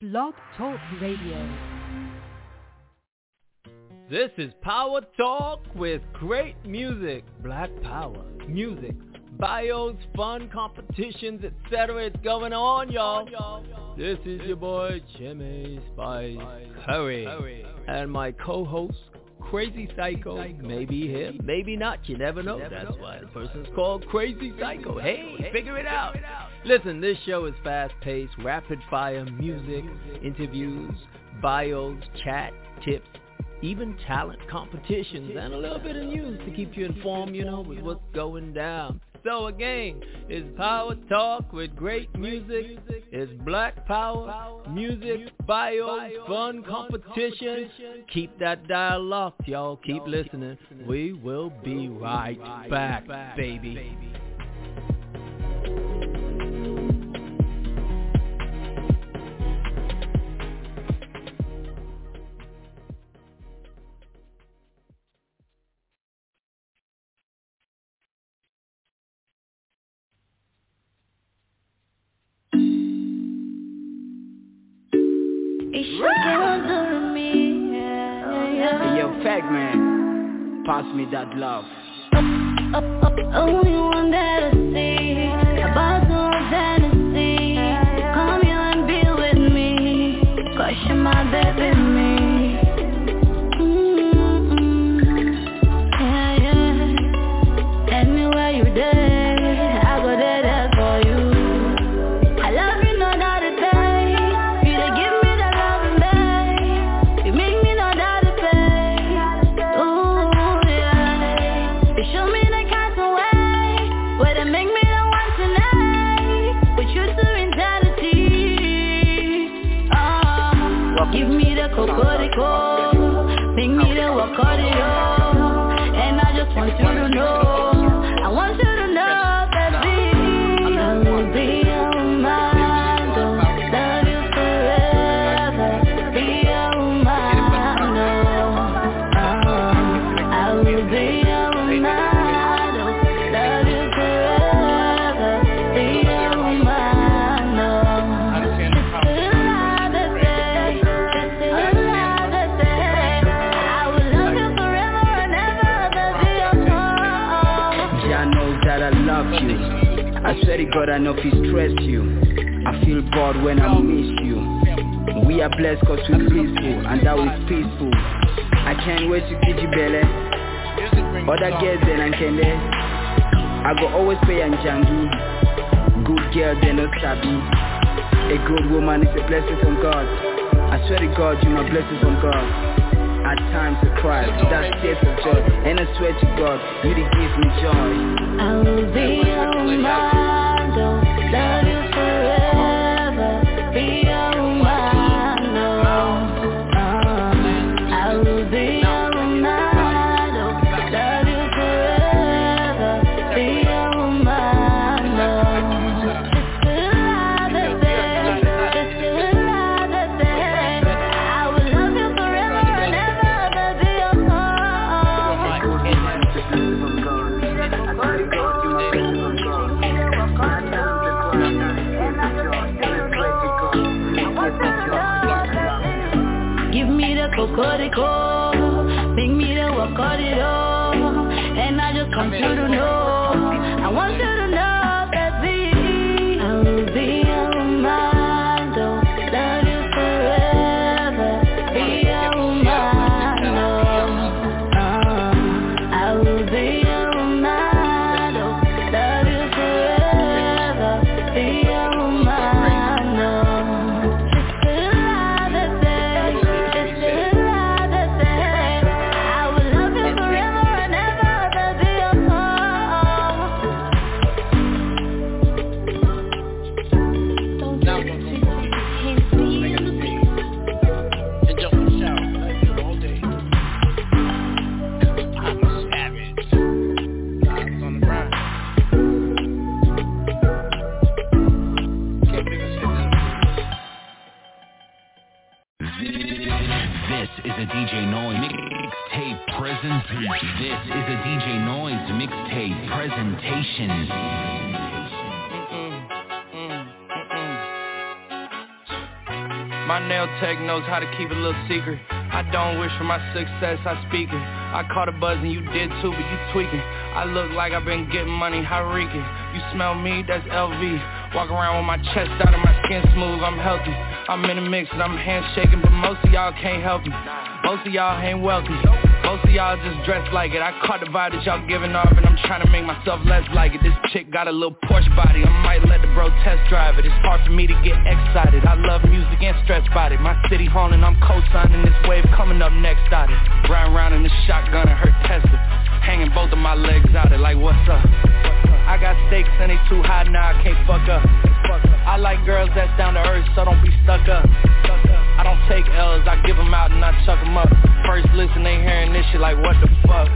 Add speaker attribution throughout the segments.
Speaker 1: Blog Talk Radio.
Speaker 2: This is Power Talk with great music, Black Power, music, bios, fun, competitions, etc. It's going on, y'all. This is your boy, Jimmy Spice Curry, and my co-host, Crazy Psycho, maybe him, maybe not, you never know. That's why the person's called Crazy Psycho. Hey, figure it out. Listen, this show is fast-paced, rapid-fire music, interviews, bios, chat, tips, even talent competitions, and a little bit of news to keep you informed, with what's going down. So again, it's Power Talk with great music. It's Black Power, music, bios, fun, competition. Keep that dial locked, y'all. Keep listening. We will be right back, baby.
Speaker 3: Hey, yo, Fag Man, pass me that love.
Speaker 4: Only one that I see about some fantasy. Come here and be with me, 'cause you're my baby, me. Yeah, yeah. Anywhere you there, I go there for you. I love you, no doubt it, babe. You dey give me that love and babe. You make me no doubt it, babe. Ooh, yeah. You show me the kind of way where they make me the one tonight. With you to eternity. Give me the cocorico, make me the wacordio, and I just want you to know. I want you to know, baby, I will be your man, love you forever, be your man, I will be your man, love you forever, be your man, I will love you forever and ever, baby, your man.
Speaker 3: Jah knows that I love you. I swear to God I know if he stress you. I feel bored when I miss you. We are blessed 'cause we're peaceful, and that is peaceful. I can't wait to give you belly. Other girls then I can there. I go always pay and jangi. Good girl then no sabi. A good woman is a blessing from God. I swear to God you're my blessing from God. At times I cry, that's tears of joy. And I swear to God, you to give me joy.
Speaker 4: I will be your man, love you forever, be your man, I will be your man, love you forever, be your man, I will love you forever and ever, baby, your man. Give me the cocorico, make me the wacordio, and I just want you to know, I want you to know, baby, I will be your man, love you forever, be your man, I will be your man, love you forever, be your man, I will love you forever and ever, baby, your man.
Speaker 5: This is a DJ Noise mixtape presentation. This is a DJ Noise mixtape presentation.
Speaker 6: My nail tech knows how to keep a little secret. I don't wish for my success, I speak it. I caught a buzz and you did too, but you tweaking. I look like I've been getting money, how reeking. You smell me, that's LV. Walk around with my chest out and my skin smooth, I'm healthy. I'm in a mix and I'm handshaking, but most of y'all can't help me. Most of y'all ain't wealthy. Most of y'all just dress like it. I caught the vibe that y'all giving off and I'm trying to make myself less like it. This chick got a little Porsche body, I might let the bro test drive it. It's hard for me to get excited. I love music and stretch body. My city home and I'm co-signing this wave coming up next out it. Riding around in the shotgun and her Tesla, hanging both of my legs out it like what's up. I got stakes and they too high now, I can't fuck up. I like girls that's down to earth, so don't be stuck up. I don't take L's, I give them out and I chuck them up. First listen, they hearing this shit like what the fuck.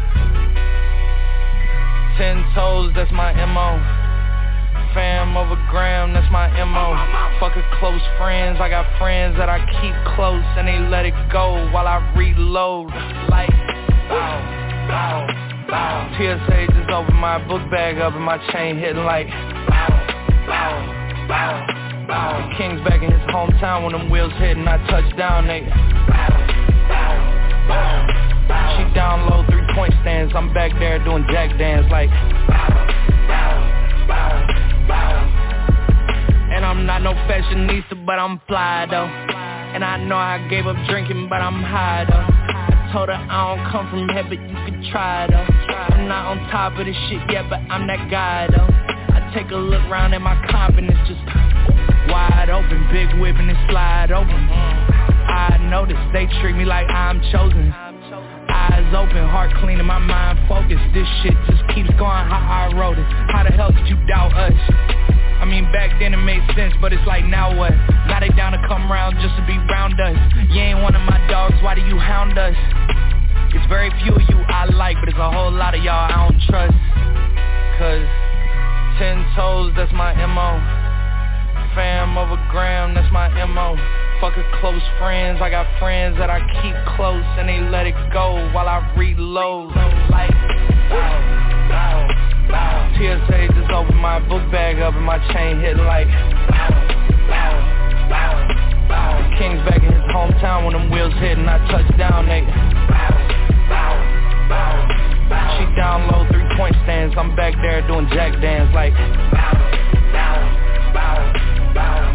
Speaker 6: 10 toes, that's my MO. Fam over gram, that's my MO. Fucking close friends, I got friends that I keep close and they let it go while I reload. Like, bow, bow, bow. TSA just opened my book bag up and my chain hitting like, bow, bow, bow, bow. King's back in his hometown when them wheels hit and I touch down, they bow, bow, bow, bow. She down low, 3-point stands, I'm back there doing jack dance like, bow, bow, bow, bow. And I'm not no fashionista, but I'm fly though. And I know I gave up drinking, but I'm high though. I told her I don't come from here, but you can try though. I'm not on top of this shit yet, but I'm that guy though. I take a look round and my confidence just wide open, big whip and it slide open. I notice they treat me like I'm chosen. Eyes open, heart clean and my mind focused. This shit just keeps going how I wrote it. How the hell did you doubt us? I mean back then it made sense, but it's like now what? Now they down to come round just to be round us. You ain't one of my dogs, why do you hound us? It's very few of you I like, but it's a whole lot of y'all I don't trust. Cause 10 toes, that's my MO. Fam over gram, that's my MO. Fucking close friends, I got friends that I keep close and they let it go while I reload. Like, bow, bow, bow. TSA just opened my book bag up and my chain hitting like, bow, bow, bow, bow. King's back in his hometown when them wheels hit and I touch down, they bow, bow, bow, bow. She down low, 3-point stands, I'm back there doing jack dance like, bow, bow, bow, bow.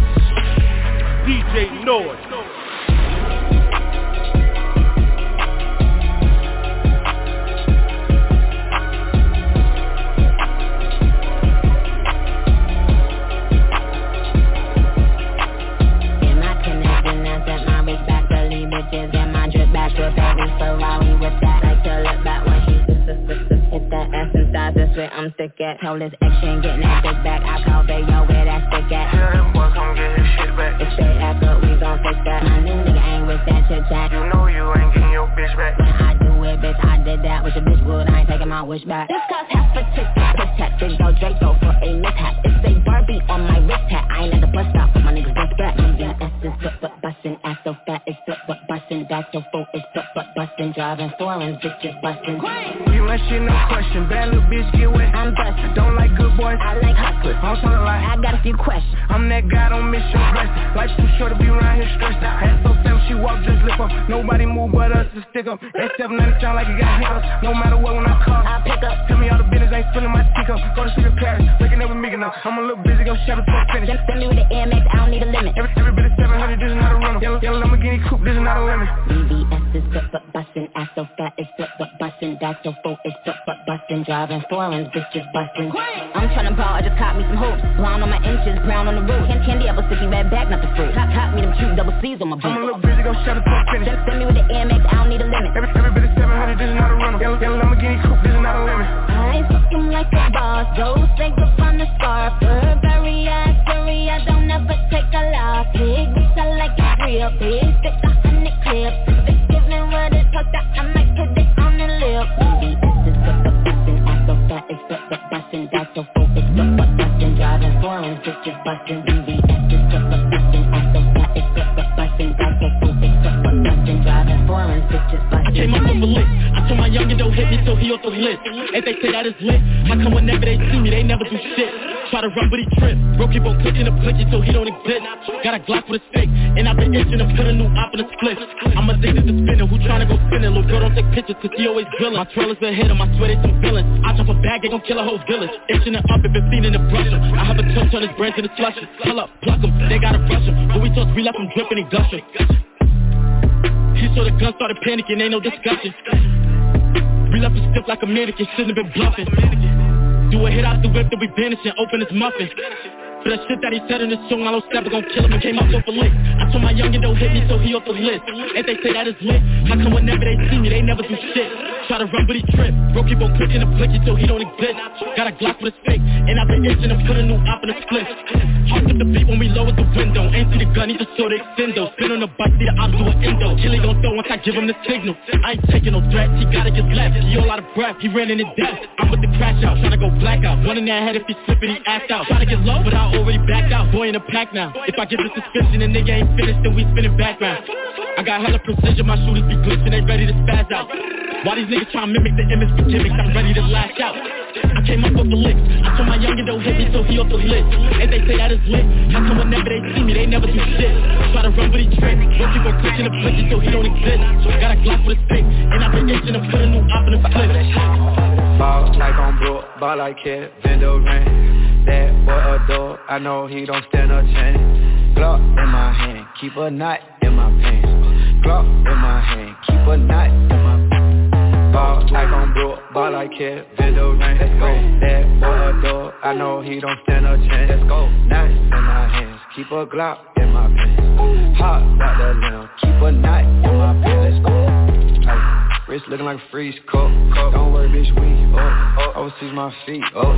Speaker 7: DJ Noise.
Speaker 8: I'm sick at. Told his ex she ain't getting that dick back. I call Bayo where that stick at.
Speaker 9: Tell that boy come get his shit back.
Speaker 8: If straight act up, we gon' fix that. My new nigga ain't with that chit chat.
Speaker 9: You know you ain't getting your bitch back.
Speaker 8: When I do it, bitch, I did that. With your bitch wood, I ain't taking my wish back. This cost half for tick tock, push tap. Big dog Draco for a mishap. It's a Barbie on my wrist hat. I ain't at the bus stop, but my niggas bust back. Yeah, S is but bustin', ass so fat, it's but bustin'. Back so full, it's but bustin'. Driving foreigns, bitches bustin'.
Speaker 9: You ain't shit, no question. Bad little bitch, get wet.
Speaker 8: I'm bustin'.
Speaker 9: Don't like good boys,
Speaker 8: I like hustlers.
Speaker 9: I'm talking like
Speaker 8: I got a few questions.
Speaker 9: I'm that guy, don't miss your blessing. Life too short to be around here stressed out. Ass so fat, she walk, just lift up. Nobody move but us to stick up. That 790 sound like it got hiccups. No matter what, when I call,
Speaker 8: I'll pick up.
Speaker 9: Tell me all the business, ain't spilling my teacup. Go to sleep in Paris, waking up with Mickey now. I'm a little busy, go shop it till I finish.
Speaker 8: Send me with the AMX, I don't need a limit.
Speaker 9: Every bit of 700, this is not a runner. Yellow Lamborghini coupe, this is not a lemon.
Speaker 8: BBS is but bustin', ass so fat, it's but bustin'. Back so full, it's but bustin'. Driving foreigns, bitches bustin'. I'm tryna ball, I just caught me some hoops. Blonde on my inches, brown on the roof. Candy apple sticky red back, not the fruit. Caught me them cute double C's on my boot.
Speaker 9: I'm a little busy, go shut it till I finish.
Speaker 8: Send me with the AMX, I don't need a limit.
Speaker 9: Every bit of 700, this is not a runner. Yellow Lamborghini coupe, this is not a lemon.
Speaker 8: I ain't fucking like a boss, go take up on the scarf. Burberry, I don't ever take a loss. Big bitch, I like it real. Big stick, 100 clips. If it's giving what it's talked out, I might put it on the lip. BBS is but bustin', ass so fat, it's but bustin'. Back so full, it's but bustin'. Driving foreigns, bitches bustin'. BBS is but bustin', ass so fat, it's but bustin'. Back so full, it's but bustin'. Driving foreigns, bitches bustin'.
Speaker 10: I came up with a list. I told my youngin' don't hit me, so he off the list. And they say that is lit. How come whenever they see me, they never do shit?
Speaker 7: Try to run but he tripped. Bro keep on cooking the blicky so he don't exist. Got a Glock with a stick, and I've been itching to put a new op in a split. I'm addicted to spinning, who tryna go spinning? Little girl don't take pictures cause she always drilling. My trailers ahead of my sweat, they some villains. I drop a bag, they gon' kill a whole village. Itching it up, if it's feeding the brush him. I have a touch on his branch and it's flushing. Pull up, pluck him, they gotta brush him. When we touch, we left him dripping and gushing. He saw the gun, started panicking, ain't no discussion. We left him stiff like a mannequin, shouldn't have been bluffing. Do a hit out the whip, then we vanish and open his muffin. For that shit that he said in his song, I don't step, gon' kill him and came up off a lick. I told my youngin' don't hit me, so he off the list. And they say that is lit. How come whenever they see me, they never do shit? Try to run, but he trip. Bro keep on cooking the blicky so he don't exist. Got a Glock with a stick, and I've been itching to put a new op in a split. Hard with the beat when we lower the window. Ain't see the gun, he just saw the extendo. Spin on the bike, see the ops do an endo. Killy gon' throw once I give him the signal. I ain't taking no threats, he gotta get left. He all out of breath, he ran in his death. I'm with the crash out, tryna go blackout. One in that head if he slippin', he act out. Tryna get low, but I already backed out. Boy in a pack now. If I get the suspicion and nigga ain't finished, then we spinning background. I got hella precision, my shooters be glitching, they ready to spaz out. Why these niggas tryna mimic the image for gimmicks, I'm ready to lash out. I came up with the licks, I told my youngin' don't hit me, so he off the list. And they say that is lit, how come whenever they see me, they never do shit. Try to run but he trip, don't keep on clicking the blicky so he don't exist. Got a Glock with a stick, and I've been itching to put a new op in a split.
Speaker 10: Ball like on Brook, ball like Kid, Vendo Rain. That boy adore, I know he don't stand a chance. Glock in my hand, keep a knot in my pants. Glock in my hand, keep a knot in my pants. Ball like on Brook, ball like Kid, Vendo Rain. Let's go. That boy adore, I know he don't stand a chance. Let's go. Knot in my hands, keep a Glock in my pants. Hot like the limb, keep a knot in my pants. Let's go. Ay. Wrist looking like a freeze cup. Don't worry, bitch, we up. Overseas my feet up.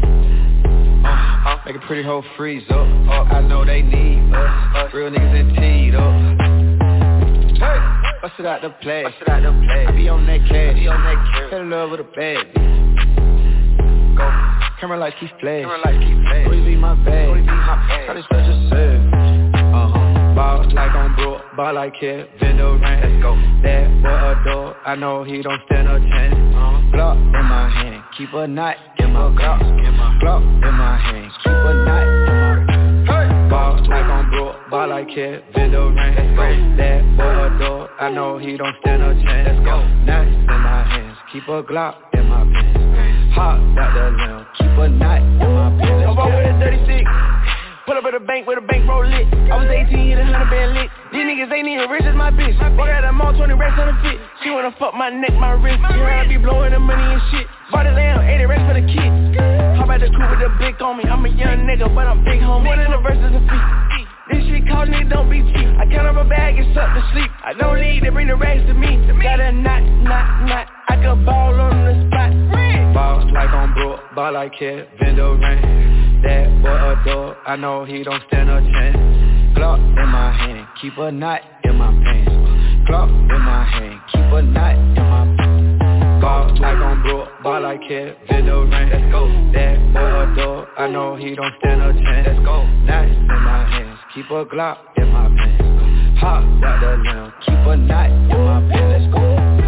Speaker 10: Make a pretty hoe freeze up. I know they need us. Real niggas in teed up. Hey, bust it out the play. I be on that cash. Fell in love with a bad bitch. Go. Camera like keep flash. Always be my bag. Try to stretch a serve. Ball like on Brook, ball like Kid, Vendo Rain. Let's go. That boy adore, I know he don't stand a chance. Glock in my hand, keep a knot in my Glock. Glock in my hand, keep a knot in my ball like on Brook, ball like Kid, Vendo Rain. Let's go. That boy adore, I know he don't stand a chance. Let's go. Knot in my hands, keep a Glock in my pants. Hot like the limb, keep a knot in my pants.
Speaker 9: I'm over with a 36. Pull up at the bank with a bankroll lit. I was 18, hit 100 band lit. These niggas ain't even rich as my bitch. Walk out of the mall, 20 racks on the fit. She wanna fuck my neck, my wrist. You heard I be blowing the money and shit. Bought a lamb, 80 racks for the kids. Hop out the coupe with the blick on me. I'm a young nigga, but I'm big home. One in the verses a feet. This shit cost me, don't be cheap. I count up a bag and suck to sleep. I don't need to bring the rags to me. Got a knot. I can ball on the spot.
Speaker 10: Ball like on Brook, ball like Kid, Vendo Rain. That boy adore, I know he don't stand a chance. Glock in my hand, keep a knot in my pants. Glock in my hand, keep a knot in my pants. Ball like on Brook, ball like Kid, Vendo Rain. Let's go. That boy adore, I know he don't stand a chance. Let's go. Knot in my hands, keep a Glock in my pants. Hot like the limb, keep a knot in my pants. Let's go.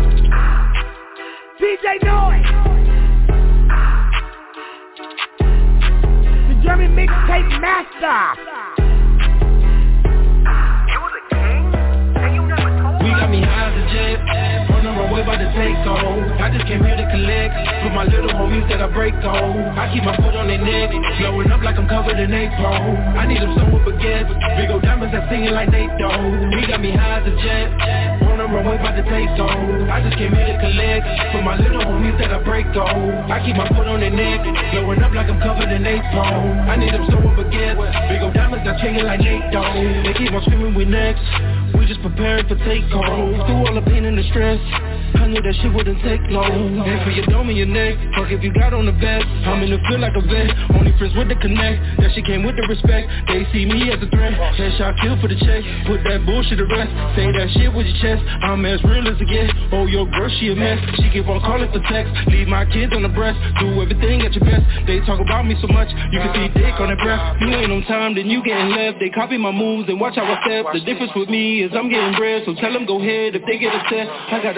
Speaker 9: DJ Noise. German mixtape master.
Speaker 7: We got me high as a jet, on the runway about to take on. I just came here to collect, for my little homies that I break on. I keep my foot on their neck, blowing up like I'm covered in napalm. I need them somewhere baguettes, big old diamonds that singing like Nate Dogg. We got me high as a jet, on the runway about to take on. I just came here to collect, for my little homies that I break on. I keep my foot on their neck, blowing up like I'm covered in napalm. I need them somewhere baguettes, big old diamonds that singing like Nate Dogg. They keep on screaming we next, we just preparing for takeoff. Through all the pain and the stress, I knew that shit wouldn't take long. And for your dome and your neck, fuck if you got on the vest. I'm in the field like a vet, only friends with the connect. That shit came with the respect, they see me as a threat. Headshot kill for the check, put that bullshit to rest. Say that shit with your chest, I'm as real as it get. Oh, your girl, she a mess, she keep on calling for text. Leave my kids on the breast, do everything at your best. They talk about me so much, you can see dick on their breath. You ain't on time, then you getting left. They copy my moves and watch how I step. The difference with me is I'm getting bread, so tell them go ahead if they get upset. I got a stash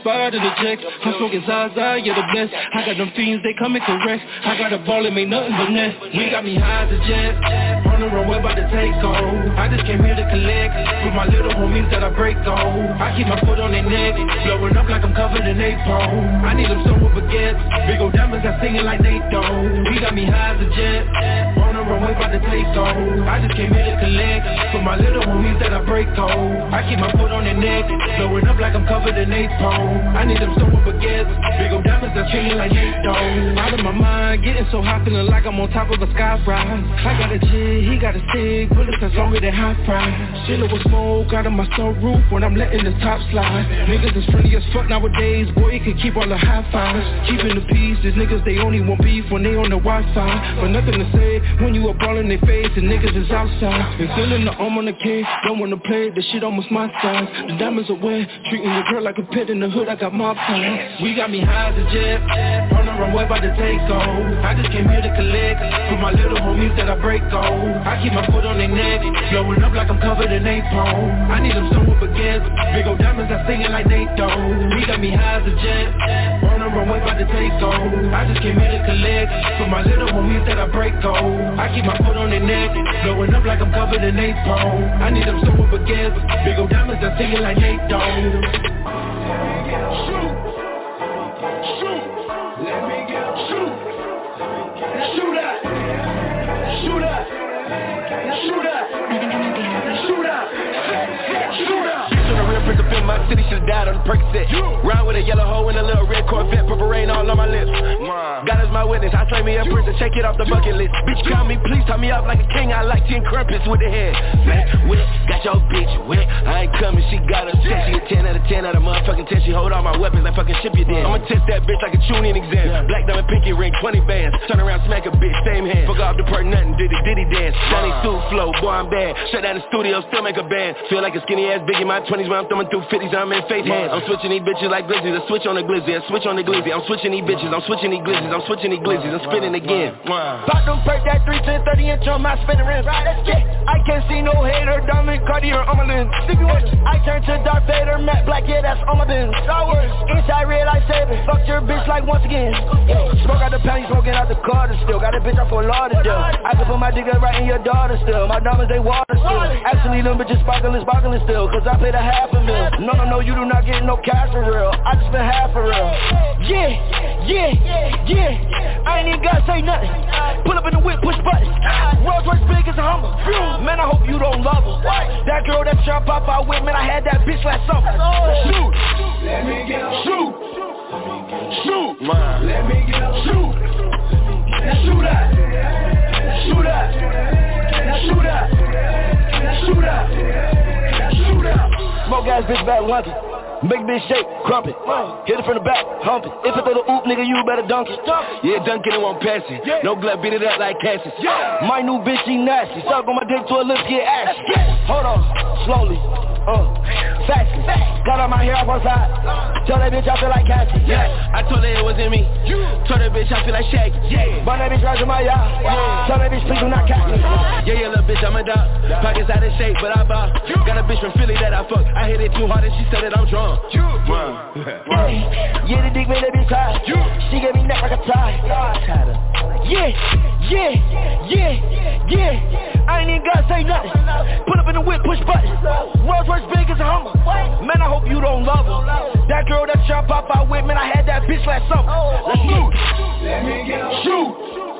Speaker 7: certified in the checks. I'm smoking Zaza, you're the best. I got them fiends, they coming correct. I got a ball and make nothing but net. We got me high as a jet, on the runway about to take on. I just came here to collect with my little homies that I break on. I keep my foot on their neck, blowing up like I'm covered in napalm. I need them somewhere baguettes, big old diamonds that singing like they don't. We got me high as a jet, on the runway about to take on. I just came here to collect with my little homies that I break on. I keep my foot on their neck, blowing up like I'm covered in napalm. I need them somewhere baguettes, big old diamonds that singing like they don't. Out of my mind, getting so hot, feeling like I'm on top of a sky ride. I got a jig, he got a stick, bullets that's longer than hot fries. Chillin' with smoke out of my sunroof when I'm letting the top slide. Niggas is friendly as fuck nowadays, boy, you can keep all the high fives. Keeping the peace, these niggas, they only want beef when they on the Wi-Fi. But nothing to say when you a ball in their face and niggas is outside. Been feeling the arm on the cage, don't wanna play, the shit almost my size. The diamonds are wet, treating your girl like a pet in the hood, I got mob ties. We got me high as a jet, on the runway about to take on. I just came here to collect for my little homies that I break on. I keep my foot on their neck, blowing up like I'm covered in napalm. I need them somewhere baguettes, big old diamonds that singing like they don't. We got me high as a jet, on the runway about to take on. I just came here to collect for my little homies that I break on. I keep my foot on their neck, blowing up like I'm covered in napalm. I need them somewhere baguettes, big old diamonds that singing like they don't. Shoot, shoot, let me get shoot. Shoot up, shoot up, shoot up, shoot up, shoot up. Bitch on the real prince up in my city, should've died on the Percocet. Round with a yellow hoe and a little red Corvette, purple rain all on my lips. God is my witness, I claim me a prince and check it off the bucket list. Bitch call me, please tie me up like a king, I like 10 crumpets with the head. Fat wet, got your bitch wet, I ain't coming, she got upset. She a 10 out of 10 out of motherfucking 10, she hold all my weapons like fucking ship you then. I'ma test that bitch like a tuning exam. Black diamond pinky ring, 20 bands, turn around smack a bitch, same hand. Fuck off the perk, nothing, diddy dance. Johnny suit flow, boy I'm bad. Shut down the studio, still make a band. Feel like a skinny ass big in my 20s when I'm thumbing through 50s, I'm in face hands. I'm switching these bitches like glizzies, a switch on the glizzy, a switch on the glizzy. I'm switching these bitches, I'm switching these glizzies, I'm switching these glizzies, I'm spinning again. Pop them perk that 3, 10, 30 inch on my spinning rims. I can't see no hater, diamond, Cartier on my lens. I turn to Darth Vader, matte black, yeah that's on my bins. Inside red light saber, fuck your bitch like once again. Smoke out the penny, smoking out the Carter still. Got a bitch out for Lauderdale. I can put my dick right in your daughter still. My diamonds, they water still. Actually, them bitches sparkling still. Cause I paid a $500,000. No, you do not get no cash for real. I just spent half for real. Yeah. I ain't even gotta say nothing. Pull up in the whip, push buttons. Rolls Royce big as a Hummer. Man, I hope you don't love her. That girl that shot pop out with, man, I had that bitch last summer. Shoot. Let me get up. Shoot. Let me get up. Shoot. Now shoot up. Shoot up. Now shoot up. Shoot up. Shoot up. Smoke ass bitch back London. Big bitch shake, crump it. Hit it from the back, hump it. If it throw the oop, nigga, you better dunk it. Yeah, dunk it, it won't pass it. No glove, beat it up like Cassius. My new bitch, she nasty. Suck on my dick till her lips get ashy. Hold on, slowly. Fastly. Got on my hair off one side. Tell that bitch I feel like Cassie. I told her it wasn't me. Told that bitch I feel like Shaggy. Burn that bitch right to my yard. Tell that bitch please do not catch me. Yeah, little bitch, I'm a dog. Pockets out of shape, but I bought. Got a bitch from Philly that I fuck. I hit it too hard and she said that I'm drunk. Yeah, the dick made that bitch tired. She gave me neck like a tie. Yeah. I ain't even gotta say nothing. Put up in the whip, push buttons. Rolls Royce big as a Hummer. Man, I hope you don't love her. That girl that shot pop out with, man, I had that bitch last summer. Let's shoot. Let me get up. Shoot.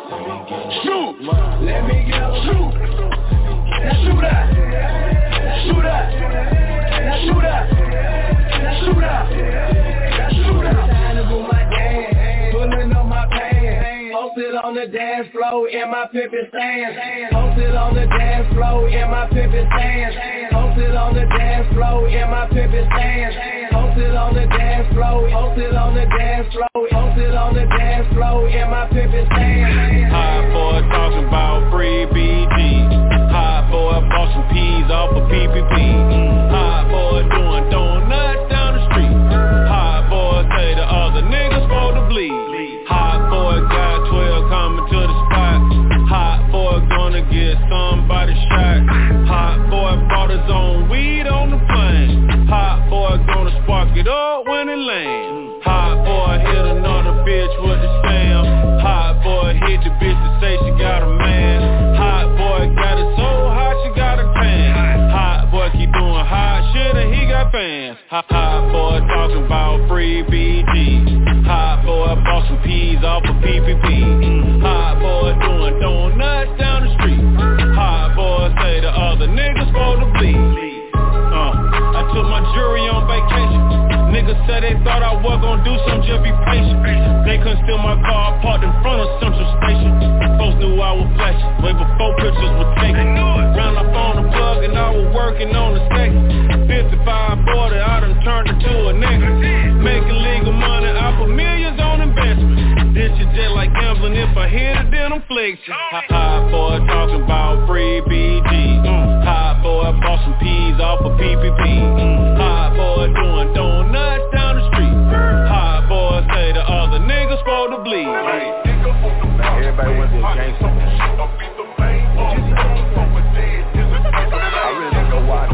Speaker 7: Let me get up. Shoot. Now shoot up. Shoot up. Now shoot up. Now shoot up. Now shoot up. Time to do my dance. Pulling on my pants. Posted on the dance floor in my pimpin' stance. Posted on the dance floor in my pimpin' stance. Posted on the dance floor in my pimpin' stance. Posted on the dance floor. Posted on the dance floor. Posted on the dance floor in my pimpin' stance.
Speaker 11: Hot boy talking about free BG. Hot boy bought some peas off of PPP. Hot boy doing donuts down the street. Hot boy say the other niggas supposed to bleed. Hot boy got 12 coming to the spot. Hot boy gonna get somebody shot. Hot boy brought his own weed on the plane. Hot boy gonna spark it up when it lands. shit and he got fans. Hot boy talking about free BG. Hot boy bought some peas off of PPP. Hot boy doing donuts down the street. Hot boy say the other niggas supposed to bleed. I took my jury on vacation. Niggas said they thought I was gon' do something, just be patient. They couldn't steal my car, parked in front of Central Station. Folks knew I was flashing, way before pictures were taken. Round up on the plug and I was working on the station. 55-40, I done turned into a nigga. Making legal money, I put millions on investment. This shit just like gambling, if I hit it then I'm flexing. Hot boy talking about free BG. Hot boy bought some peas off of PPP. Hot boy doing donuts down the street. Hot boy say the other niggas supposed to bleed.
Speaker 10: Everybody wants to be a gangster. I really don't know why.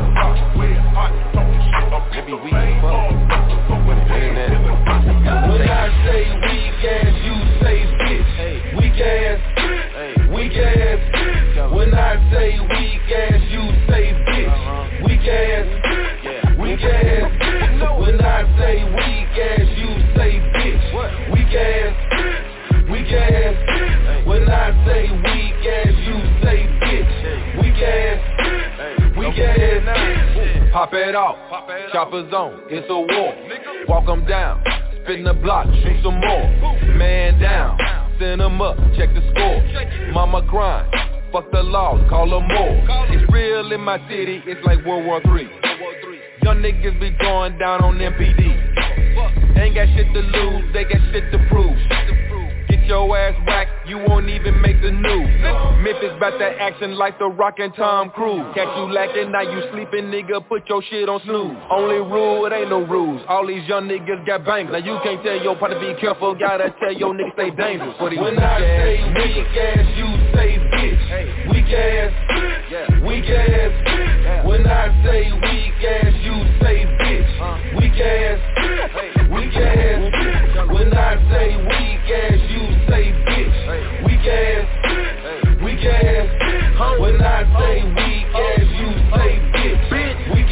Speaker 10: Maybe we can fuck with the internet. When I say weak ass, you say bitch. Weak ass, weak ass. When I say weak ass, you say bitch. Weak ass, weak ass. When I say weak ass, you say bitch. Weak ass, weak ass. When I say weak ass, you say bitch. Weak ass, weak ass. Pop it off, choppers on, it's a war. Walk 'em down, spin the block, shoot some more. Man down, send 'em up, check the score. Mama grind, fuck the laws, call 'em more. It's real in my city, it's like World War III. Young niggas be going down on MPD. They ain't got shit to lose, they got shit to prove. Get your ass whacked, you won't even make the news. Memphis bout that action like The Rock and Tom Cruise. Catch you lacking, now you sleeping, nigga, put your shit on snooze. Only rule, it ain't no rules. All these young niggas got bangers. Now you can't tell your partner be careful, gotta tell your niggas stay dangerous. When I say weak ass, you say bitch. Weak ass, weak ass. When I say weak ass, you say bitch. Weak ass, weak ass. When I say weak ass, you say bitch. Weak ass, weak ass. When I say weak ass, you say bitch. Weak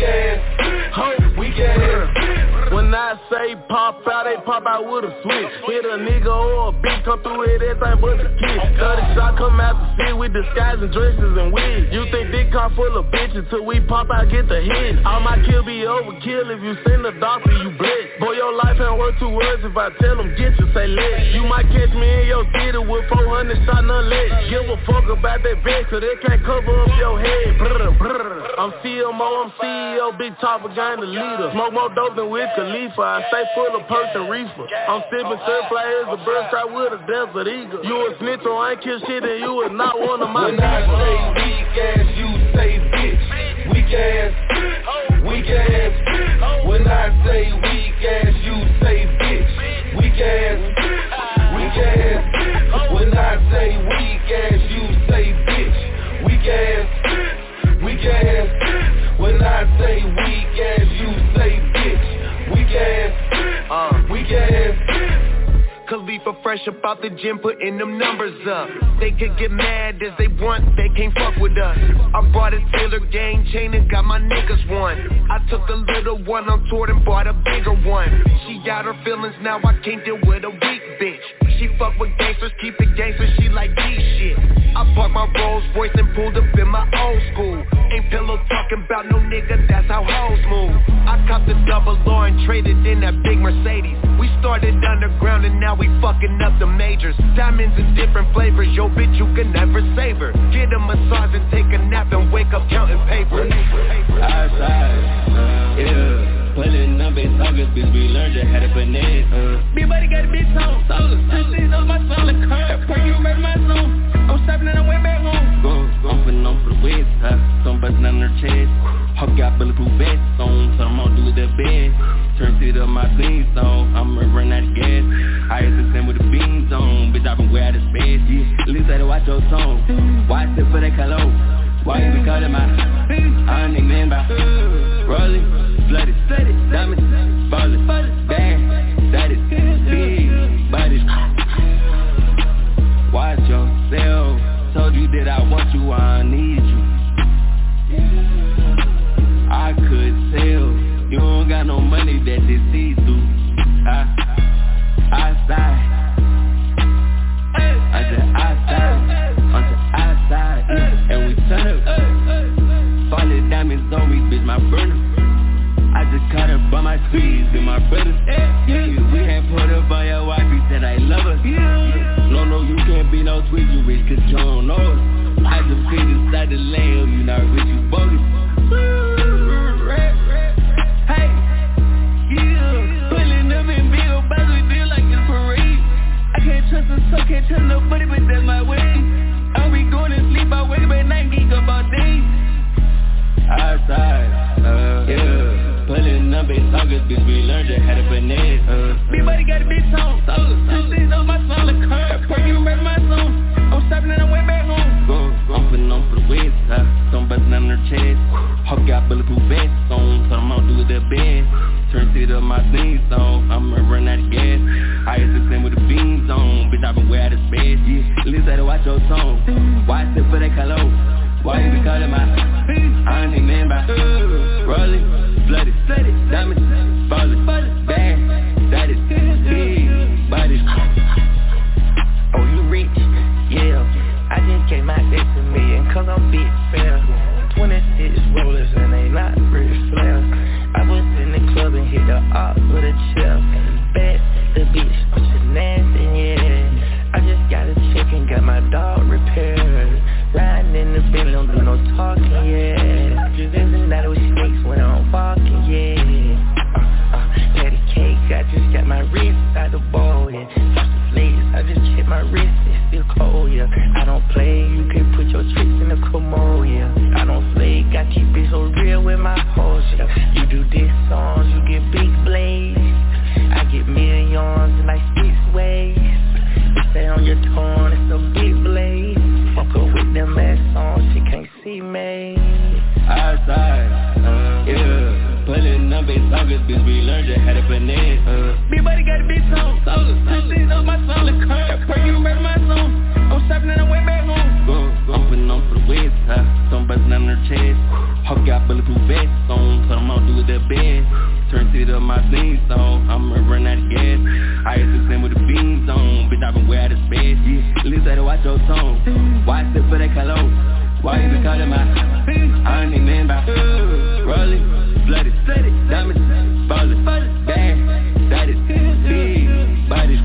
Speaker 10: ass, weak ass.
Speaker 12: When I say pop out, they pop out with a switch. Hit a nigga or a bitch, come through with everything but the kiss. 30 shot come out the city with disguising dresses and wigs. You think this car full of bitches till we pop out, get the hit. All my kill be overkill if you send the doctor, you blitz. Boy, your life ain't worth 2 words if I tell them get you, say lit. You might catch me in your theater with 400 shot, none lit. Give a fuck about that bitch, so they can't cover up your head. Brr, brr. I'm CMO, I'm CEO, big chopper, gang the leader. Smoke more dope than Wiz Khalifa, I stay full of perks and reefer. I'm sipping surfly as a bird strike with a desert eagle. You a snitch, so I ain't kill shit and you is not one of my
Speaker 10: people. When I say weak ass, you say bitch. Weak ass, weak ass. When I say weak ass, you say bitch. Weak ass, weak ass. When I say weak ass, you say bitch. Weak ass, weak ass. When I say weak ass, you say bitch. Weak ass, weak ass.
Speaker 13: Khalifa fresh about the gym, putting them numbers up. They could get mad as they want, they can't fuck with us. I brought a Taylor gang chain and got my niggas one. I took a little one on tour and bought a bigger one. She got her feelings, now I can't deal with a weak bitch. She fuck with gangsters, keep it gangster, she like D shit. I parked my Rolls Royce and pulled up in my old school. Ain't pillow talking about no nigga, that's how hoes move. I copped the double R and traded in that big Mercedes. We started underground and now we fucking up the majors. Diamonds in different flavors, yo bitch you can never save her. Get a massage and take a nap and wake up counting paper.
Speaker 14: Outside, yeah. Pulling numbers, August, bitch, we learned you how to finesse. Big buddy got a bitch on, solar. This is my solid car. Pray you make my zone. I'm stopping and I'm way back home. I'm putting on for the west side. Some bustin' on her chest. Hawk got bulletproof vests on, so I'm gonna do it the best. Turn shit up my clean zone. I'm running out of gas. I used to send with the beans on. Bitch, I been way out of space. Yeah, at least I had to watch your tone. Watch it for that color. Why you be calling my I ain't man by rolling. Flooded, diamonds, ballin', bad, status, big bodies. Watch yourself. Told you that I want you, I need you. I could tell. got no money that they see through. Outside. I said outside. And we turn up. Falling diamonds on me, bitch, my burner. I just caught her by my tweeds and my brothers. We had put up on your wife, he said I love her. No, you can't be no sweet, you rich, cause you don't know her. I just fit inside the lamb, you not rich, you bogus. Hey, pulling up in big old bottles, we feel like it's parade. I can't trust her, so can't trust nobody, but that's my way. I'll be going to sleep, I wake up at night, geek up all day. Outside, pulling up in August, bitch, we learned just how to finesse. Big buddy got a big song, since on my song, the car, before you remember my song. I'm stopping and I went back home. I'm putting on for the west side, some bustin' on her chest. Hawk got bulletproof vests on, so I'm gonna do it the best. Turn it up my theme song, I'ma run out of gas. I used to sing with the beans on, bitch, I been way out of space. Listen to watch your song, why I sit for that color? Why you be calling my, I ain't even by. Rolling, flooded, diamonds, falling, bad, that is big, body. Oh, you rich, yeah. I just came out there to me, and cause I'm big fair. 26 rollers and they not pretty flare. I was in the club and hit the op with a chair. Bet the bitch, but you nasty, yeah. I just got a check and got my dog repaired. Riding in the Bentley, don't do no talking, yeah. Just in the night with snakes when I'm walking, yeah. Patty cake, I just got my wrist out the ball, yeah. Watch the flakes, I just check my wrist, it's still cold, yeah. I don't play, you can put your tricks in the commode, yeah. I don't flake, I keep it so real with my hoes, yeah. You do this songs, you get big blades. I get millions in like 6 ways. You stay on your tongue, it's a big blade. Fuck her with them ass on, she can't see me. Outside, pulling up in August, bitch, we learned just how to finesse. Big buddy got a big song, since on my song, the car, before you remember my song. I'm stopping and I went back home. I'm putting on for the west side, some bustin' on her chest. Hawk got bulletproof vests on, so I'm gonna do it the best. Turn it up my theme song, I'ma run out of gas. I used to sing with the beans on, bitch, I been way out of space. Listen to watch your song, why I sit for that color? Why you be calling my, I ain't even by. Rolling, flooded, diamonds, falling, bad, that is big, body.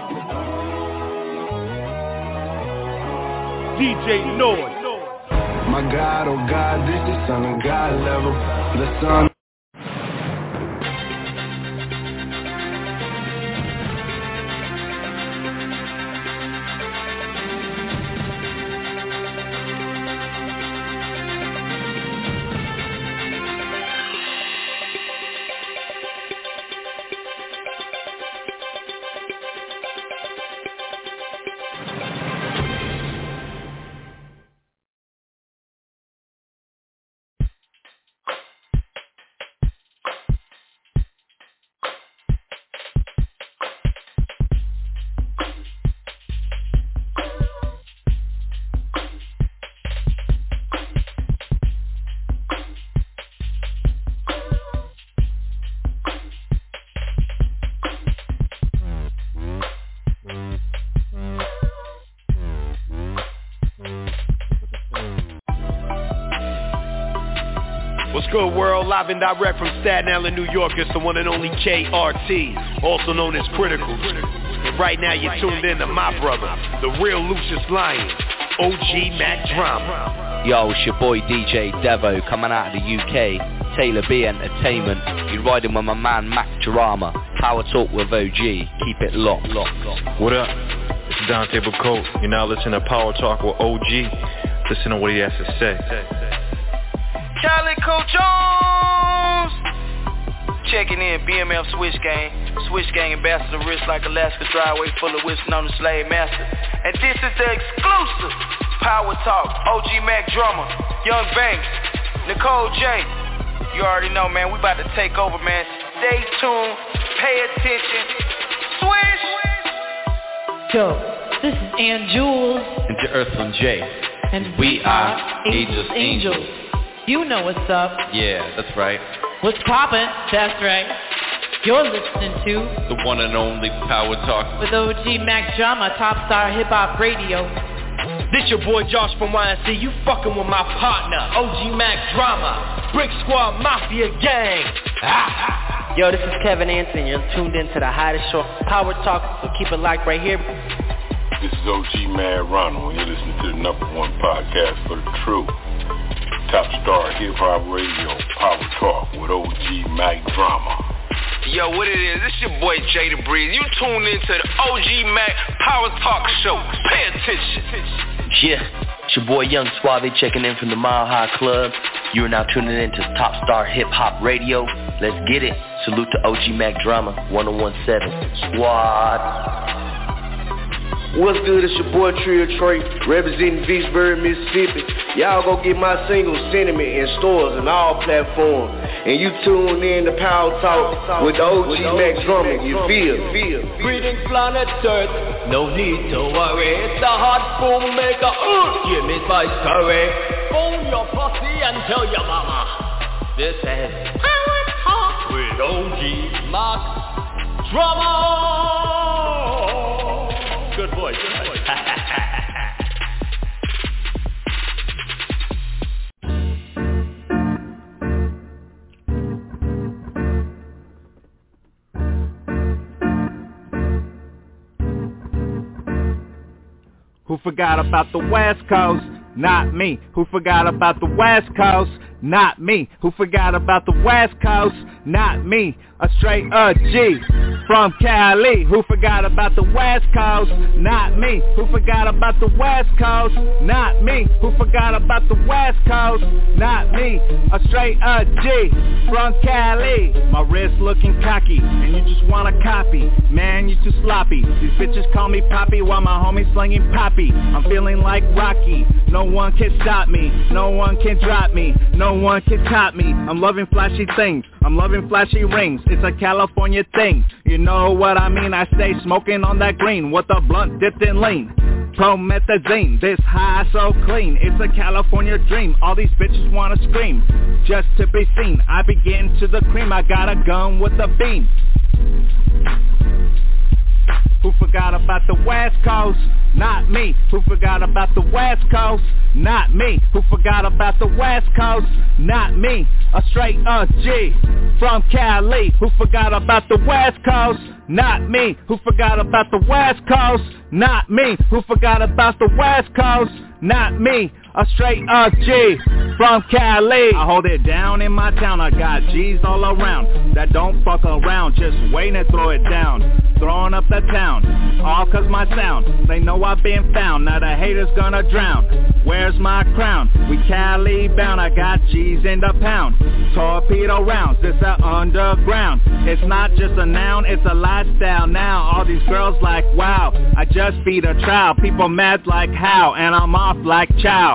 Speaker 15: DJ Noise. My God, oh God, this is Son of God level. The Son.
Speaker 16: Good world, live and direct from Staten Island, New York. It's the one and only KRT, also known as Critical. And right now you're tuned in to my brother, the real Lucius Lyon, OG Mac Drama.
Speaker 17: Yo, it's your boy DJ Devo coming out of the UK, Taylor B Entertainment. You're riding with my man Mac Drama. Power Talk with OG. Keep it locked.
Speaker 18: What up? It's Dante Bacote. You're now listening to Power Talk with OG. Listen to what he has to say.
Speaker 6: Calico Jones! Checking in, BMF Switch Gang ambassador, wrist like Alaska driveway full of whips on the slave master. And this is the exclusive Power Talk, OG Mac Drummer, Young Banks, Nicole J. You already know, man, we about to take over, man. Stay tuned, pay attention, Swish!
Speaker 19: Yo, this is Ann Jules.
Speaker 17: And to Earthling J.
Speaker 19: And we are Ageless Angels. You know what's up.
Speaker 17: Yeah, that's right.
Speaker 19: What's poppin'? That's right. You're listening to
Speaker 17: the one and only Power Talk
Speaker 19: with OG Mac Drama, Top Star Hip Hop Radio.
Speaker 20: This your boy Josh from YNC. You fucking with my partner, OG Mac Drama, Brick Squad Mafia Gang.
Speaker 21: Yo, this is Kevin Anson. You're tuned in to the hottest show, Power Talk. So keep it locked right here.
Speaker 22: This is OG Mad Ronald, and you're listening to the #1 podcast for the truth. Top Star Hip Hop Radio, Power Talk with OG Mac Drama.
Speaker 6: Yo, what it is? This your boy Jay the Breeze. You tuned into the OG Mac Power Talk Show. Pay attention.
Speaker 17: Yeah, it's your boy Young Suave checking in from the Mile High Club. You are now tuning in to Top Star Hip Hop Radio. Let's get it. Salute to OG Mac Drama, 1017 Squad.
Speaker 23: What's good? It's your boy Trio Trey, representing Vicksburg, Mississippi. Y'all go get my single Sentiment in stores and all platforms. And you tune in to Power Talk with the OG Mac Drama. You feel?
Speaker 2: Greetings planet Earth, no need to worry. It's the hot boom maker, give me spice curry. Phone your posse and tell your mama. This is Power Talk with OG Mac Drama. Good voice.
Speaker 24: Who forgot about the West Coast? Not me. Who forgot about the West Coast? Not me. Who forgot about the West Coast? Not me. A straight G from Cali. Who forgot about the West Coast? Not me. Who forgot about the West Coast? Not me. Who forgot about the West Coast? Not me. A straight G from Cali. My wrist looking cocky, and you just wanna copy. Man, you too sloppy. These bitches call me Poppy while my homies slinging Poppy. I'm feeling like Rocky. No one can stop me. No one can drop me. No one can top me. I'm loving flashy things. I'm loving flashy rings. It's a California thing. You know what I mean? I stay smoking on that green with a blunt dipped in lean. Promethazine, this high so clean. It's a California dream. All these bitches wanna scream just to be seen. I begin to the cream. I got a gun with a beam. Who forgot about the West Coast? Not me. Who forgot about the West Coast? Not me. Who forgot about the West Coast? Not me. A straight G from Cali. Who forgot about the West Coast? Not me. Who forgot about the West Coast? Not me. Who forgot about the West Coast? Not me. a straight up G from Cali. I hold it down in my town, I got G's all around that don't fuck around, just waiting to throw it down, throwing up the town, all cause my sound, they know I've been found, now the haters gonna drown, where's my crown, we Cali bound, I got G's in the pound, torpedo rounds, this a underground, it's not just a noun, it's a lifestyle now, all these girls like wow, I just beat a child, people mad like how, and I'm off like chow.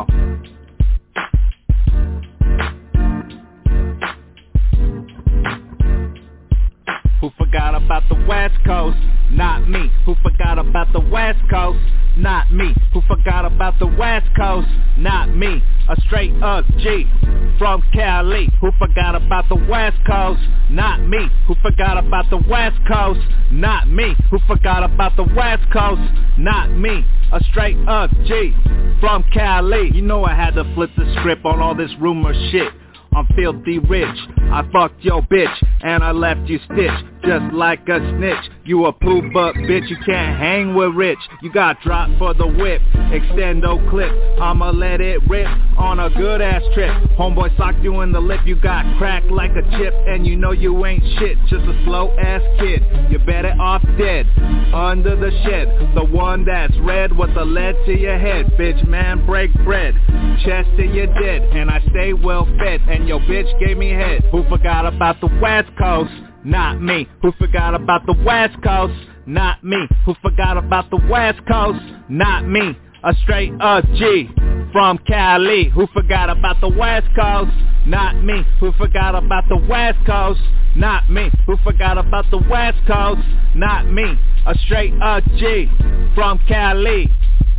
Speaker 24: Who forgot about the West Coast? Not me. Who forgot about the West Coast? Not me. Who forgot about the West Coast? Not me. A straight up G from Cali. Who forgot about the West Coast? Not me. Who forgot about the West Coast? Not me. Who forgot about the West Coast? Not me. A straight up G from Cali. You know I had to flip the script on all this rumor shit. I'm filthy rich, I fucked your bitch, and I left you stitched, just like a snitch. You a poop up bitch, you can't hang with Rich. You got dropped for the whip, extendo clip, I'ma let it rip on a good ass trip. Homeboy socked you in the lip, you got cracked like a chip, and you know you ain't shit, just a slow ass kid. You're better off dead, under the shed, the one that's red with the lead to your head. Bitch man, break bread, chest to your dead, and I stay well fed, and your bitch gave me head. Who forgot about the West Coast? Not me. Who forgot about the West Coast? Not me. Who forgot about the West Coast? Not me. A straight up G from Cali. Who forgot about the West Coast? Not me. Who forgot about the West Coast? Not me. Who forgot about the West Coast? Not me. A straight up G from Cali.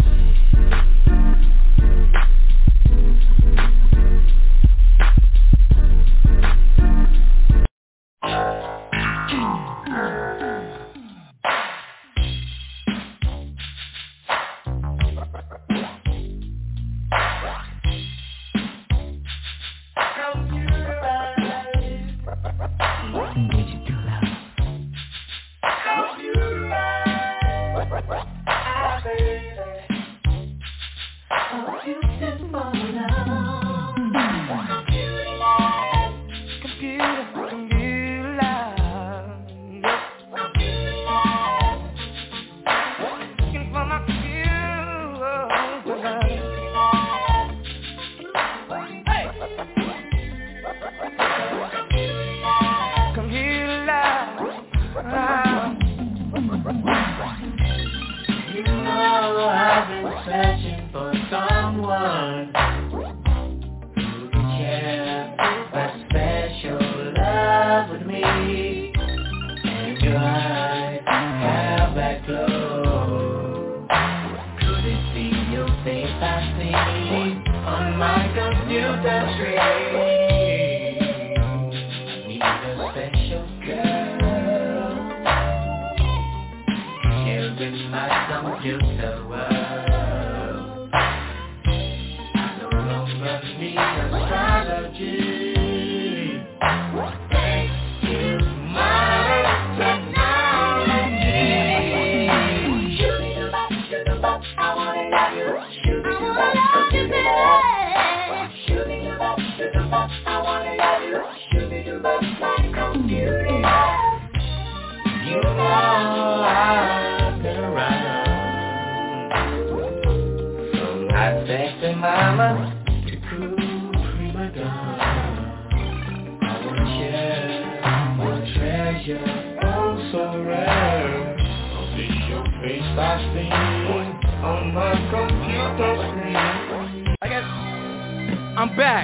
Speaker 1: I'm back.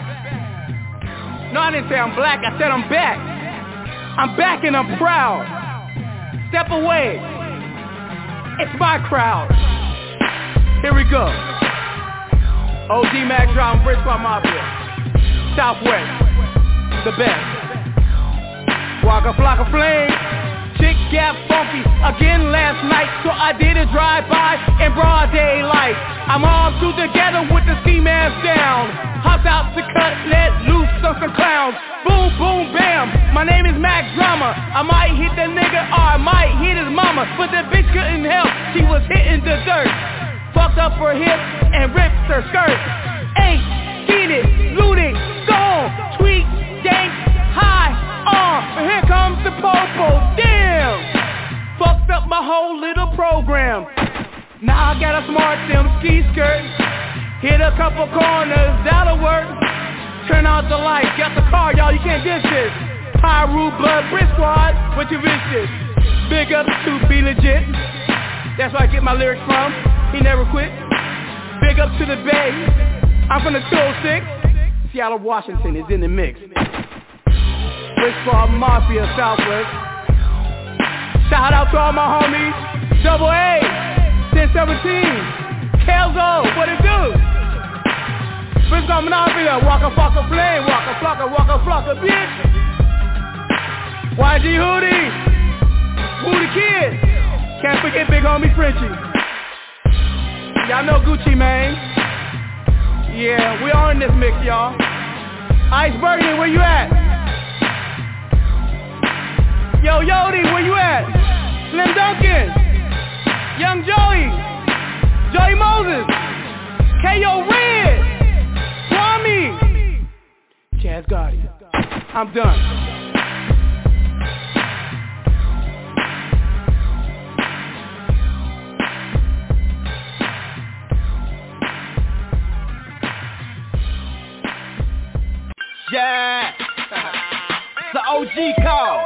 Speaker 1: No, I didn't say I'm black, I said I'm back. I'm back and I'm proud. Step away. It's my crowd. Here we go. OG Mac Drama, Brick Squad Mafia. Southwest, the best. Waka Flocka Flame. Chick got funky again last night, so I did a drive-by in broad daylight. I'm all two together with the ski mask down. Hopped out to cut, let loose some clowns. Boom, boom, bam, my name is Mac Drama. I might hit the nigga or I might hit his mama, but the bitch couldn't help, she was hitting the dirt. Fucked up her hip and ripped her skirt. Now I got a smart them ski skirt. Hit a couple corners, that'll work. Turn out the lights, got the car, y'all, you can't diss this. Pyru, Blood, Brick Squad, what you wish this? Big up to Be Legit. That's where I get my lyrics from. He never quit. Big up to the Bay. I'm from the 206. Seattle, Washington is in the mix. Brick Squad Mafia, Southwest. Shout out to all my homies. Double A, 1017. Kelzo, what it do? Brick Squad Mafia, Waka Flocka Flame, Waka Flocka, bitch. YG Hootie, Hootie Kid. Can't forget big homie Frenchie. Y'all know Gucci, man. Yeah, we all in this mix, y'all. Iceberg, where you at? Yo, Yodi, where you at? Slim Duncan, Young Joey, Joey Moses, K.O. Red, Kwame, Chaz Gotti. I'm done.
Speaker 3: Yeah, it's the OG call.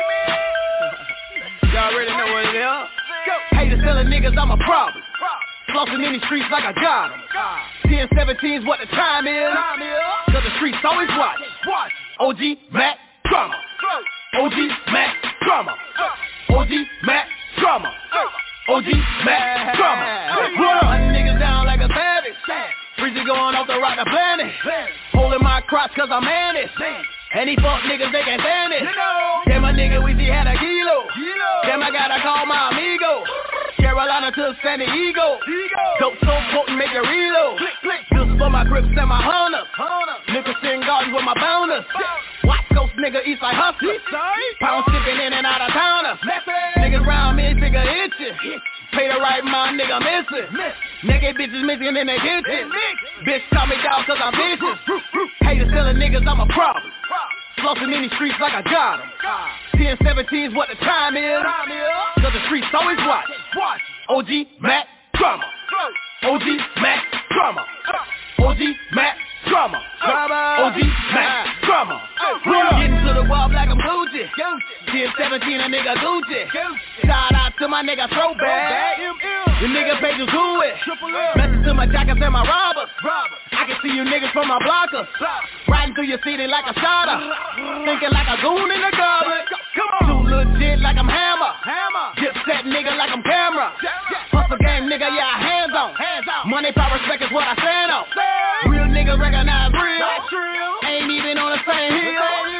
Speaker 3: Y'all already know what it is. Haters telling niggas I'm a problem. Flossing in these streets like I got them. 10-17's what the time is. Cause the streets always watch. OG Mac Drama. OG Mac Drama. OG Mac Drama. OG Mac Drama. Hunting niggas down like a savage. Breezy going off the rock the planet. Holding my crotch cause I'm managed. And these fuck niggas, they can't stand it. Damn, my nigga, we see had a kilo. Damn, I gotta call my amigo. Carolina to San Diego. Dope so potent, make it reload. Just for my grips and my hunters. Nicholson Gardens with my bonus. West Coast nigga, East Side hustler. Pound shipping in and out of towners. Niggas round me, figure itching. Pay the right mind, nigga missing. Naked bitches missing in their kitchen. Bitch call me dog cause I'm vicious. Haters telling niggas I'm a problem. Flossing in these streets like I got them. 10-17's what the time is. Cause the streets always watch. OG Mac Drama. OG Mac Drama. OG Mac Drama. OG Mac Drama. Getting to the wall like I'm Gucci. 10-17 a nigga Gucci. Shout out to my nigga Throwback. The nigga pages who it. Message to my jackets and my robbers. I can see you niggas from my blockers. Riding through your city like a shotter. Thinking like a goon in the goblet. Too legit like I'm Hammer. Dip set nigga like I'm Camera. Hustle game nigga, yeah, hands on. Money, power, respect is what I stand on. Real nigga recognize real. Ain't even on the same hill.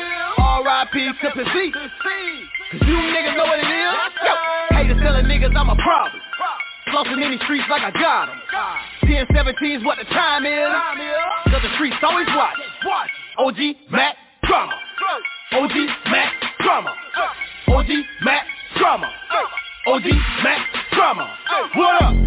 Speaker 3: R.I.P. to P.C. Cause you niggas know what it is. Yo, haters telling niggas I'm a problem. Flossing in these streets like I got them. 10-17's what the time is. Cause the streets always watch. OG Mac Drama. OG Mac Drama. OG Mac Drama. OG Mac Drama. What up?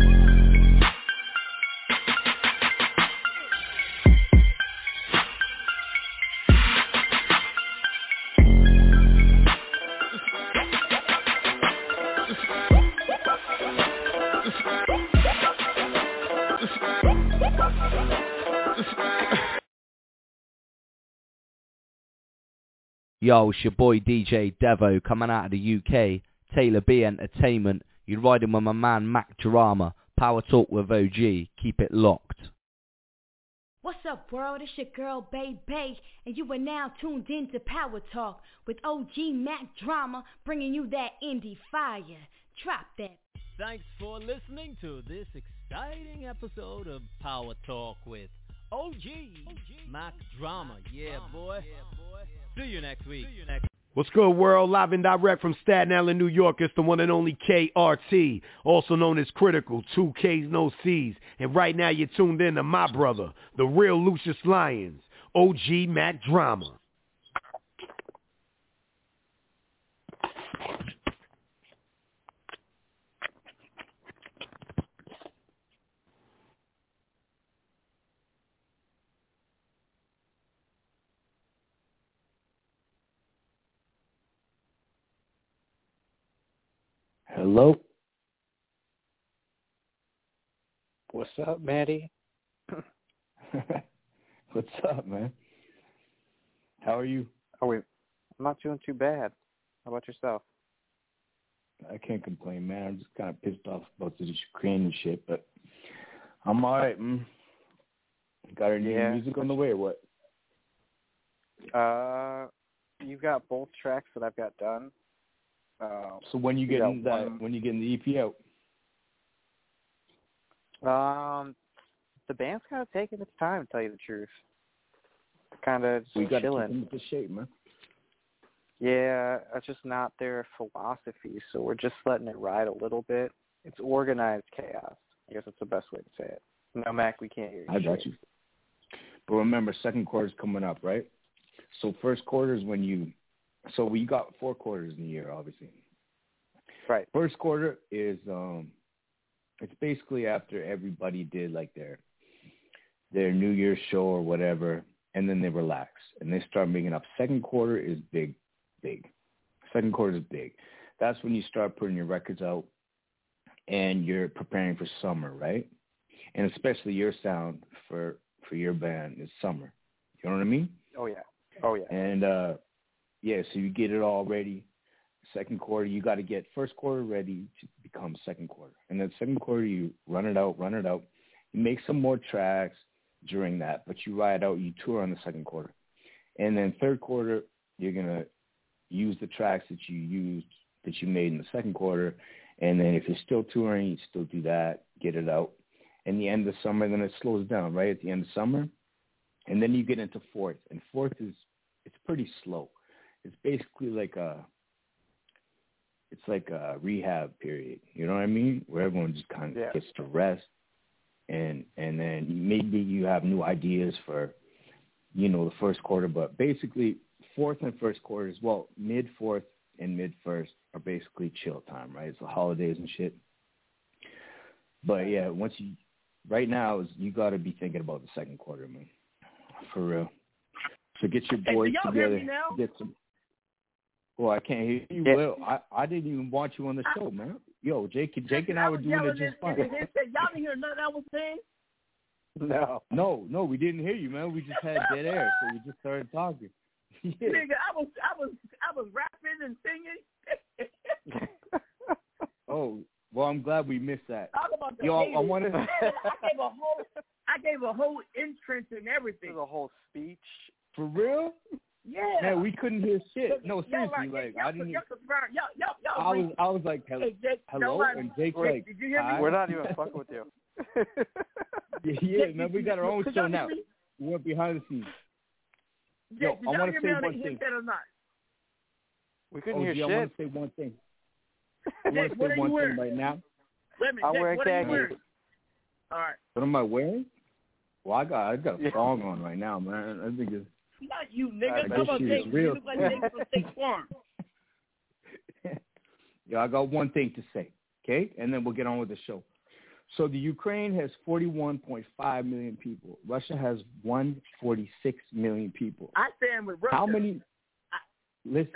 Speaker 4: Yo, it's your boy DJ Devo coming out of the UK. Taylor B Entertainment. You're riding with my man Mac Drama. Power Talk with OG. Keep it locked.
Speaker 5: What's up, world? It's your girl, Bay Bay, and you are now tuned in to Power Talk with OG Mac Drama, bringing you that indie fire. Drop that.
Speaker 2: Thanks for listening to this exciting episode of Power Talk with OG Mac Drama. Yeah, boy. See you next week.
Speaker 16: What's good, world? Live and direct from Staten Island, New York. It's the one and only KRT, also known as Critical, 2 Ks, no Cs. And right now you're tuned in to my brother, the real Lucious Lyons, OG Mac Drama.
Speaker 8: Hello?
Speaker 7: up, Maddie?
Speaker 8: What's up, man? How are you?
Speaker 7: I'm not doing too bad. How about yourself?
Speaker 8: I can't complain, man. I'm just kind of pissed off about this Ukrainian shit, but I'm all right, man. Got any new music on the way or what?
Speaker 7: You've got both tracks that I've got done.
Speaker 8: So when you getting the EP out?
Speaker 7: The band's kind of taking its time, to tell you the truth. Kind of
Speaker 8: We got to
Speaker 7: chilling.
Speaker 8: keep them with the shape, man.
Speaker 7: Yeah, it's just not their philosophy, so we're just letting it ride a little bit. It's organized chaos. I guess that's the best way to say it. No, Mac, we can't hear you.
Speaker 8: I got you. But remember, second quarter's coming up, right? So first quarter is when you... So we got 4 quarters in the year, obviously.
Speaker 7: Right.
Speaker 8: First quarter is... it's basically after everybody did, like, their New Year's show or whatever, and then they relax, and they start making up. Second quarter is big. Second quarter is big. That's when you start putting your records out, and you're preparing for summer, right? And especially your sound for your band is summer. You know what I mean?
Speaker 7: Oh, yeah.
Speaker 8: And, so you get it all ready. Second quarter, you got to get first quarter ready to become second quarter. And then second quarter, you run it out. You make some more tracks during that, but you ride out, you tour on the second quarter. And then third quarter, you're going to use the tracks that you made in the second quarter. And then if you're still touring, you still do that, get it out. And the end of summer, then it slows down, right, at the end of summer. And then you get into fourth. And fourth it's pretty slow. It's basically like a rehab period. You know what I mean? Where everyone just kind of gets to rest. And then maybe you have new ideas for, the first quarter. But basically, fourth and first quarters, mid-fourth and mid-first are basically chill time, right? It's the holidays and shit. But, yeah, right now, you got to be thinking about the second quarter, man. For real. So get your boys together.
Speaker 9: Hear me now?
Speaker 8: Get some. Well, I can't hear you. Well, I didn't even want you on the show, man. Yo, Jake and I were doing it just fine.
Speaker 9: Y'all didn't hear nothing I was saying?
Speaker 8: No, we didn't hear you, man. We just had dead air, so we just started talking. Yeah.
Speaker 9: Nigga, I was rapping and singing.
Speaker 8: Oh, well, I'm glad we missed that.
Speaker 9: Talk about the
Speaker 8: Yo,
Speaker 9: haters.
Speaker 8: I wanted.
Speaker 9: I gave a whole entrance and everything.
Speaker 7: A whole speech.
Speaker 8: For real?
Speaker 9: Yeah.
Speaker 8: Man, we couldn't hear shit. No, seriously, I didn't. I was like, hello, and Jake's like,
Speaker 9: did you hear me?
Speaker 7: We're not even fucking with you.
Speaker 8: Man, we got our own show now. We went behind the scenes. Yo, I want to say one thing.
Speaker 7: We couldn't hear shit.
Speaker 8: I want to say one thing. I want to say one thing right now.
Speaker 7: I'm wearing khakis.
Speaker 9: All right.
Speaker 8: What am I wearing? Well, I got a thong on right now, man. I think it's.
Speaker 9: Not you, nigga.
Speaker 8: This shit is real.
Speaker 9: You look like Jake from State Farm.
Speaker 8: Yeah, I got one thing to say, okay? And then we'll get on with the show. So the Ukraine has 41.5 million people. Russia has 146 million people.
Speaker 9: I stand with Russia.
Speaker 8: How many? Listen.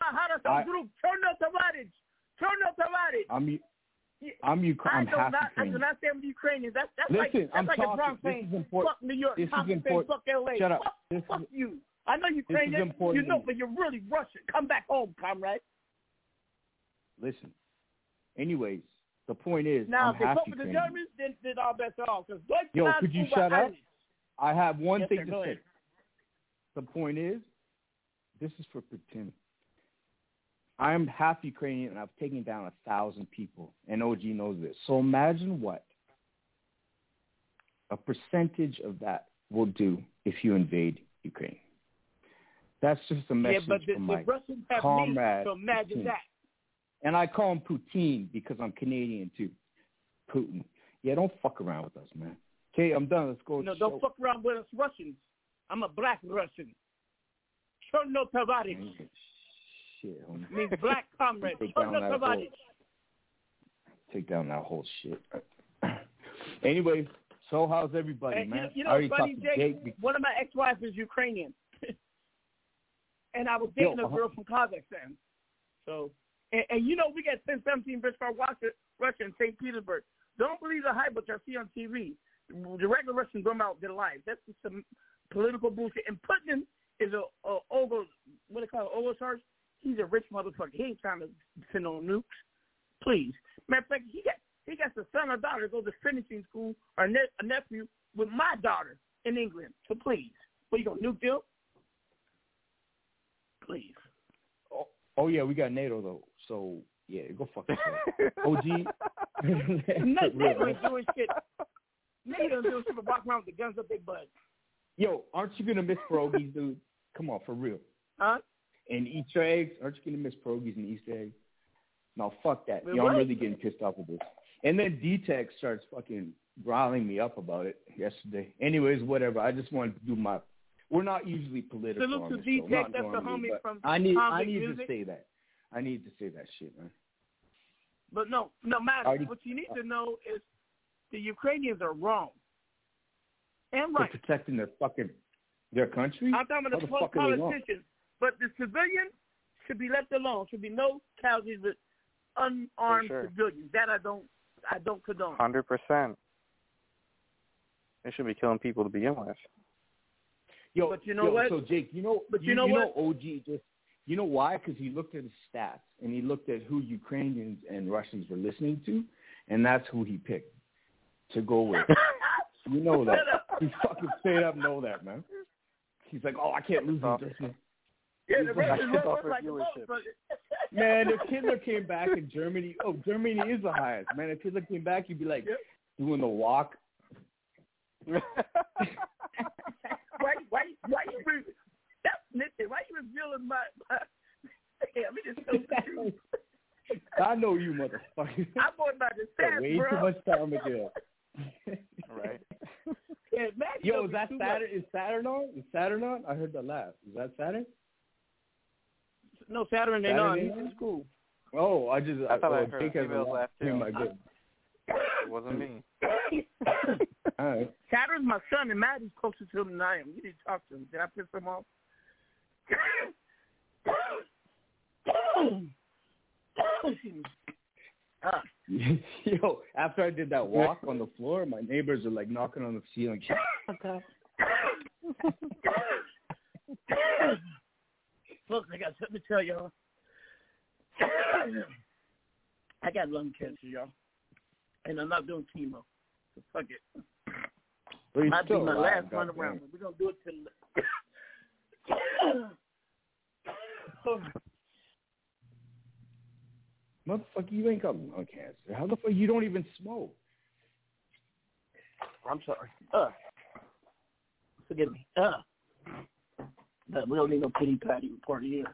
Speaker 8: I'm half Ukrainian.
Speaker 9: I do not stand with the Ukrainians. That's
Speaker 8: Listen,
Speaker 9: like
Speaker 8: talking.
Speaker 9: a Bronx saying, fuck New York,
Speaker 8: this
Speaker 9: Compton
Speaker 8: is
Speaker 9: saying,
Speaker 8: important.
Speaker 9: fuck L.A.
Speaker 8: Shut up.
Speaker 9: Fuck you. I know Ukrainian, you know, but you're really Russian. Come back home, comrade.
Speaker 8: Listen. Anyways, the point is,
Speaker 9: now,
Speaker 8: I'm
Speaker 9: if they
Speaker 8: half
Speaker 9: vote for the
Speaker 8: Ukrainian.
Speaker 9: Germans, then all bets are off.
Speaker 8: Yo, could you shut up? I have one thing to say.
Speaker 9: Ahead.
Speaker 8: The point is, this is for pretend. I am half Ukrainian, and I've taken down 1,000 people, and OG knows this. So imagine what a percentage of that will do if you invade Ukraine. That's just a message from my
Speaker 9: Russians have
Speaker 8: comrade.
Speaker 9: So imagine
Speaker 8: Putin.
Speaker 9: that.
Speaker 8: And I call him Putin because I'm Canadian too. Putin. Yeah, don't fuck around with us, man. Okay, I'm done. Let's go.
Speaker 9: No, don't fuck around with us Russians. I'm a black Russian. Cherno Tavares.
Speaker 8: Shit, homie.
Speaker 9: Means black comrade. Cherno Tavares.
Speaker 8: Take down that whole shit. Anyway, so how's everybody, man?
Speaker 9: You know, funny, Jake, one of my ex-wives is Ukrainian. And I was dating a girl from Kazakhstan. So, and you know, we got 10-17 British Russia in St. Petersburg. Don't believe the hype what you see on TV. The regular Russians don't out their life. That's just some political bullshit. And Putin is a what they call it, oligarch. He's a rich motherfucker. He ain't trying to send on nukes. Please. Matter of fact, he got a son or daughter that goes to finishing school, or a nephew with my daughter in England. So please. What, you gonna nuke them? Please.
Speaker 8: Oh yeah, we got NATO though. So yeah, go fuck yourself. OG.
Speaker 9: NATO ain't doing shit. NATO ain't doing shit but walk around with the guns up their butt.
Speaker 8: Yo, aren't you gonna miss pierogies, dude? Come on, for real.
Speaker 9: Huh?
Speaker 8: And Easter eggs? Aren't you gonna miss pierogies and Easter eggs? No, fuck that.
Speaker 9: Wait,
Speaker 8: Yo,
Speaker 9: what?
Speaker 8: I'm really getting pissed off with this. And then D-Tech starts fucking growling me up about it yesterday. Anyways, whatever. I just wanted to do my. We're not usually political.
Speaker 9: Salute
Speaker 8: on
Speaker 9: to
Speaker 8: this
Speaker 9: D-Tech.
Speaker 8: show. Not
Speaker 9: That's the
Speaker 8: normally,
Speaker 9: homie from
Speaker 8: I need
Speaker 9: music.
Speaker 8: to say that. I need to say that shit, man.
Speaker 9: But no matter. What you need to know is the Ukrainians are wrong. And right.
Speaker 8: For protecting their country?
Speaker 9: I'm talking about the politicians. But the civilians should be left alone. Should be no casualties with unarmed civilians. That I don't condone.
Speaker 7: 100%. They should be killing people to begin with.
Speaker 8: Yo,
Speaker 9: but you know what?
Speaker 8: So Jake, you know OG just, you know why? Because he looked at his stats and he looked at who Ukrainians and Russians were listening to, and that's who he picked to go with. You know that. He fucking straight up know that, man. He's like, oh, I can't lose this.
Speaker 9: Yeah, the Russians
Speaker 7: off
Speaker 9: like
Speaker 7: viewership.
Speaker 9: Man,
Speaker 8: if Hitler came back in Germany, Germany is the highest. Man, if Hitler came back, he'd be like doing the walk.
Speaker 9: Why you revealing my yeah, I mean, it's so true.
Speaker 8: I know you, motherfucker.
Speaker 9: I'm going by the stats,
Speaker 8: way
Speaker 9: bro.
Speaker 8: too much time ago.
Speaker 7: Right.
Speaker 9: Yeah,
Speaker 8: yo, is that Saturn? Is Saturn on? Is Saturn on? I heard that laugh. Is that Saturn?
Speaker 9: No, Saturn ain't on. He's in school.
Speaker 8: Oh, I
Speaker 7: thought I heard
Speaker 8: Jake has
Speaker 7: females laugh too.
Speaker 8: My good.
Speaker 7: It wasn't me.
Speaker 8: All right.
Speaker 9: Saturn's my son, and Maddie's closer to him than I am. You need to talk to him. Did I piss him off?
Speaker 8: Yo, after I did that walk on the floor, my neighbors are like knocking on the ceiling.
Speaker 9: Okay. Look, I got something to tell y'all. I got lung cancer, y'all, and I'm not doing chemo. So fuck it.
Speaker 8: Well,
Speaker 9: might be my last
Speaker 8: God
Speaker 9: run around. But we're gonna do it till.
Speaker 8: Motherfucker, you ain't got lung cancer. How the fuck you don't even smoke?
Speaker 9: I'm sorry. Forgive me. But we don't need no pity patty report here.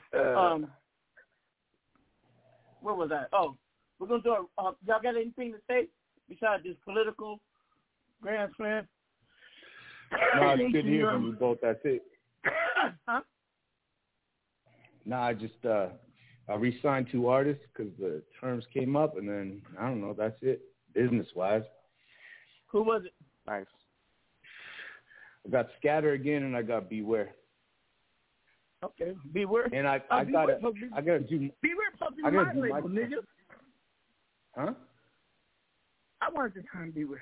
Speaker 9: Where was that? Oh, we're gonna do a. Y'all got anything to say besides this political grand slam?
Speaker 8: No, it's good to hear from you both. That's it.
Speaker 9: Huh?
Speaker 8: Nah, I just I re-signed 2 artists because the terms came up, and then I don't know. That's it, business-wise.
Speaker 9: Who was it?
Speaker 7: Nice.
Speaker 8: I got Scatter again, and I got Beware.
Speaker 9: Okay, Beware.
Speaker 8: And I gotta do.
Speaker 9: Beware puppy
Speaker 8: I gotta
Speaker 9: my
Speaker 8: do
Speaker 9: label,
Speaker 8: my.
Speaker 9: nigga.
Speaker 8: Huh?
Speaker 9: I wanted to time Beware.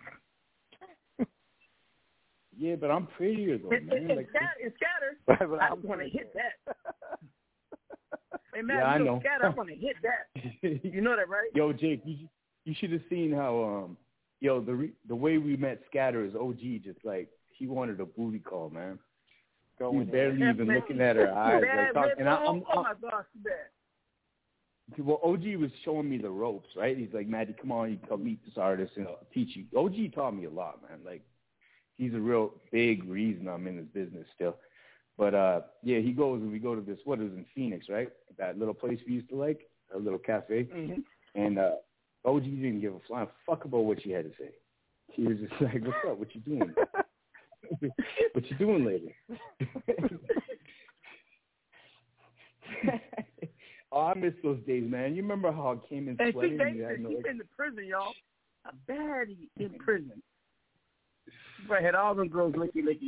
Speaker 8: Yeah, but I'm prettier though, man.
Speaker 9: It's Scatter. I want to hit that. Hey man,
Speaker 8: yeah, I know.
Speaker 9: Scatter, I want to hit that. You know that, right?
Speaker 8: Yo, Jake, you should have seen how the way we met Scatter is OG just like he wanted a booty call, man. He was barely even looking at her eyes.
Speaker 9: Oh my gosh, bad.
Speaker 8: Well, OG was showing me the ropes, right? He's like, Maddie, come on, you come meet this artist and I'll teach you. OG taught me a lot, man. Like, he's a real big reason I'm in this business still. But, yeah, he goes and we go to this, what is in Phoenix, right? That little place we used to like, a little cafe.
Speaker 9: Mm-hmm.
Speaker 8: And OG didn't give a flying fuck about what she had to say. She was just like, what's up? What you doing? What you doing later? Oh, I miss those days, man. You remember how I came in sweating?
Speaker 9: He's been to prison, y'all. A baddie in prison. I had all them girls licky.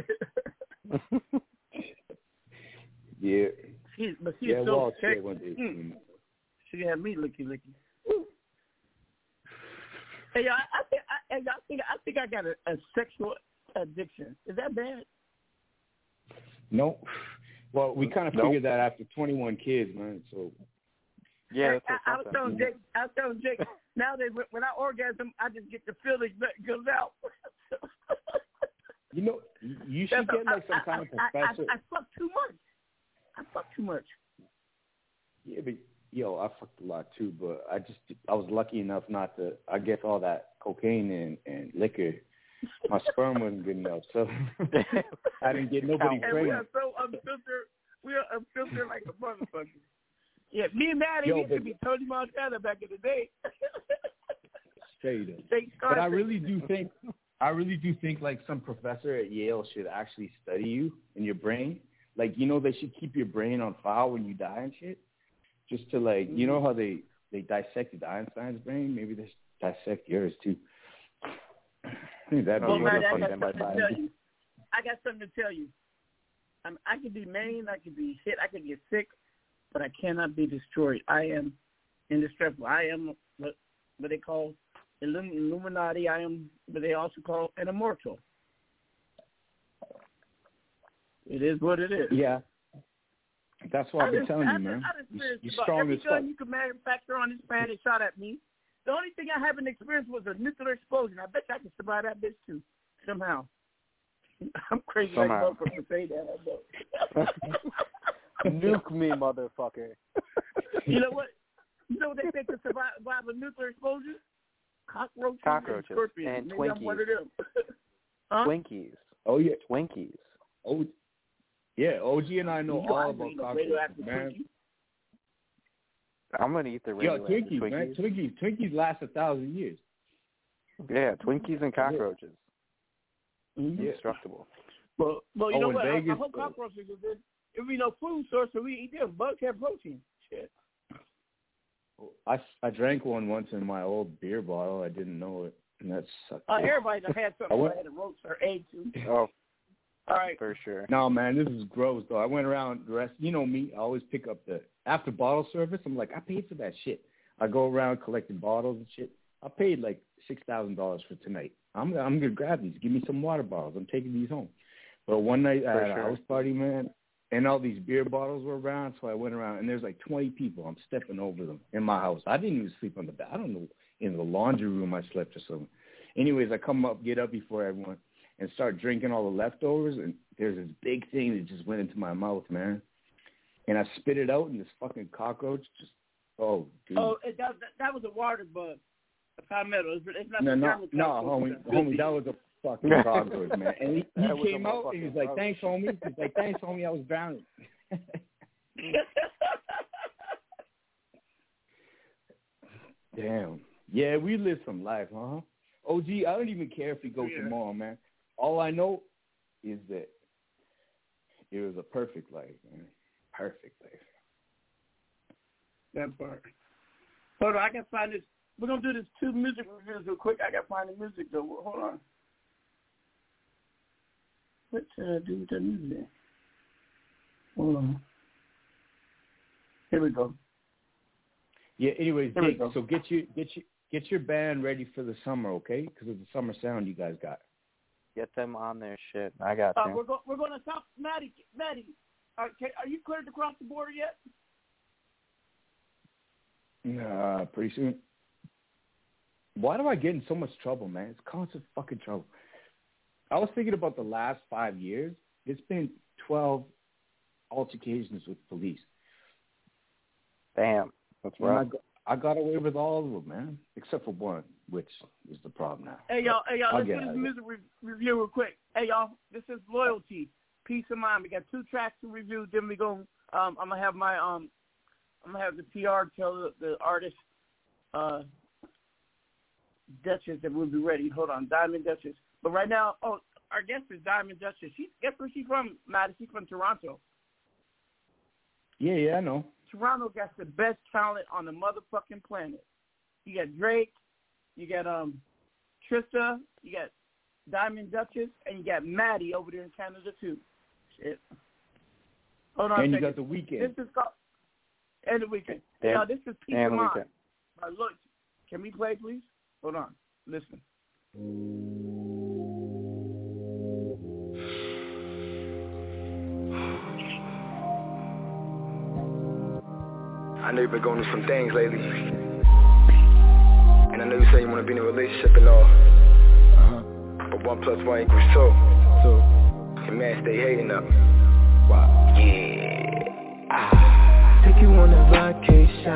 Speaker 8: Yeah.
Speaker 9: She's so sexy. She had me licky. Hey, I think I got a sexual addiction. Is that bad?
Speaker 8: No. Well, we kind of figured that after 21 kids, man. So.
Speaker 7: Yeah,
Speaker 9: I was telling Jake. Now when I orgasm, I just get the feeling that goes out.
Speaker 8: You know, you should get like some kind of professor.
Speaker 9: I fuck too much.
Speaker 8: Yeah, but I fucked a lot too. But I was lucky enough not to. I guess all that cocaine and liquor, my sperm wasn't good enough, so I didn't get nobody pregnant.
Speaker 9: We are so unfiltered. We are unfiltered like a motherfucker. Yeah, me and Maddie used to be Tony Montana back in the day.
Speaker 8: Straight up. But I really do think like some professor at Yale should actually study you and your brain. Like, they should keep your brain on file when you die and shit. Just to like, you know how they dissected Einstein's brain? Maybe they should dissect yours too. I think that'd be
Speaker 9: Maddie, I got something to tell you. I could be maimed, I could be hit, I could get sick, but I cannot be destroyed. I am indestructible. I am what they call Illuminati. I am what they also call an immortal. It is what it is.
Speaker 8: Yeah. That's what I've been telling you, man. You're strong as fuck. Every gun
Speaker 9: you can manufacture on this planet shot at me. The only thing I haven't experienced was a nuclear explosion. I bet you I can survive that bitch too, somehow. I'm crazy like motherfucker to say that.
Speaker 7: Nuke me, motherfucker.
Speaker 9: You know what? You know what they say to survive a nuclear explosion? Cockroaches and scorpions.
Speaker 7: And
Speaker 9: maybe
Speaker 7: Twinkies.
Speaker 9: I'm one of them. Huh?
Speaker 7: Twinkies.
Speaker 8: Oh yeah,
Speaker 7: Twinkies.
Speaker 8: Oh yeah, OG and I know all about cockroaches, man.
Speaker 7: I'm gonna eat the radioactive
Speaker 8: Twinkies, man. Twinkies last 1,000 years.
Speaker 7: Yeah, Twinkies and cockroaches.
Speaker 9: Mm-hmm.
Speaker 7: Indestructible.
Speaker 9: Well, you know what?
Speaker 8: Vegas,
Speaker 9: I hope cockroaches are good. If we no food source, so we eat them. Bugs have protein. Shit.
Speaker 8: I drank one once in my old beer bottle. I didn't know it, and that sucked.
Speaker 9: Everybody that had something I had a roach or egg too.
Speaker 7: Oh,
Speaker 9: all right,
Speaker 7: for sure.
Speaker 8: No, man, this is gross though. I went around the rest. You know me. I always pick up after bottle service. I'm like, I paid for that shit. I go around collecting bottles and shit. I paid like $6,000 for tonight. I'm gonna grab these. Give me some water bottles. I'm taking these home. But one night I had a house party, man, and all these beer bottles were around. So I went around, and there's like 20 people. I'm stepping over them in my house. I didn't even sleep on the bed. I don't know, in the laundry room I slept or something. Anyways, I get up before everyone, and start drinking all the leftovers. And there's this big thing that just went into my mouth, man. And I spit it out, and this fucking cockroach just, dude.
Speaker 9: Oh, that was a water bug. A palmetto. It's not
Speaker 8: homie, that was a fucking cockroach, man. And he came out, and he was like, thanks, homie. He's like, thanks, homie, I was drowning. Damn. Yeah, we live some life, huh? OG, I don't even care if we go tomorrow, man. All I know is that it was a perfect life, man. Perfect life.
Speaker 9: That part. Hold on, I can find this. We're going to do this 2 music reviews real quick. I got to find the music, though. Hold on. What should I do with the music? Hold on. Here we go.
Speaker 8: Yeah, anyways, Jake, so get your band ready for the summer, okay? Because of the summer sound you guys got.
Speaker 7: Get them on their shit. I got you.
Speaker 9: We're going to stop. Maddie, are you cleared to cross the border yet?
Speaker 8: Pretty soon. Why do I get in so much trouble, man? It's constant fucking trouble. I was thinking about the last 5 years. It's been 12 altercations with police.
Speaker 7: Damn, that's right.
Speaker 8: I got away with all of them, man, except for one, which is the problem now.
Speaker 9: Hey, y'all, let's do this music review real quick. Hey, y'all, this is Loyalty, Peace of Mind. We got 2 tracks to review. Then we go. I'm gonna have the PR tell the artist, Duchess, that we'll be ready. Hold on, Diamond Duchess. But right now, our guest is Diamond Duchess. Guess where she's from, Maddie? She's from Toronto.
Speaker 8: Yeah, I know.
Speaker 9: Toronto got the best talent on the motherfucking planet. You got Drake, you got Trista, you got Diamond Duchess, and you got Maddie over there in Canada too. Shit. Hold on.
Speaker 8: And you got The Weeknd.
Speaker 9: This is called and The Weeknd. Now this is Peace of Mind. Look, can we play, please? Hold on. Listen.
Speaker 10: I know you've been going through some things lately, and I know you say you want to be in a relationship and all, but 1 + 1 = 2. Your man stay hating up. Wow. Yeah.
Speaker 11: Take you on a vacation.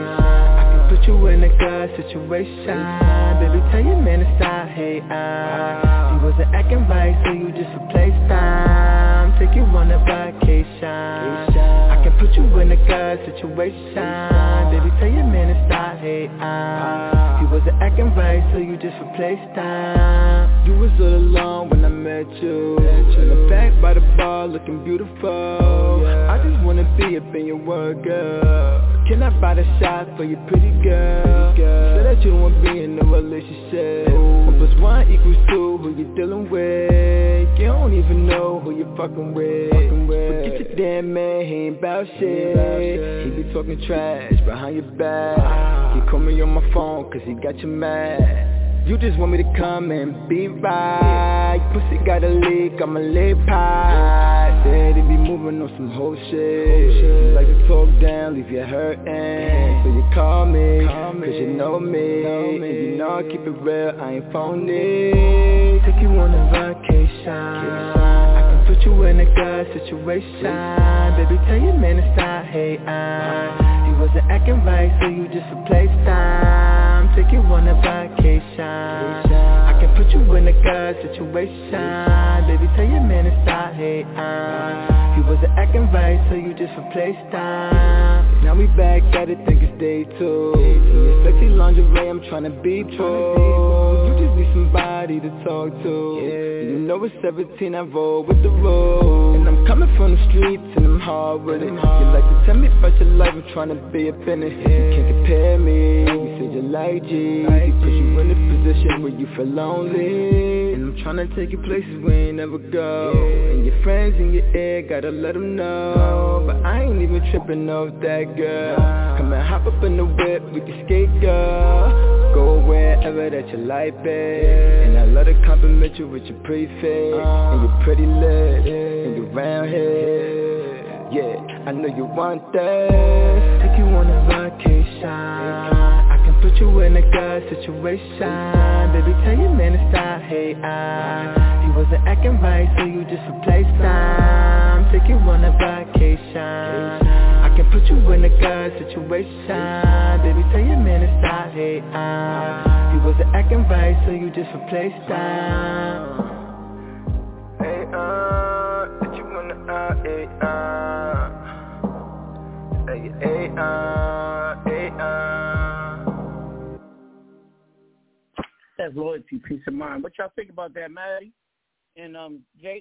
Speaker 11: I can put you in a good situation. Baby, tell your man to stop hating. You wasn't acting right, so you just replaced time. Take you on a vacation. I can put you in a good situation. Baby, tell your man to stop hating. You wasn't acting right, so you just replaced time. You was all alone when I met you. In the back by the bar, looking beautiful. I just wanna be up in your world, girl. Can I buy the shot for your pretty girl? Say that you don't want to be in a relationship. 1 + 1 = 2. Who you dealing with? You don't even know who you fucking with. Forget your damn man, he ain't bout shit. He be talking trash behind your back. He call me on my phone cause he got you mad. You just want me to come and be right. Pussy got a leak, I'ma lay pie. Said he be moving on some whole shit. You like to talk down, leave you hurting. So you call me, cause you know me. And you know I keep it real, I ain't phony. Take you on a vacation. I can put you in a good situation. Baby, tell your man to stop hating. You wasn't acting right, so you just replaced time. Take you on a vacation. I can put you in a good situation. Baby, tell your man to stop hating. You wasn't acting right, so you just replaced time. Now we back at it, think it's day 2. In your sexy lingerie, I'm tryna be true. You just need somebody to talk to. You know it's 17, I roll with the rules. And I'm coming from the streets and I'm hard with it. You like to tell me about your life, I'm tryna be up in it. You can't compare me, you said you like G. Cause you in a position where you feel lonely. And I'm tryna take you places we ain't never go. And your friends in your ear, gotta let them know. But I ain't even tripping off that girl. Come and hop up in the whip, we can skate, girl. Go wherever that you like, babe. And I love to compliment you with your pretty face. And your pretty lips, and your round head. Yeah, I know you want that. Take you on a vacation. I can put you in a good situation. Baby, tell your man to stop hating. He wasn't acting right, so you just replaced time. Take you on a vacation. I can put you in a good situation. Baby, tell your man to stop hating. He wasn't acting right, so you just replaced time. Hey, that you wanna
Speaker 9: That's loyalty, peace of mind. What y'all think about that, Maddie and Jake?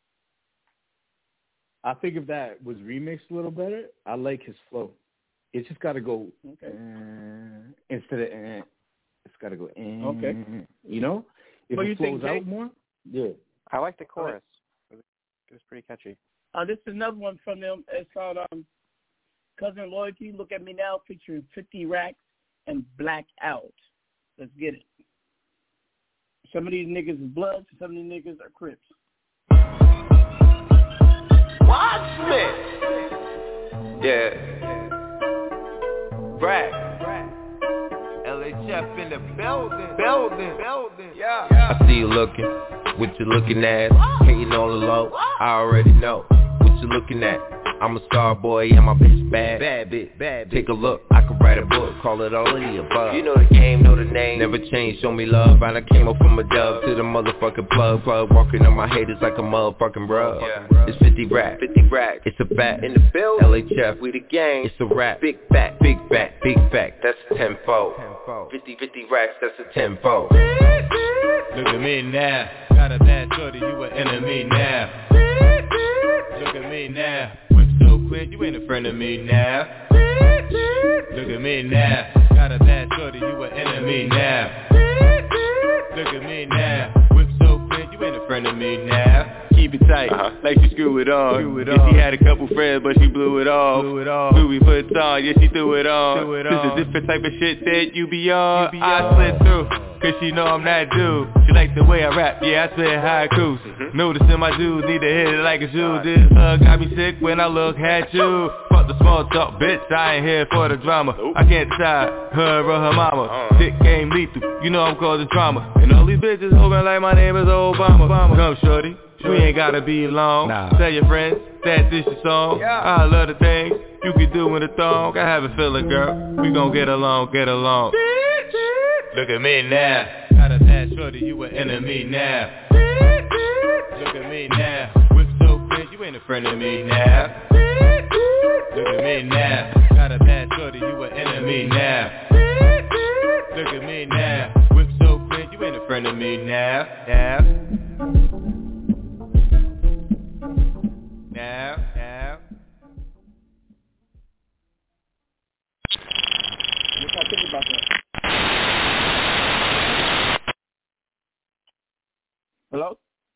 Speaker 8: I think if that was remixed a little better, I like his flow. It's just got to go instead of it's got to go
Speaker 9: okay.
Speaker 8: You know? If it flows out more, yeah.
Speaker 7: I like the chorus. It was pretty catchy.
Speaker 9: This is another one from them. It's called Cousin Loyalty, Look at Me Now, featuring 50 Racks and Black Out. Let's get it. Some of these niggas is Bloods, some of these niggas are Crips.
Speaker 12: Watchman. Yeah. Brad. LHF in the building. Yeah.
Speaker 13: I see you looking. What you looking at? Hating all alone. I already know what you looking at. I'm a star boy and my bitch bad. Bad bitch. Take a look. I could write a book. Call it all of the above.
Speaker 12: You know the game, know the name.
Speaker 13: Never change. Show me love. I done came up from a dove to the motherfucking plug. Walking on my haters like a motherfucking rug.
Speaker 12: Yeah.
Speaker 13: It's 50 racks.
Speaker 12: It's
Speaker 13: a fact.
Speaker 12: In the building.
Speaker 13: LHF.
Speaker 12: We the gang.
Speaker 13: It's a rap.
Speaker 12: Big fact.
Speaker 13: That's a tenfold.
Speaker 12: 50 racks. That's a tenfold.
Speaker 13: Look at me now. Got a bad shorty. You an enemy now. Look at me now. So quick, you ain't a friend of me now. Look at me now. Got a bad shorty, you an enemy now. Look at me now. Whip so quick, you ain't a friend of me now. keep it tight, like she screw it on. Yeah, she had a couple friends, but she blew it off. Louis Vuitton, yeah, she threw it on. This a different type of shit that you be on. I slid through, cause she know I'm that dude. She like the way I rap, yeah, I spit haikus. Noticing my dudes need to hit it like a shoe. This hug got me sick when I look at you. Fuck the small talk, bitch, I ain't here for the drama. I can't decide, her or her mama. Dick game lethal, you know I'm called the drama. And all these bitches hoping like my name is Obama. Come shorty, we ain't gotta be long. Tell your friends that this your song. I love the things you can do in the thong. I have a feeling, girl, we gon' get along, get along. Look at me now, got a bad shorty, you an enemy now. Look at me now, whip so quick, you ain't a friend of me now. Look at me now, got a bad shorty, you an enemy now. Look at me now, whip so quick, you ain't a friend of me now. Now.
Speaker 9: What y'all think about that? Hello?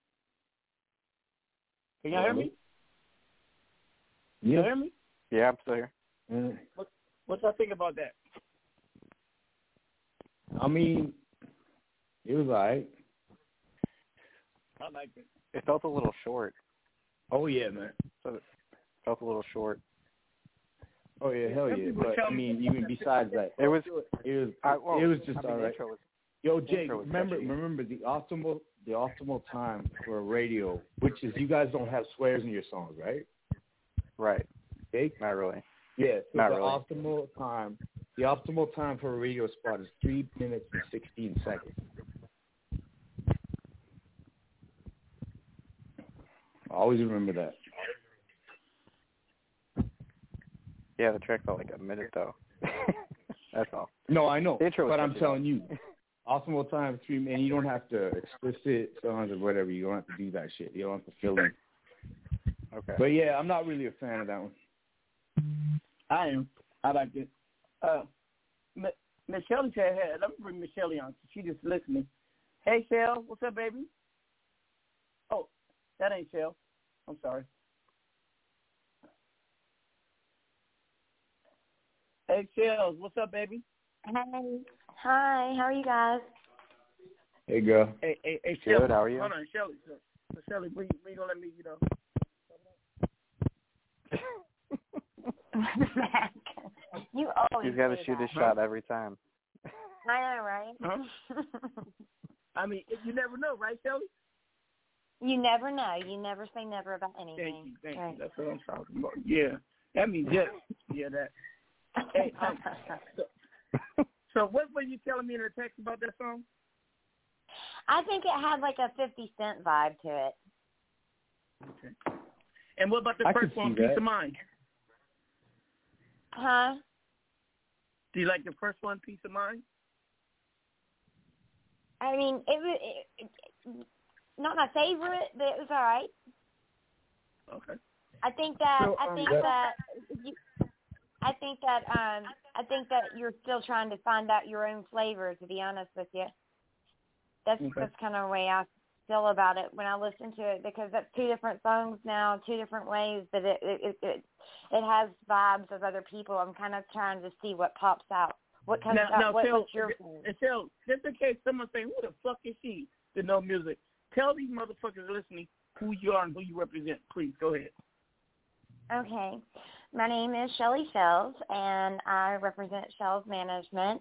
Speaker 9: Can y'all hear me? You hear me?
Speaker 7: Yeah, I'm still here.
Speaker 9: What y'all think about that?
Speaker 8: I mean, it was alright.
Speaker 9: I like it.
Speaker 7: It felt a little short.
Speaker 8: Oh yeah, man.
Speaker 7: It felt a little short.
Speaker 8: Oh yeah, hell yeah. But I mean, even besides that,
Speaker 7: it was
Speaker 8: just alright. Yo, Jake, remember the optimal time for a radio, which is you guys don't have swears in your songs, right?
Speaker 7: Right.
Speaker 8: Jake?
Speaker 7: Not really.
Speaker 8: Yeah, so
Speaker 7: Not
Speaker 8: the
Speaker 7: really.
Speaker 8: optimal time for a radio spot is 3 minutes and 16 seconds. Always remember that.
Speaker 7: Yeah, the track felt like a minute though. That's all.
Speaker 8: No, I know, but I'm telling
Speaker 7: you.
Speaker 8: Optimal time 3 minutes. You don't have to explicit songs or whatever. You don't have to do that shit. You don't have to fill in.
Speaker 7: Okay.
Speaker 8: But yeah, I'm not really a fan of that one.
Speaker 9: I am. I like it. Miss Shelly said, hey, let me bring Miss Shelly on. She just listening. Hey, Shell. What's up, baby? Oh, that ain't Shell. I'm sorry. Hey, Shell. What's up, baby?
Speaker 14: Hey. Hi. How are you guys?
Speaker 8: Hey, girl.
Speaker 9: Hey, Shelly.
Speaker 7: Good. How are you?
Speaker 9: Hold on, Shelly. So Shelly, we gonna let me,
Speaker 14: You always.
Speaker 7: He's got to shoot his shot every time.
Speaker 14: I know, right?
Speaker 9: Huh? I mean, you never know, right, Shelly?
Speaker 14: You never know. You never say never about anything.
Speaker 9: Thank you. That's what I'm talking about. Yeah. That means yes. Yeah, that. Hey, so what were you telling me in the text about that song?
Speaker 14: I think it had like a 50 Cent vibe to it.
Speaker 9: Okay. And what about the first one, Peace of Mind?
Speaker 14: Huh?
Speaker 9: Do you like the first one, Peace of Mind?
Speaker 14: I mean, it not my favorite, but it was all right.
Speaker 9: Okay.
Speaker 14: I think that you're still trying to find out your own flavor, to be honest with you. That's kind of the way I feel about it when I listen to it, because that's two different songs now, two different ways, but it has vibes of other people. I'm kind of trying to see what pops out. What comes out? What's your favorite?
Speaker 9: Phil, just in case someone's saying, who the fuck is she to know music? Tell these motherfuckers listening who you are and who you represent. Please, go ahead.
Speaker 14: Okay. My name is Shelly Shells, and I represent Shells Management.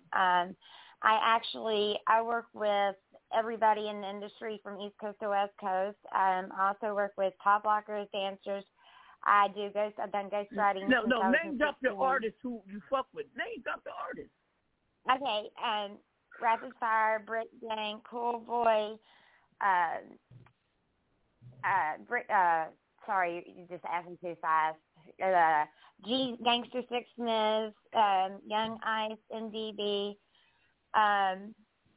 Speaker 14: I work with everybody in the industry from East Coast to West Coast. I also work with top lockers, dancers. I've done ghostwriting.
Speaker 9: No, name drop the artists who you fuck with. Name drop the artists.
Speaker 14: Okay, Rapid Fire, Brick Gang, Cool Boy, sorry, you just asked me too fast. Gangster Six Miz, Young Ice, NDB. I'm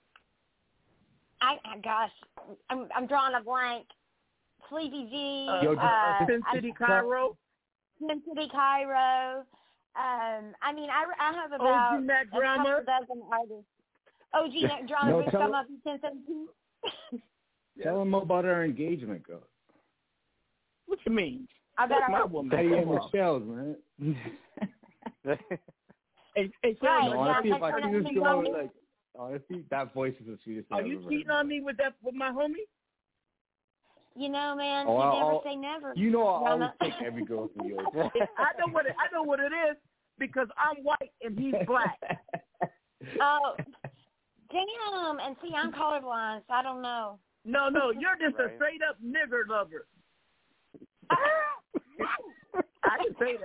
Speaker 14: drawing a blank. Sleepy G.
Speaker 9: Sin City Cairo.
Speaker 14: Sin City Cairo. I mean, I have about
Speaker 9: OG Mac Drama.
Speaker 14: a dozen artists. OG Mac Drama will come up in 1017.
Speaker 8: Tell them about our engagement, girl.
Speaker 9: What you mean?
Speaker 14: I bet
Speaker 9: That's my
Speaker 14: I
Speaker 9: woman.
Speaker 8: Hey, and Michelle's, man.
Speaker 9: Hey,
Speaker 14: Right,
Speaker 8: no, honestly,
Speaker 14: yeah,
Speaker 8: if I
Speaker 14: that's
Speaker 8: can
Speaker 14: what
Speaker 8: just
Speaker 14: I'm
Speaker 8: go,
Speaker 14: saying.
Speaker 8: like, honestly, that voice is the sweetest thing
Speaker 9: Are
Speaker 8: I've
Speaker 9: you
Speaker 8: ever
Speaker 9: cheating
Speaker 8: heard.
Speaker 9: on me with my homie?
Speaker 14: You know, man,
Speaker 8: Oh,
Speaker 14: you never
Speaker 8: I'll-
Speaker 14: say never.
Speaker 8: You know, I'll always
Speaker 14: Rama.
Speaker 8: take every girl from you.
Speaker 9: I know what it is because I'm white and he's black.
Speaker 14: Oh, damn! And see, I'm colorblind, so I don't know.
Speaker 9: No, you're just a straight up nigger lover. I can say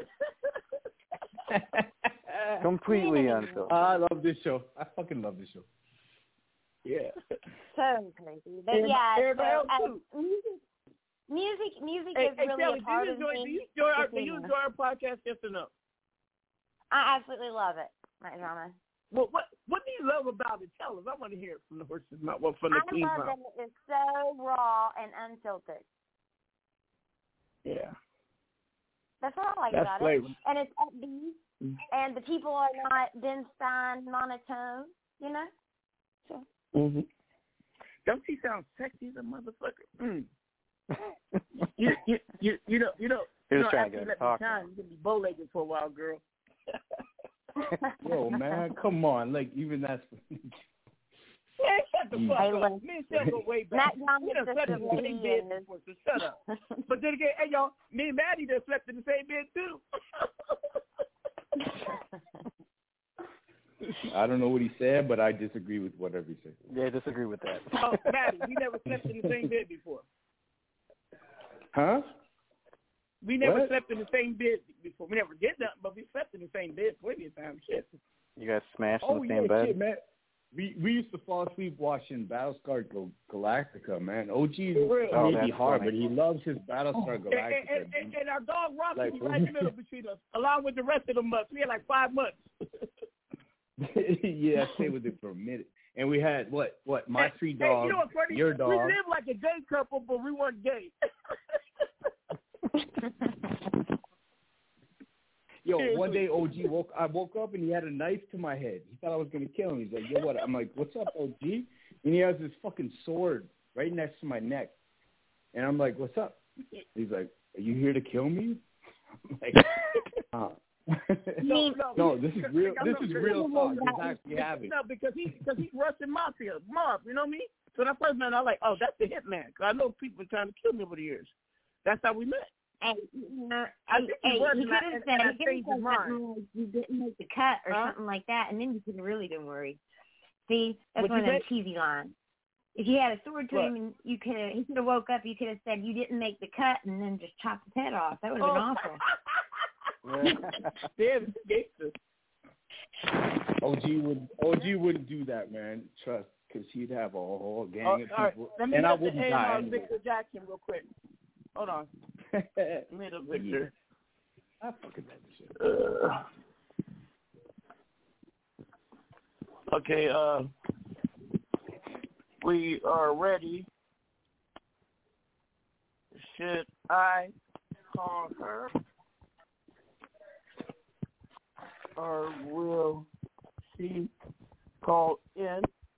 Speaker 9: that.
Speaker 7: Completely unfiltered.
Speaker 8: I love this show. I fucking love this show.
Speaker 9: Yeah.
Speaker 14: So crazy, but
Speaker 9: Everybody else
Speaker 14: so,
Speaker 9: too.
Speaker 14: music
Speaker 9: Hey,
Speaker 14: is really
Speaker 9: Shelly,
Speaker 14: a part of
Speaker 9: do
Speaker 14: me.
Speaker 9: you enjoy our podcast? Yes or no?
Speaker 14: I absolutely love it, Mac Drama.
Speaker 9: Well, what do you love about it? Tell us. I want to hear it from the horse's mouth. Well, from the
Speaker 14: I
Speaker 9: queen's
Speaker 14: love
Speaker 9: mouth.
Speaker 14: that it's so raw and unfiltered.
Speaker 9: Yeah.
Speaker 14: That's what I like
Speaker 9: That's
Speaker 14: about
Speaker 9: flavor.
Speaker 14: it. And it's upbeat, and the people are not Ben Stein monotone, you know? So.
Speaker 9: Mm-hmm. Don't she sound sexy as a motherfucker? Mm. you know,
Speaker 7: trying
Speaker 9: after
Speaker 7: to get
Speaker 9: you
Speaker 7: her
Speaker 9: let me
Speaker 7: talking.
Speaker 9: shine, you can be bow-legged for a while, girl.
Speaker 8: Yo, man, come on. Like, even that's...
Speaker 9: Man, shut the fuck
Speaker 14: Hey,
Speaker 9: up.
Speaker 14: look.
Speaker 9: Me and Shell go way back.
Speaker 14: Matt Drama's
Speaker 9: We done slept in the
Speaker 14: sister
Speaker 9: same
Speaker 14: Lee
Speaker 9: bed
Speaker 14: is-
Speaker 9: before, so shut up. But then again, hey, y'all, me and Maddie done slept in the same bed, too.
Speaker 8: I don't know what he said, but I disagree with whatever he said.
Speaker 7: Yeah, I disagree with that.
Speaker 9: Oh, Maddie, we never slept in the same bed before.
Speaker 8: Huh?
Speaker 9: We never
Speaker 8: What?
Speaker 9: slept in the same bed before. We never did nothing, but we slept in the same bed plenty of times. Shit.
Speaker 7: You guys smashed
Speaker 8: Oh,
Speaker 7: in the
Speaker 8: yeah,
Speaker 7: same bed?
Speaker 8: shit, man. We used to fall asleep watching Battlestar Galactica, man. OG
Speaker 9: For real.
Speaker 7: Oh,
Speaker 8: may be
Speaker 7: that's
Speaker 8: hard,
Speaker 7: funny.
Speaker 8: but he loves his Battlestar Galactica.
Speaker 9: And our dog Rocky
Speaker 8: Like,
Speaker 9: was right in the middle between us, along with the rest of the months. We had like 5 months.
Speaker 8: Yeah, I stayed with it for a minute. And we had, what, my 3 dogs,
Speaker 9: Hey, you know what's funny?
Speaker 8: your
Speaker 9: We
Speaker 8: dog.
Speaker 9: lived like a gay couple, but we weren't gay.
Speaker 8: Yo,
Speaker 9: Seriously.
Speaker 8: one day I woke up and he had a knife to my head. He thought I was going to kill him. He's like, yo, what? I'm like, what's up, OG? And he has this fucking sword right next to my neck. And I'm like, what's up? He's like, are you here to kill me? I'm like, No, this is real. This is real talk. This actually happened.
Speaker 9: No, because he's Russian mafia, mob. You know me. So that first man, I was like, oh, that's the hitman. Because I know people been trying to kill me over the years. That's how we met.
Speaker 14: Hey, you know,
Speaker 9: I think he was,
Speaker 14: you
Speaker 9: and
Speaker 14: could
Speaker 9: I-
Speaker 14: have
Speaker 9: and I
Speaker 14: said
Speaker 9: changed his mind.
Speaker 14: something you didn't make the cut or
Speaker 9: Huh?
Speaker 14: something like that, and then you could have really been worried. See, that's
Speaker 9: What'd
Speaker 14: one of
Speaker 9: you
Speaker 14: them
Speaker 9: say?
Speaker 14: cheesy lines. If you had a sword to
Speaker 9: What?
Speaker 14: him, and he could have woke up. You could have said you didn't make the cut, and then just chopped his head off. That would have been awful.
Speaker 9: Damn, gangster.
Speaker 8: OG wouldn't do that, man. Trust, because he'd have a whole gang of
Speaker 9: All right,
Speaker 8: people,
Speaker 9: let me
Speaker 8: and I
Speaker 9: hit the
Speaker 8: wouldn't
Speaker 9: A&R
Speaker 8: die. Anyway.
Speaker 9: Victor Jackson real quick. Hold on. Let me hit up Victor.
Speaker 8: I fucking love this shit.
Speaker 9: Okay, we are ready. Should I call her? Or will she call in?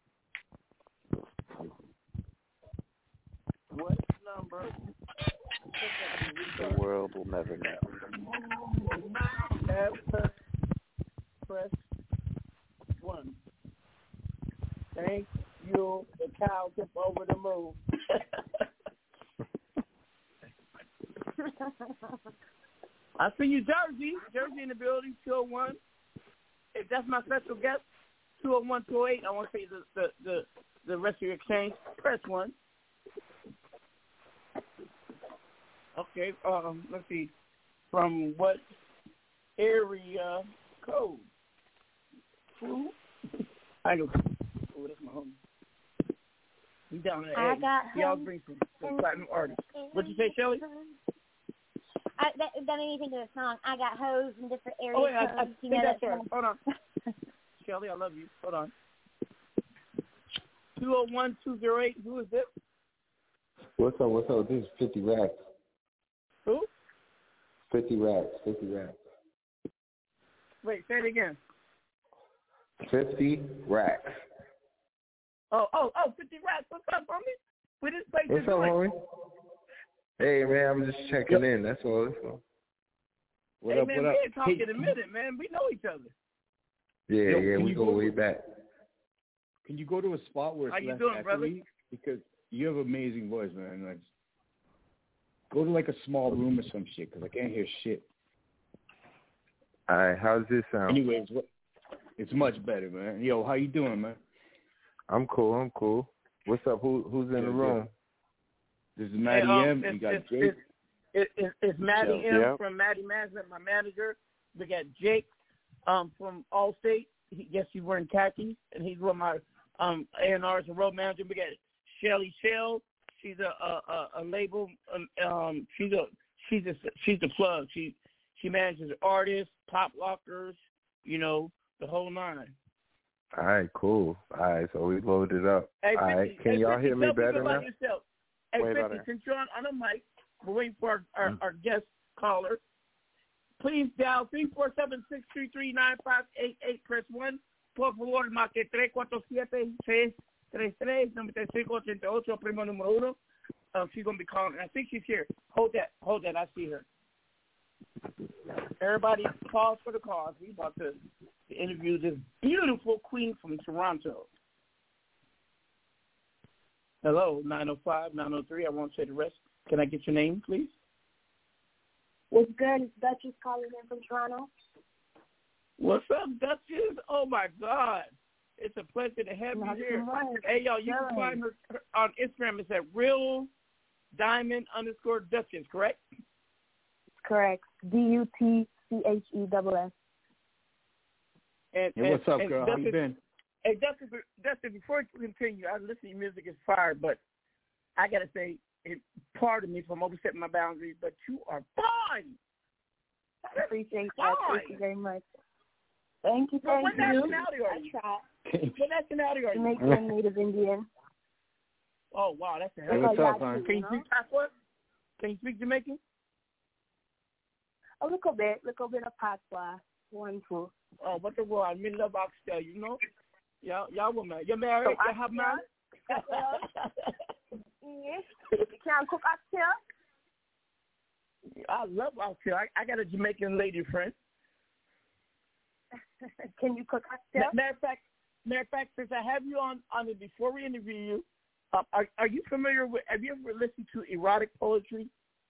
Speaker 9: What number?
Speaker 7: The world will never know.
Speaker 9: Press 1. Thank you. The cow tip over the moon. I see you, Jersey. Jersey in the building, 201. If that's my special guest, 201, 208. I want to say the rest of your exchange. Press 1. Okay, let's see. From what area code? Who? I go. Oh, that's my homie. He's down there.
Speaker 14: I got
Speaker 9: he always brings some platinum artists. What'd you say, Shelly?
Speaker 14: That made me think of the song. I got hoes in different areas.
Speaker 9: Oh, yeah, I
Speaker 14: you
Speaker 9: think
Speaker 14: know
Speaker 9: that's
Speaker 14: that
Speaker 9: right.
Speaker 14: song?
Speaker 9: Hold on. Shelly, I love you. Hold on. 201-208. Who is this?
Speaker 15: What's up? This is 50 Racks.
Speaker 9: Who?
Speaker 15: 50 Racks.
Speaker 9: Wait, say it again.
Speaker 15: 50 Racks.
Speaker 9: Oh, 50 Racks. What's up, homie? We just played
Speaker 15: What's
Speaker 9: your
Speaker 15: up,
Speaker 9: joint.
Speaker 15: homie? Hey, man, I'm just checking in. That's all.
Speaker 9: What up? We ain't talking in a minute, man. We know each other.
Speaker 15: Yeah, we go way back.
Speaker 8: Can you go to a spot where it's
Speaker 9: How you
Speaker 8: less
Speaker 9: doing, brother?
Speaker 8: echoey? Because you have an amazing voice, man. Like, go to like a small room or some shit, because I can't hear shit.
Speaker 15: All right, how's this sound?
Speaker 8: Anyways, it's much better, man. Yo, how you doing, man?
Speaker 15: I'm cool. What's up? Who's in the room?
Speaker 8: This is Maddie M. You got Jake.
Speaker 9: It's Maddie M from Maddie Management, my manager. We got Jake from Allstate. Yes, he's wearing khakis, and he's with my A&Rs and road manager. We got Shelly Shell. She's a label. She's the plug. She manages artists, pop lockers, the whole nine.
Speaker 15: All right, cool. All right, so we loaded up.
Speaker 9: Hey,
Speaker 15: all right, can y'all hear me better now?
Speaker 9: Hey, 50, since you're on the mic, we're waiting for our guest caller. Please dial 347-633-9588. Press 1. Por favor, marque 347-633-9588, primo número 1. She's going to be calling. I think she's here. Hold that. I see her. Everybody pause for the cause. We're about to interview this beautiful queen from Toronto. Hello, 905-903. I won't say the rest. Can I get your name, please?
Speaker 18: What's good? It's Duchess calling in from Toronto.
Speaker 9: What's up, Duchess? Oh, my God. It's a pleasure to have you here. Hey, yo, you can find her on Instagram. It's at realdiamond_Duchess, correct?
Speaker 18: Correct. DUTCHESS.
Speaker 8: What's up, girl? How you been?
Speaker 9: Hey, Dustin, before you continue, I listen to your music. It's fire, but I got to say, pardon me for overstepping my boundaries, but you are fine.
Speaker 18: I appreciate that. Thank you very much. Thank you.
Speaker 9: What nationality are you? What nationality are you?
Speaker 18: Jamaican, Native Indian.
Speaker 9: Oh, wow, that's a
Speaker 8: hell of a job.
Speaker 9: Can you speak patois? Can you speak Jamaican?
Speaker 18: A little bit of patois. 1, 2.
Speaker 9: Oh, what the world? I'm in love oxtail, Y'all woman. You're married? You have man?
Speaker 18: Yes. You can't cook oxtail?
Speaker 9: I love oxtail. I got a Jamaican lady friend.
Speaker 18: Can you cook oxtail?
Speaker 9: Matter of fact, since I have you on it before we interview you, are you familiar with? Have you ever listened to erotic poetry?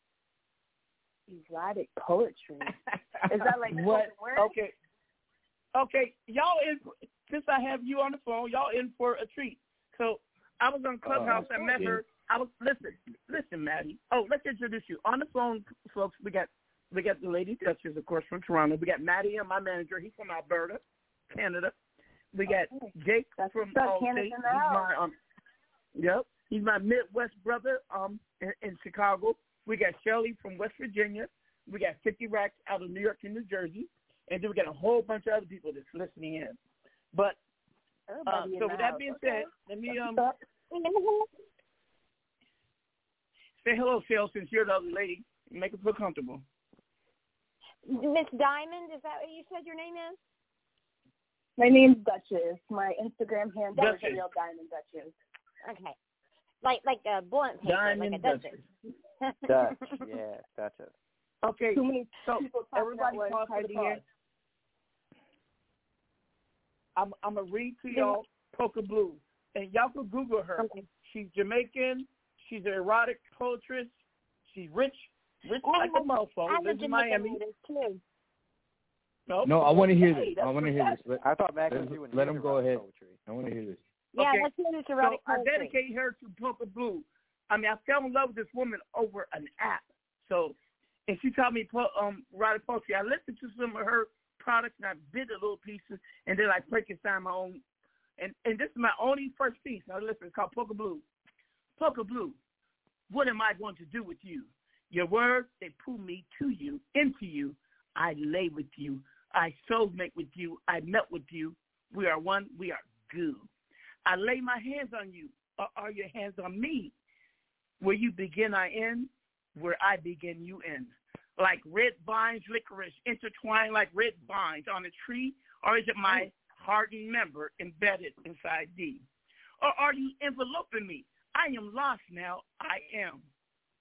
Speaker 18: Erotic poetry. Is that like
Speaker 9: what? Okay. Y'all in? Since I have you on the phone, y'all in for a treat. So I was on Clubhouse. I met her. I was listen, Maddie. Oh, let's introduce you on the phone, folks. We got the lady Duchess, of course, from Toronto. We got Maddie and my manager. He's from Alberta, Canada. We got Jake from Allstate. He's my Midwest brother in Chicago. We got Shelly from West Virginia. We got 50 Racks out of New York and New Jersey. And then we got a whole bunch of other people that's listening in. But so with that being said, let me say hello, Shell, since you're the other lady. Make it feel comfortable.
Speaker 14: Miss Diamond, is that what you said your name is?
Speaker 18: My name's Duchess. My Instagram handle is Real Diamond Duchess.
Speaker 14: Okay. Like a blunt paper,
Speaker 9: Diamond
Speaker 14: like a Duchess.
Speaker 7: Dutch, yeah, Duchess.
Speaker 9: Okay,
Speaker 18: too many
Speaker 9: so
Speaker 18: people
Speaker 9: everybody pause for the pause. I'm going to read to y'all Polka Blue, and y'all can Google her. Okay. She's Jamaican. She's an erotic poetess. She's rich like a mofo. Lives in Miami.
Speaker 8: No, I want to hear this. I want to hear this.
Speaker 7: I thought Mac was doing
Speaker 8: let him go ahead. I want to hear this.
Speaker 14: Yeah,
Speaker 9: okay.
Speaker 14: let's hear this erotic poetry.
Speaker 9: I dedicate her to Polka Blue. I mean, I fell in love with this woman over an app. So, and she taught me erotic poetry. I listened to some of her products and I bit the little pieces and then I Frankenstein my own. And this is my only first piece. Now listen, it's called Polka Blue. Polka Blue, what am I going to do with you? Your words, they pull me to you, into you. I lay with you. I soulmate with you. I melt with you. We are one. We are goo. I lay my hands on you. Or are your hands on me? Where you begin, I end. Where I begin, you end. Like red vines, licorice, intertwined like red vines on a tree? Or is it my hardened member embedded inside thee? Or are you enveloping me? I am lost now. I am.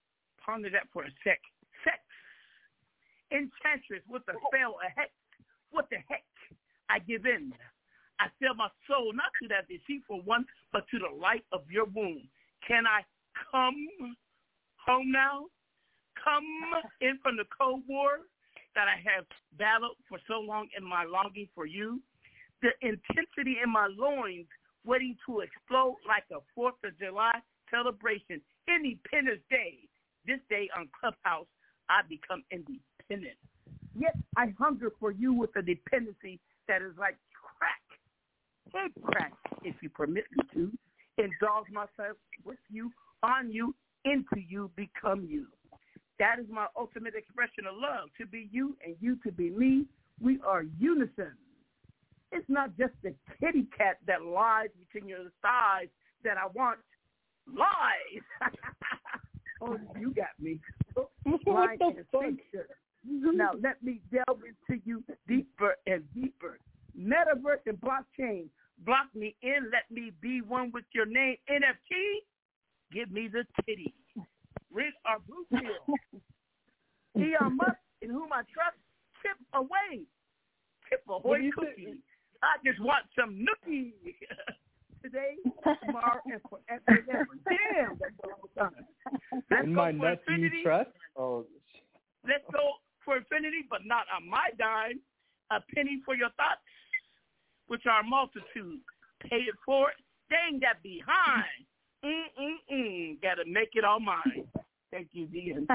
Speaker 9: Ponder that for a sec. Sex. Enchantress with a spell of heck. What the heck? I give in. I sell my soul not to that deceitful one, but to the light of your womb. Can I come home now? Come in from the Cold War that I have battled for so long in my longing for you. The intensity in my loins waiting to explode like a 4th of July celebration. Independence Day. This day on Clubhouse, I become independent. Yet I hunger for you with a dependency that is like crack. Head crack, if you permit me to. Indulge myself with you, on you, into you, become you. That is my ultimate expression of love, to be you and you to be me. We are unison. It's not just the kitty cat that lies between your thighs that I want. Lies. Oh, you got me. Line and fiction. Now let me delve into you deeper and deeper. Metaverse and blockchain. Block me in. Let me be one with your name. NFT. Give me the titty. Rich or blue pill. Elon Musk, in whom I trust. Chip away. Chip ahoy cookie. I just want some nookie. Today, tomorrow, and forever. Damn, that's all time. Let's
Speaker 8: in
Speaker 9: go
Speaker 8: my
Speaker 9: for
Speaker 8: nuts
Speaker 9: infinity.
Speaker 8: you trust? Oh.
Speaker 9: Let's go for infinity, but not on my dime. A penny for your thoughts, which are a multitude. Pay it for it. Dang that behind. Gotta make it all mine. Thank you, Dean.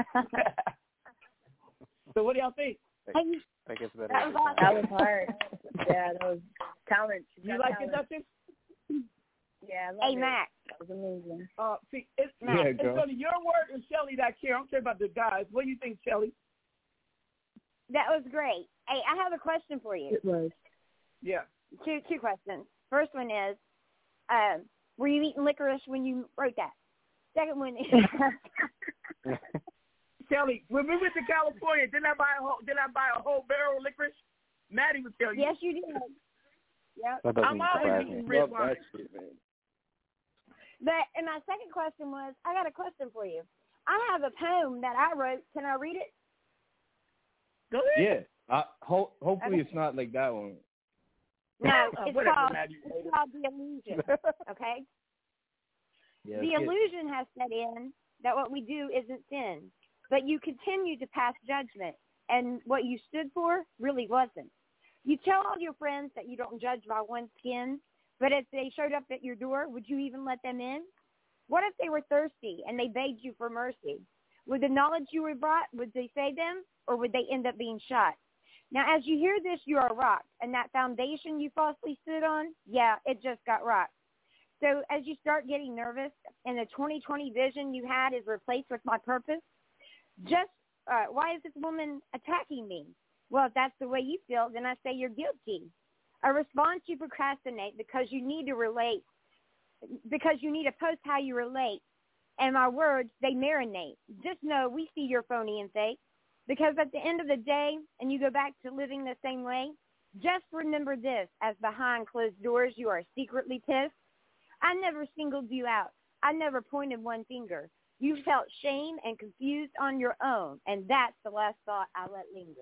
Speaker 9: So what do y'all think?
Speaker 7: That gets better.
Speaker 18: That was awesome. That was hard. Yeah, that was talent.
Speaker 9: You like it, Dustin?
Speaker 18: Yeah, I love
Speaker 14: Hey,
Speaker 18: it.
Speaker 14: Mac.
Speaker 18: That was amazing.
Speaker 9: See, it's only your word and Shelly that care. I don't care about the guys. What do you think, Shelly?
Speaker 14: That was great. Hey, I have a question for you.
Speaker 18: It was.
Speaker 9: Yeah.
Speaker 14: Two questions. First one is, were you eating licorice when you wrote that? Second one is,
Speaker 9: Shelly, when we went to California, didn't I buy a whole barrel of licorice? Maddie would tell you.
Speaker 14: Yes, you did. Yep.
Speaker 9: I'm always eating red wine.
Speaker 14: And my second question was, I got a question for you. I have a poem that I wrote. Can I read it?
Speaker 9: Go ahead.
Speaker 8: Yeah. Hopefully it's not like that one.
Speaker 14: No, it's called The Illusion. Okay?
Speaker 8: Yeah,
Speaker 14: the illusion has set in that what we do isn't sin, but you continue to pass judgment, and what you stood for really wasn't. You tell all your friends that you don't judge by one's skin, but if they showed up at your door, would you even let them in? What if they were thirsty and they begged you for mercy? Would the knowledge you were brought, would they save them, or would they end up being shot? Now, as you hear this, you are rocked, and that foundation you falsely stood on, yeah, it just got rocked. So as you start getting nervous and the 2020 vision you had is replaced with my purpose, why is this woman attacking me? Well, if that's the way you feel, then I say you're guilty. A response you procrastinate because you need to relate, because you need to post how you relate. And my words, they marinate. Just know we see your phony and fake. Because at the end of the day, and you go back to living the same way, just remember this, as behind closed doors you are secretly pissed. I never singled you out. I never pointed one finger. You felt shame and confused on your own, and that's the last thought I let linger.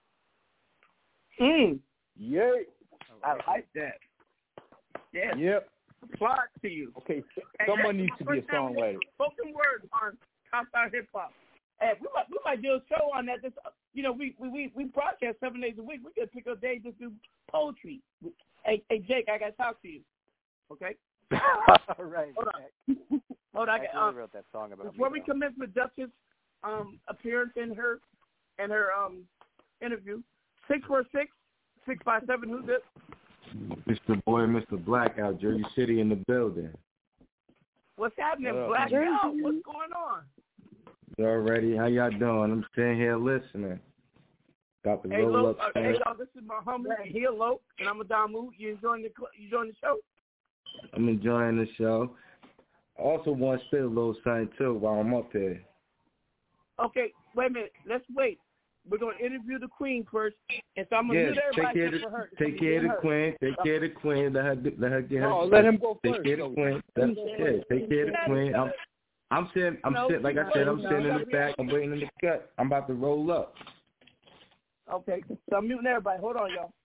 Speaker 8: Yay.
Speaker 9: I like that. Yeah.
Speaker 8: Yep.
Speaker 9: Applaud to you.
Speaker 8: Okay, someone needs to be a songwriter.
Speaker 9: Spoken word on Top Star Hip Hop. Hey, we might do a show on that. We broadcast 7 days a week. We could pick a day to do poetry. Hey, Jake, I got to talk to you. Okay?
Speaker 7: All right.
Speaker 9: Hold on.
Speaker 7: I actually wrote that song about
Speaker 9: before we commence with Duchess' appearance in her interview. 646-657. Who's this?
Speaker 15: Mr. Boy, Mr. Black out Jersey City in the building.
Speaker 9: What's happening, Black? Out? What's going on?
Speaker 15: Y'all ready? How y'all doing? I'm sitting here listening. Got the roll up.
Speaker 9: Hey, y'all, this is my homie. He Loke, and I'm a Damu. You enjoying the show?
Speaker 15: I'm enjoying the show. I also want to say a little something, too, while I'm up there.
Speaker 9: Okay, wait a minute. Let's wait. We're going to interview the queen first, and so I'm going to mute everybody for her.
Speaker 15: Take care of the queen. Take care of the queen. Let her get her.
Speaker 8: No, let him go
Speaker 15: take
Speaker 8: first.
Speaker 15: Take care of the queen. That's it. Take care of the queen. I'm sitting like I said, I'm sitting in the back. I'm waiting in the cut. I'm about to roll up.
Speaker 9: Okay, so I'm muting everybody. Hold on, y'all.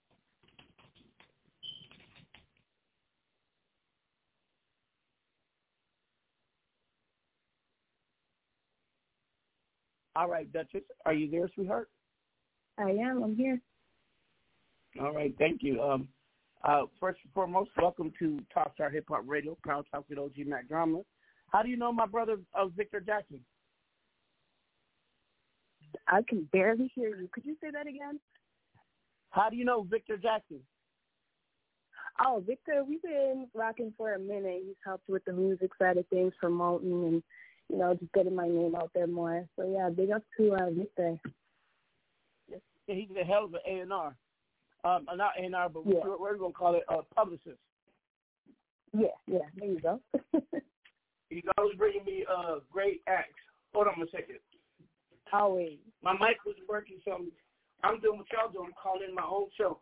Speaker 9: All right, Duchess, are you there, sweetheart?
Speaker 18: I am. I'm here.
Speaker 9: All right, thank you. First and foremost, welcome to Top Star Hip Hop Radio, Power Talk with OG Mac Drama. How do you know my brother, Victor Jackson?
Speaker 18: I can barely hear you. Could you say that again?
Speaker 9: How do you know Victor Jackson?
Speaker 18: Oh, Victor, we've been rocking for a minute. He's helped with the music side of things, promoting and, you know, just getting my name out there more. So, yeah, big up to Victor.
Speaker 9: Yeah, he's a hell of an A&R. Not A&R, but we're going to call it publicist.
Speaker 18: Yeah, there you go.
Speaker 9: He's always bringing me great acts. Hold on a second.
Speaker 18: Always.
Speaker 9: My mic was working, so I'm doing what y'all doing. I'm calling in my own show.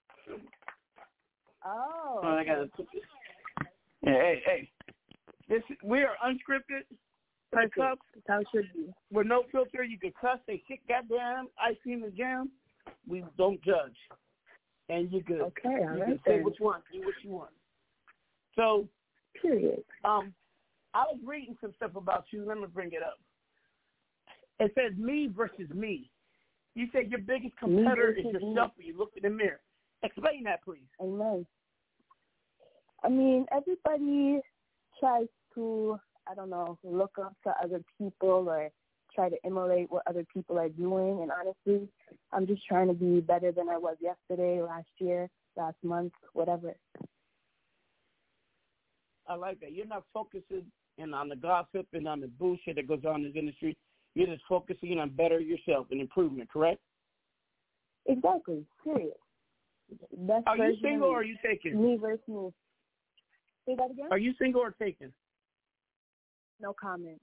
Speaker 18: Oh.
Speaker 9: I got to put this. Hey. We are unscripted.
Speaker 18: Perfect. That's how it should be.
Speaker 9: With no filter, you can cuss, say shit, goddamn, ice cream and jam. We don't judge. And you're good.
Speaker 18: Okay, all
Speaker 9: you
Speaker 18: right
Speaker 9: can say what you want, do what you want. So,
Speaker 18: period.
Speaker 9: I was reading some stuff about you. Let me bring it up. It says me versus me. You said your biggest competitor is yourself when you look in the mirror. Explain that, please.
Speaker 18: Amen. I mean, everybody tries to, I don't know, look up to other people or try to emulate what other people are doing. And honestly, I'm just trying to be better than I was yesterday, last year, last month, whatever.
Speaker 9: I like that. You're not focusing on the gossip and on the bullshit that goes on in this industry. You're just focusing on better yourself and improvement, correct?
Speaker 18: Exactly. Period.
Speaker 9: Are you single or are you taken?
Speaker 18: Me versus me. Say that again?
Speaker 9: Are you single or taken?
Speaker 18: No comment.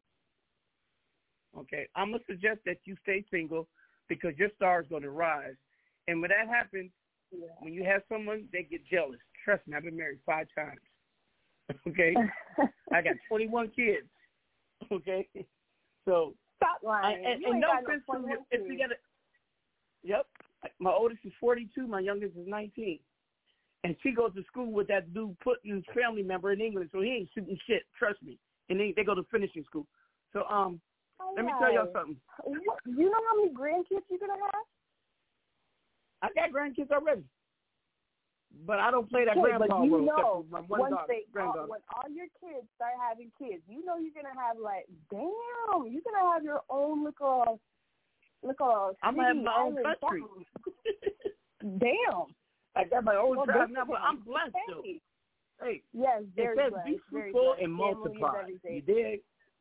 Speaker 9: Okay. I'm going to suggest that you stay single because your star is going to rise. And when that happens, when you have someone, they get jealous. Trust me, I've been married 5 times. Okay? I got 21 kids. Okay? So,
Speaker 18: stop lying.
Speaker 9: And no offense to if you got Yep. My oldest is 42. My youngest is 19. And she goes to school with that dude Putin's family member in England, so he ain't shooting shit. Trust me. And they go to finishing school. So let me tell y'all something.
Speaker 18: You know how many grandkids you're gonna have?
Speaker 9: I got grandkids already. But I don't play that grandpa
Speaker 18: role.
Speaker 9: But you know, when
Speaker 18: all your kids start having kids, you know you're gonna have damn, you're gonna have your own little
Speaker 9: I'm gonna have my own country.
Speaker 18: Damn.
Speaker 9: I got my own tribe now, but I'm blessed though. Hey,
Speaker 18: yes,
Speaker 9: it says be fruitful and multiply. You dig?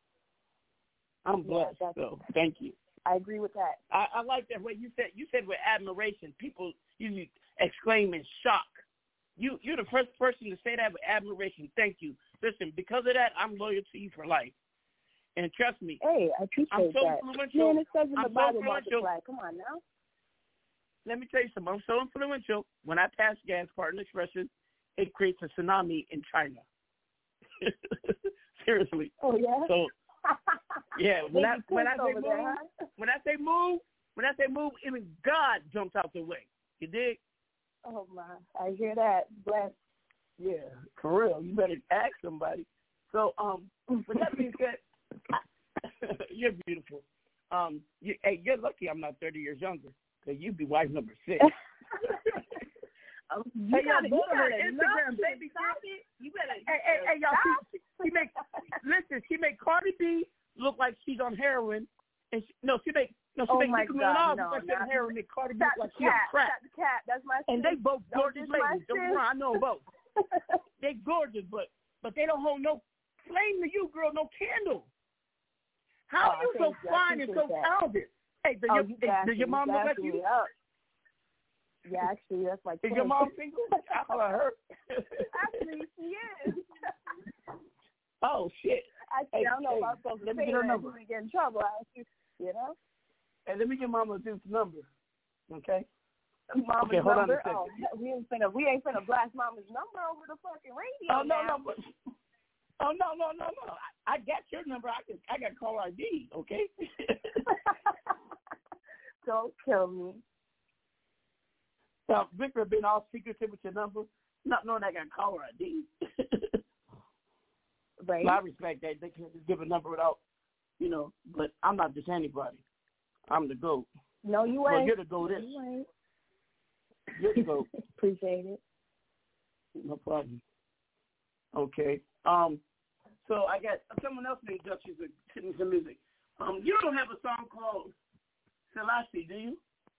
Speaker 9: I'm blessed, so thank you.
Speaker 18: I agree with that.
Speaker 9: I like that way you said with admiration. People usually exclaim in shock. You're the first person to say that with admiration. Thank you. Listen, because of that, I'm loyal to you for life. And trust me.
Speaker 18: Hey, I appreciate
Speaker 9: I'm so
Speaker 18: that.
Speaker 9: influential.
Speaker 18: Man, it says in the Bible
Speaker 9: influential.
Speaker 18: Come on now.
Speaker 9: Let me tell you something. I'm so influential. When I pass gas, pardon the expression, it creates a tsunami in China. Seriously.
Speaker 18: Oh yeah.
Speaker 9: So yeah, when I say move, even God jumps out the way. You dig?
Speaker 18: Oh my, I hear that. Bless.
Speaker 9: Yeah, for real. You better ask somebody. So with that being said, you're beautiful. You're lucky I'm not 30 years younger, because you'd be wife number 6.
Speaker 18: You gotta
Speaker 9: Instagram, baby. You better. Hey, y'all. She make Cardi B look like she's on heroin, and she make Nicki Minaj look like she's on heroin, and Cardi B look like she's on crack.
Speaker 18: That's my
Speaker 9: and they both gorgeous ladies. Don't get me wrong, I know them both. They gorgeous, but they don't hold no flame to you, girl. No candle. How are you so fine and so talented? Hey, does your mom look like you?
Speaker 18: Yeah, actually, that's my
Speaker 9: Is your mom single? I her.
Speaker 18: Actually, she is.
Speaker 9: Oh, shit.
Speaker 18: Actually, I don't know if I'm supposed to say that. I'm going to get in trouble. You know?
Speaker 9: Hey, let me get Mama this number, okay?
Speaker 18: Mama's
Speaker 9: okay, hold
Speaker 18: number?
Speaker 9: On a second.
Speaker 18: We ain't finna blast Mama's number over the fucking radio.
Speaker 9: Oh, no, but Oh no! I got your number. I got call ID. Okay.
Speaker 18: Don't kill me.
Speaker 9: So Victor been all secretive with your number, not knowing I got caller ID.
Speaker 18: Right.
Speaker 9: So I respect that. They can just give a number without, But I'm not just anybody. I'm the GOAT.
Speaker 18: No, you ain't.
Speaker 9: Well, you're the GOAT.
Speaker 18: You ain't.
Speaker 9: You're the GOAT.
Speaker 18: Appreciate it.
Speaker 9: No problem. Okay. So I got someone else named Duchess sitting some music. You don't have a song called Selassie, do you?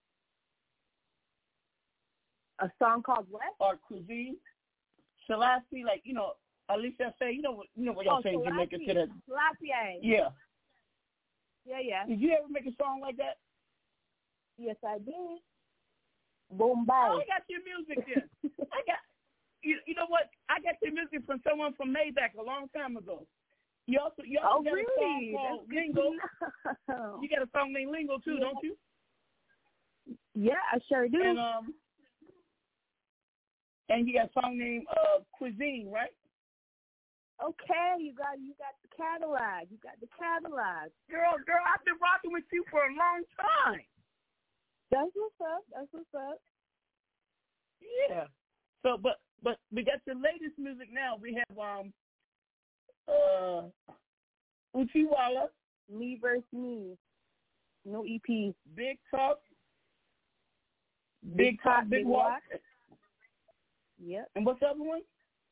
Speaker 18: A song called what?
Speaker 9: Or Cuisine? Selassie, like, Alicia say, you know what y'all say in Jamaica to that.
Speaker 18: Selassie.
Speaker 9: Yeah.
Speaker 18: Yeah.
Speaker 9: Did you ever make a song like that?
Speaker 18: Yes, I did. Boom, bye.
Speaker 9: Oh, I got your music then. You know what? I got your music from someone from Maybach a long time ago. You also got
Speaker 18: really?
Speaker 9: a song called Lingo. You got a song named Lingo too, don't you?
Speaker 18: Yeah, I sure do.
Speaker 9: And you got a song named Cuisine, right?
Speaker 18: Okay, you got the catalog. You got the catalog.
Speaker 9: Girl, I've been rocking with you for a long time.
Speaker 18: That's what's up.
Speaker 9: Yeah. So, but we got the latest music now. We have Uchiwala.
Speaker 18: Me versus Me. No EP.
Speaker 9: Big Talk.
Speaker 18: Big Walk. Yep.
Speaker 9: And what's the other one?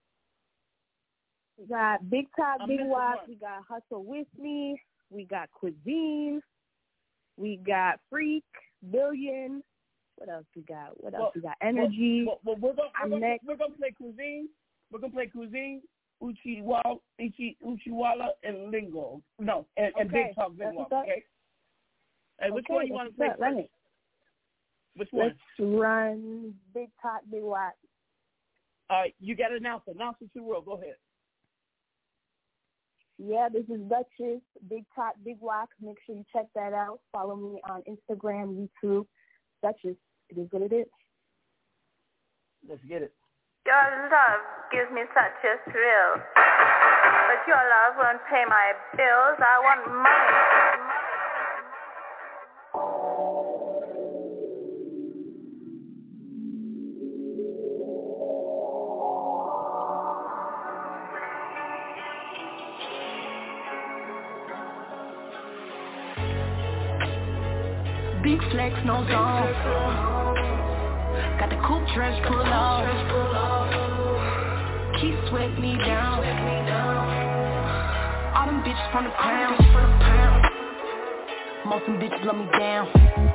Speaker 18: We got Big Talk, Big Walk. We got Hustle With Me. We got Cuisine. We got Freak, Billion. What else we got? We got Energy.
Speaker 9: We're gonna play Cuisine. We're gonna play Cuisine, Uchiwala, and Lingo. No, and Big Talk, Big Walk. Okay. Hey, which one you want to play first? Which one?
Speaker 18: Let's run Big Talk, Big Walk.
Speaker 9: All right, you got to announce it to the world. Go ahead.
Speaker 18: Yeah, this is Duchess, Big Talk, Big Walk. Make sure you check that out. Follow me on Instagram, YouTube. Duchess, it is what it is.
Speaker 9: Let's get it.
Speaker 19: Your love gives me such a thrill, but your love won't pay my bills. I want money.
Speaker 20: Big flex, no zone. Got the coupe dress pull off. Keep sweat me down. All them bitches from the pound. Most them bitches love me down.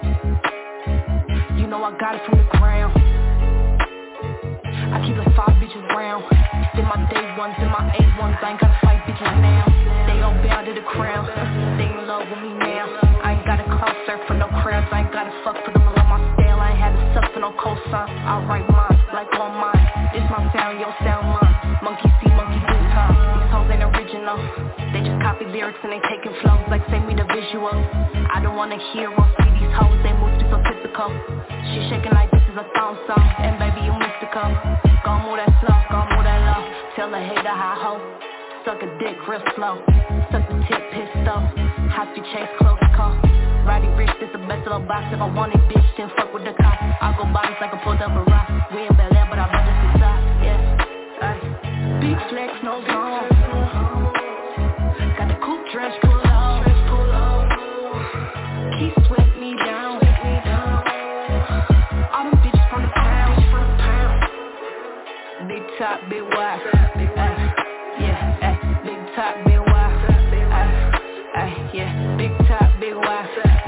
Speaker 20: You know I got it from the ground. I keep the 5 bitches round. Then my day ones and my A1s. I ain't gotta fight bitches now. They all bow to the crown. They in love with me now. I ain't gotta clout surf for no crowds. I ain't gotta fuck for them along my style. I ain't had to suck for no cosign. I write mine like on mine. This my sound, your sound mine. Monkey see, monkey do time. These hoes ain't original. They just copy lyrics and they taking flows like send me the visual. I don't wanna hear or see these hoes. They move too so typical. She shaking like this is a thong song. And baby you mystical. Gon' move that slow, gon' move that low. Tell a hater how ho. Suck a dick real slow. Suck the tip pistol. Happy chase close call. Roddy Rich, this the best of the box. If I want it, bitch, then fuck with the cop. I go bodies like a pulled up a rock. We in Bel Air, but I bought this inside. Yeah, ay. Big flex, no zone. Got the coupe dress pull off. Keep sweat me down. All them bitches from the pound. Big top, big wide. Yeah, ay. Big top, big wide. Yeah, big top, big wide.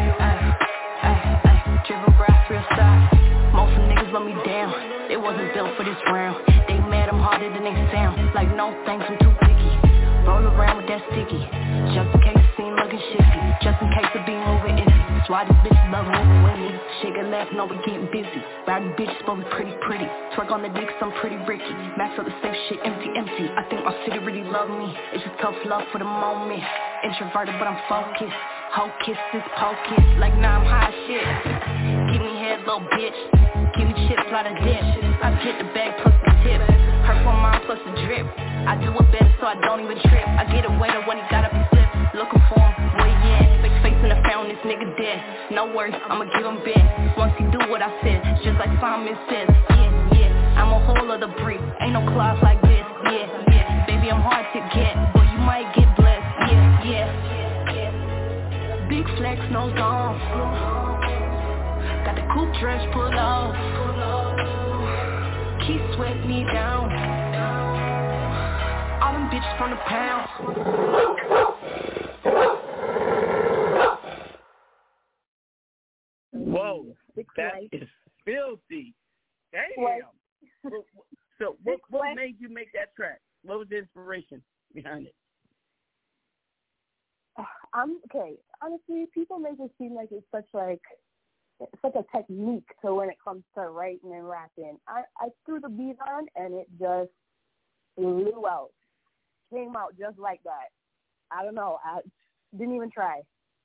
Speaker 20: Driven brass, real style. Most of niggas let me down. They wasn't built for this round. They mad, I'm harder than they sound. Like no thanks, I'm too picky. Roll around with that sticky. Just in case the scene looking shifty. Just in case it be moving iffy. That's why these bitches love moving with me. Shake a left, know we getting busy. Riding bitches, but we pretty. Twerk on the dick, I'm pretty Ricky. Max up the safe shit, empty. I think my city really love me. It's just tough love for the moment. Introverted, but I'm focused. Whole kiss, this pole kiss. Like now I'm high shit. Give me head, little bitch. Give me chips, lot of dish. I get the bag plus the tip. Her for mine, plus a drip. I do it better so I don't even trip. I get it wetter when he got up and slip. Looking for him, where he at? Fake face in the found this nigga dead. No worries, I'ma give him back. Once he do what I said, just like Simon says. Yeah, I'm a whole other breed. Ain't no claws like this. Yeah, baby, I'm hard to get, but you might get blessed. Yeah. Big flex, no zone. Got the coupe dress pull off. Keep sweat me down. All them bitches from the pound.
Speaker 9: Whoa, that is filthy. Damn. So what made you make that track? What was the inspiration behind it?
Speaker 18: Okay. Honestly, people make it seem like it's such a technique to when it comes to writing and rapping. I threw the beat on and it just blew out. Came out just like that. I don't know. I didn't even try.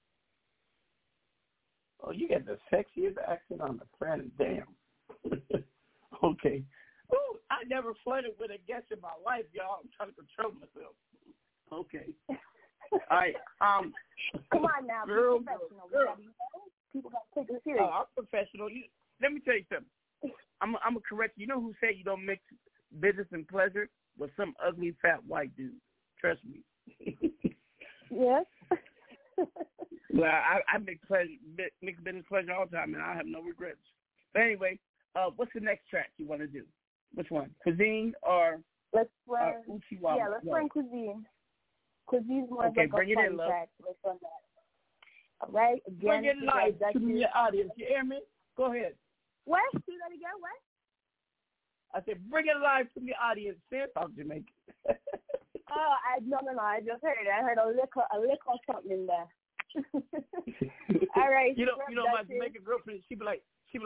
Speaker 9: Oh, you got the sexiest accent on the planet. Damn. Okay. Ooh, I never flirted with a guest in my life, y'all. I'm trying to control myself. Okay. All right.
Speaker 18: Come on now.
Speaker 9: Girl.
Speaker 18: People got to take it serious.
Speaker 9: Oh, I'm professional. Let me tell you something. I'm a correct. You know who said you don't mix business and pleasure? With some ugly fat white dude. Trust me.
Speaker 18: Yes.
Speaker 9: Well, I mix business pleasure all the time, and I have no regrets. But anyway, what's the next track you want to do? Which one? Cuisine or
Speaker 18: let's run
Speaker 9: Uchiwa?
Speaker 18: Yeah, let's run Cuisine. Cuisine's more
Speaker 9: okay,
Speaker 18: like
Speaker 9: bring
Speaker 18: a
Speaker 9: it in, love.
Speaker 18: track. Let's run that. All right. Again,
Speaker 9: bring it live to your audience. You hear me? Go ahead.
Speaker 18: What? Say that again. What?
Speaker 9: I said, bring it live to the audience. Say it, talk Jamaican.
Speaker 18: No. I just heard it. I heard a lick or something in there. All right.
Speaker 9: You know, my Jamaican girlfriend. She be like,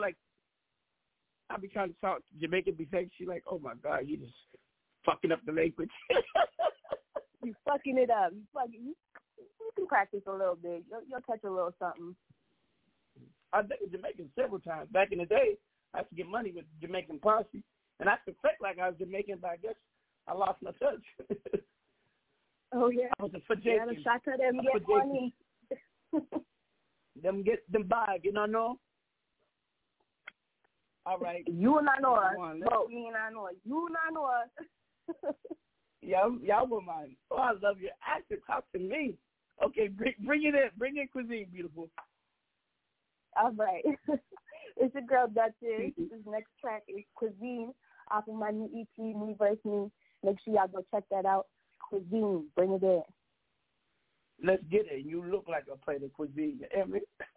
Speaker 9: I be trying to talk Jamaican, be saying, she like, oh my God, you just fucking up the language.
Speaker 18: You fucking it up. You can practice a little bit. You'll touch a little something.
Speaker 9: I've been to Jamaican several times. Back in the day, I used to get money with Jamaican posse. And I could fake like I was Jamaican, but I guess I lost my touch.
Speaker 18: Oh, yeah.
Speaker 9: I was a Jamaican.
Speaker 18: Yeah, shot to them get money.
Speaker 9: Them get them bag, you know? All right.
Speaker 18: You not know us. No, me not know us. You not know us.
Speaker 9: Y'all won't mind. Oh, I love your accent. Talk to me. Okay, bring it in. Bring in Cuisine, beautiful.
Speaker 18: All right. It's your girl, Duchess. This next track is Cuisine off of my new EP, Me vs. Me. Make sure y'all go check that out. Cuisine, bring it in.
Speaker 9: Let's get it. You look like a plate of cuisine. You hear me?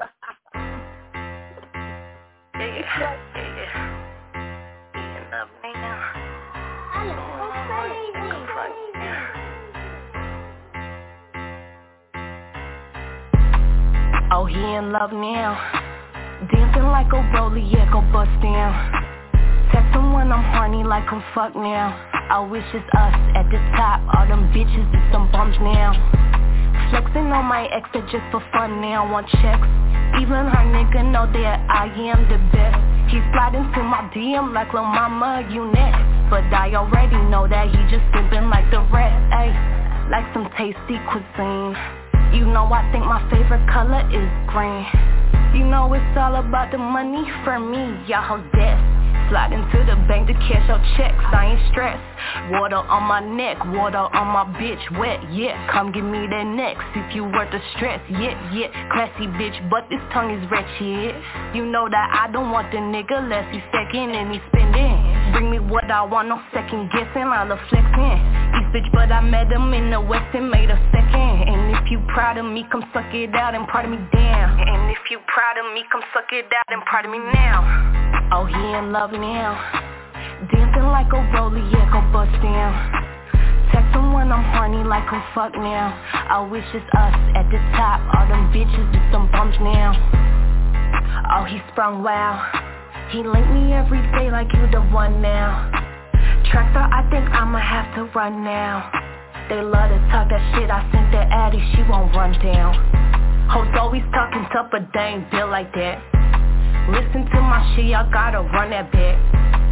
Speaker 20: Oh, he in love now. Dancing like a rollie, yeah, go bust down. Text him when I'm horny like I'm fuck now. I wish it's us at the top. All them bitches is some bums now. Flexing on my ex just for fun now. Want checks. Even her nigga know that I am the best. He slide into my DM like lil' mama, you next. But I already know that he just simping like the rest. Ayy, like some tasty cuisine. You know I think my favorite color is green. You know it's all about the money for me, y'all dead. Slide into the bank to cash out checks, I ain't stressed. Water on my neck, water on my bitch, wet, yeah. Come give me that next, if you worth the stress, yeah. Classy bitch, but this tongue is wretched. You know that I don't want the nigga less he's second and he's spending. Bring me what I want, no second guessing, I love flexing. This bitch, but I met him in the West and made a second. And if you proud of me, come suck it out and part of me down. And if you proud of me, come suck it out and part of me now. Oh, he in love now. Dancing like a rollie, yeah, go bust down. Text him when I'm horny like I'm fuck now. I wish it's us at the top. All them bitches is some bums now. Oh, he sprung wow. He link me every day like you the one now. Tractor, I think I'ma have to run now. They love to talk that shit. I sent that Addy, she won't run down. Hoes always talking tough, but they ain't built like that. Listen to my shit, y'all gotta run that back.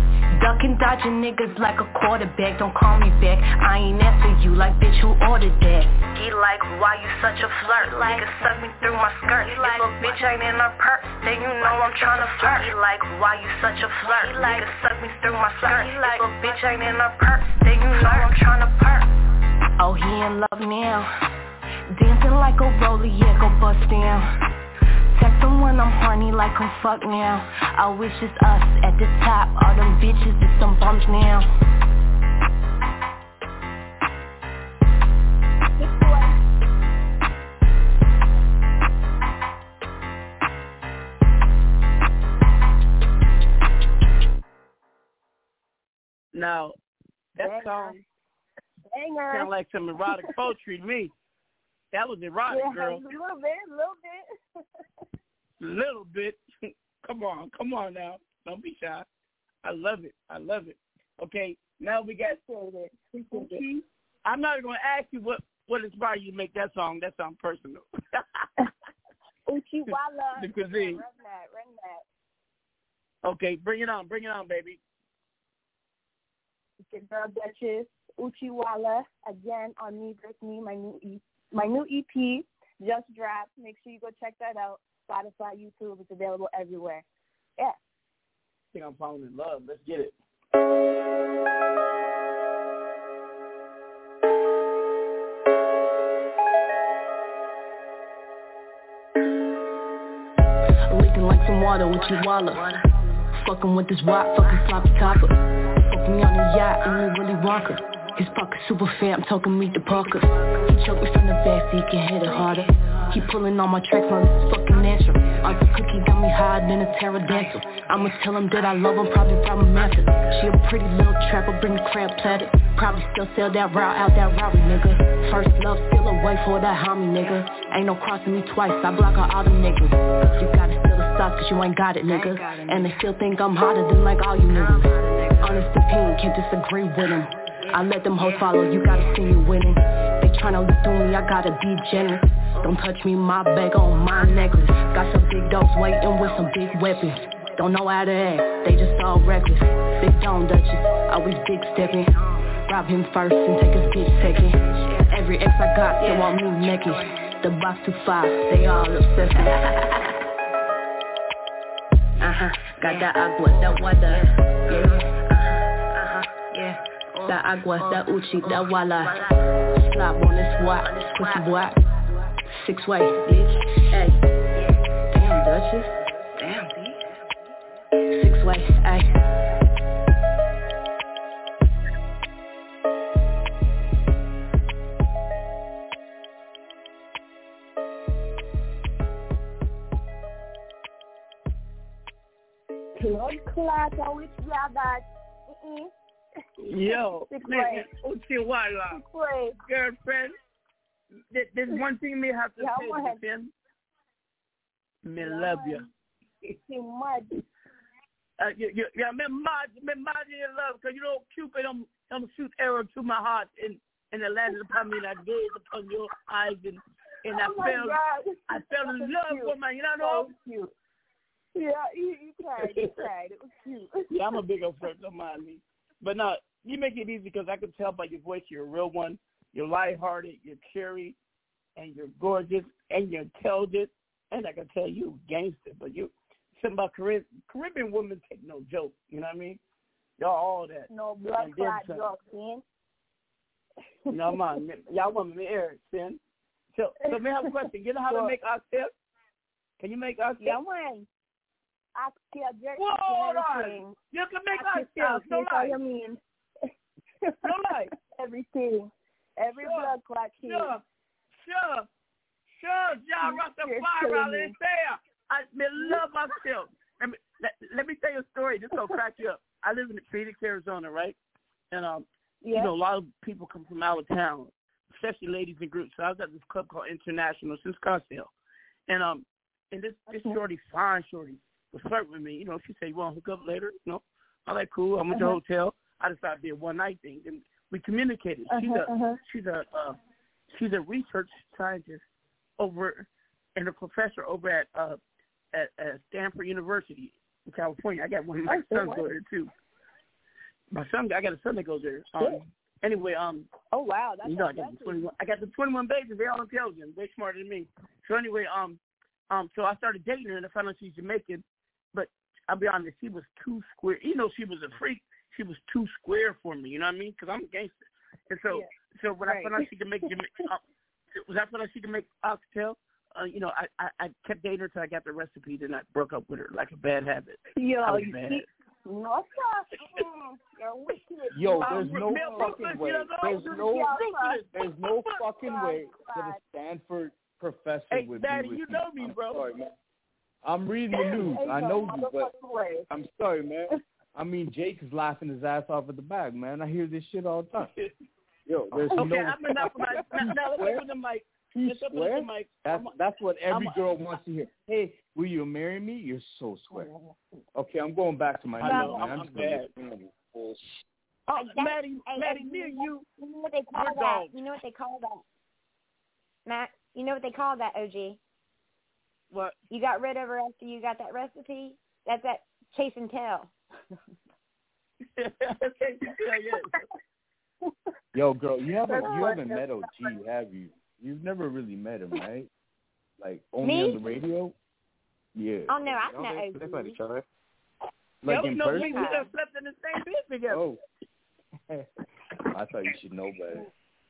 Speaker 20: Ducking, dodging niggas like a quarterback. Don't call me back, I ain't answer you like bitch who ordered that. He like, why you such a flirt? Nigga suck me through my skirt. He like, little bitch ain't in her purse, then you know I'm tryna flirt. He like, why you such a flirt? Nigga suck me through my skirt. He like, little bitch ain't in her purse, then you know I'm tryna flirt. Oh, he in love now, dancing like a roller, yeah, go bust down. Text him when I'm horny like I'm fuck now. I wish it's us at the top, all them bitches is some bumps now.
Speaker 9: Now, that song sound like some erotic poetry to me. That was erotic, girl.
Speaker 18: A little bit.
Speaker 9: Little bit. Come on now. Don't be shy. I love it. Okay, now we got Uchi. I'm not going to ask you what inspired you to make that song. That sounds personal.
Speaker 18: Uchi Walla.
Speaker 9: The cuisine.
Speaker 18: Run that.
Speaker 9: Okay, bring it on, baby.
Speaker 18: It's your girl Duchess, Uchi Walla, again on Me Versus Me, my new EP just dropped. Make sure you go check that out. Spotify, YouTube, it's available everywhere. Yeah.
Speaker 9: I think I'm falling in love. Let's get it.
Speaker 20: Licking like some water with you Walla. Fucking with this wop, fucking sloppy topper. Fucking me on the yacht and we really Wonka. His fucking super fam talking meet the Parker. He choked me from the back so he can hit it harder. He pulling all my tracks on this fucking natural. Uncle Cookie got me higher than a pterodactyl. I'ma tell him that I love him, probably problematic. She a pretty little trapper, bring the crab platter. Probably still sell that route out that Rowdy nigga. First love, still away for that homie nigga. Ain't no crossing me twice, I block out all them niggas. You gotta steal the sauce cause you ain't got it nigga. And they still think I'm hotter than like all you niggas. Honest opinion, can't disagree with him. I let them hoes follow, you gotta see me winning. They tryna look through me, I gotta be generous. Don't touch me, my bag on my necklace. Got some big dogs waiting with some big weapons. Don't know how to act, they just all reckless. Big Dome Duchess, always big stepping. Rob him first and take his bitch second. Every ex I got still want me naked. The box 2-5, they all obsessed. Got that agua, that water. Yeah. That agua, that Uchi, that Walla. Slap on this what, pussy what. 6-way, bitch, hey. Damn, Duchess. Damn, bitch. 6-way, hey.
Speaker 18: Blood clot, I wish you had that.
Speaker 9: Yo, listen, Uchi Walla, girlfriend, there's one thing me have to say, girlfriend. Me love you.
Speaker 18: You're mad.
Speaker 9: Yeah, me mad in love, because you know, Cupid, I'm shoot arrow to my heart, and the land upon me, and I gaze upon your eyes, and I fell in love with my, you know?
Speaker 18: So cute. Yeah, you cried. It was cute.
Speaker 9: Yeah, I'm a big old friend, don't mind me. But no, you make it easy because I can tell by your voice you're a real one. You're lighthearted, you're cheery, and you're gorgeous, and you're intelligent, and I can tell you gangster. But you, something about Caribbean women take no joke. You know what I mean? Y'all all that.
Speaker 18: No blood clot, y'all, sin.
Speaker 9: No, man, y'all want me Eric, sin. So may I have a question? You know how to make oxtail? Can you make oxtail?
Speaker 18: Yeah, man. Oxtail, jerky,
Speaker 9: everything. You can make oxtail. No lie.
Speaker 18: You mean?
Speaker 9: No lie.
Speaker 18: Everything. Every blood clot here.
Speaker 9: Sure. Y'all Rastafari is there. I love oxtail. Let me tell you a story. This will crack you up. I live in Phoenix, Arizona, right? And you know, a lot of people come from out of town, especially ladies in groups. So I was at this club called International in Scottsdale, and this shorty, fine shorty, was flirting with me. You know, she said, "You want to hook up later?" You know, I'm like, "Cool." I went to the hotel. I decided to be a one-night thing, and we communicated. She's a research scientist over, and a professor over at Stanford University in California. I got one of my sons over there too. My son, I got a son that goes there. Anyway,
Speaker 18: oh wow, that's
Speaker 9: I got the 21 babies. They're all intelligent. They're smarter than me. So anyway, so I started dating her, and I found out she's Jamaican. But I'll be honest, she was too square. You know, she was a freak. She was too square for me. You know what I mean? Because I'm a gangster. And so, so when I found out she could make oxtail, you know, I kept dating her till I got the recipe. Then I broke up with her like a bad habit.
Speaker 18: Yo,
Speaker 8: there's no fucking way. There's no fucking way that a Stanford professor would
Speaker 9: Daddy,
Speaker 8: be with
Speaker 9: you know me, bro.
Speaker 8: Sorry, man. I'm reading the news. I know you, but I'm sorry, man. I mean, Jake is laughing his ass off at the back, man. I hear this shit all the time. Yo, there's no.
Speaker 9: Okay, I'm enough of my. Now let's open the mic.
Speaker 8: That's what every girl wants to hear. Hey, will you marry me? You're so square. Okay, I'm going back to my notes, man. I'm bad.
Speaker 9: Maddie, me and you.
Speaker 14: You know what they call that? You know what they call that? Matt, you know what they call that, OG?
Speaker 9: What?
Speaker 14: You got rid of her after you got that recipe? That's that chase and tell.
Speaker 8: Yo, girl, you haven't met OG, have you? You've never really met him, right? Like, only on the radio? Yeah.
Speaker 14: Oh, no, I've met OG.
Speaker 7: They met each other.
Speaker 8: Like in person?
Speaker 9: We just slept in the same bed together.
Speaker 8: Oh. I thought you should know better.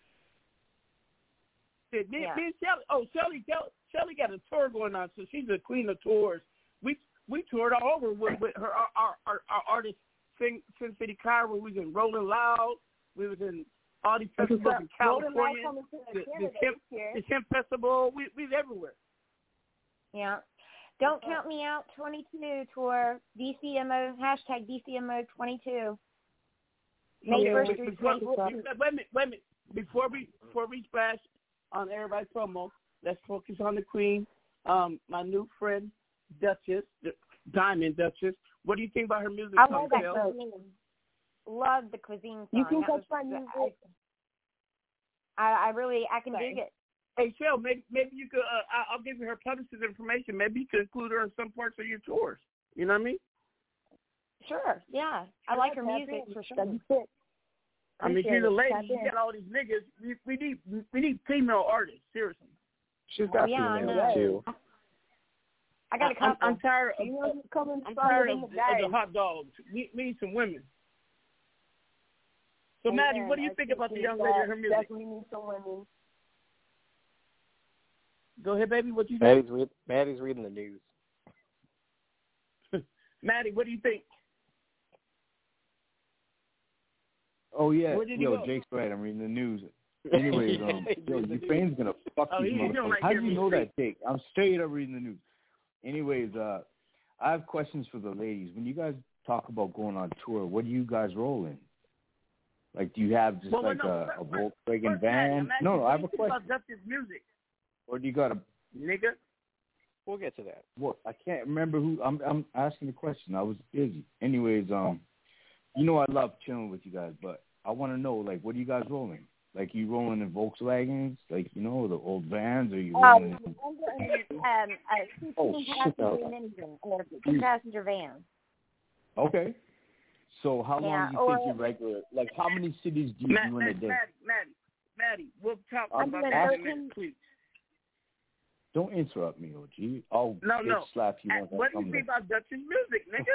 Speaker 9: Me and Shelly got a tour going on, so she's the queen of tours. We toured all over with her, our artist, Sin City Cairo. We was in Rolling Loud. We was in all these festivals in California. The Hemp Festival. We was everywhere.
Speaker 14: Yeah. Don't count me out 22 tour, DCMO, hashtag DCMO22. May 1st through 24th.
Speaker 9: Wait a minute. Before we splash on everybody's promo, let's focus on the queen. My new friend, Duchess, Diamond Duchess. What do you think about her music?
Speaker 14: I love that cuisine. Love the cuisine song.
Speaker 18: You can touch my music.
Speaker 14: I can dig it.
Speaker 9: Hey, Shell, maybe you could. I'll give you her publisher's information. Maybe you could include her in some parts of your tours. You know what I mean?
Speaker 14: Sure. Yeah, I like her music for sure.
Speaker 9: I mean, she's a lady. You got all these niggas. We need female artists. Seriously.
Speaker 7: She's got females too.
Speaker 14: I got a couple.
Speaker 9: I'm tired of the hot dogs. We need some women. So, Maddie, what do you think about the young lady and her music?
Speaker 18: Definitely need some women.
Speaker 9: Go ahead, baby. What you think?
Speaker 7: Maddie's reading the news.
Speaker 9: Maddie, what do you think?
Speaker 8: Oh, yeah. Yo, Jake's right. I'm reading the news. Anyways, Ukraine's going to fuck these motherfuckers. How do you know that, Jake? I'm straight up reading the news. Anyways, I have questions for the ladies. When you guys talk about going on tour, what do you guys roll in? Like, do you have just a Volkswagen van? No, I have a question.
Speaker 9: About music.
Speaker 8: Or do you got a
Speaker 9: nigga?
Speaker 7: We'll get to that.
Speaker 8: Well, I can't remember who. I'm asking the question. I was busy. Anyways, you know I love chilling with you guys, but I want to know, like, what are you guys rolling? Like, you rolling in Volkswagens, like, you know, the old vans, or you rolling in...
Speaker 14: two-passenger van.
Speaker 8: Okay. So how long do you think you're regular? Like, how many cities do you do in a day?
Speaker 9: Maddie, we'll talk about that in a minute, please.
Speaker 8: Don't interrupt me, OG. I'll slap you.
Speaker 9: What do you think about Dutch's music, nigga?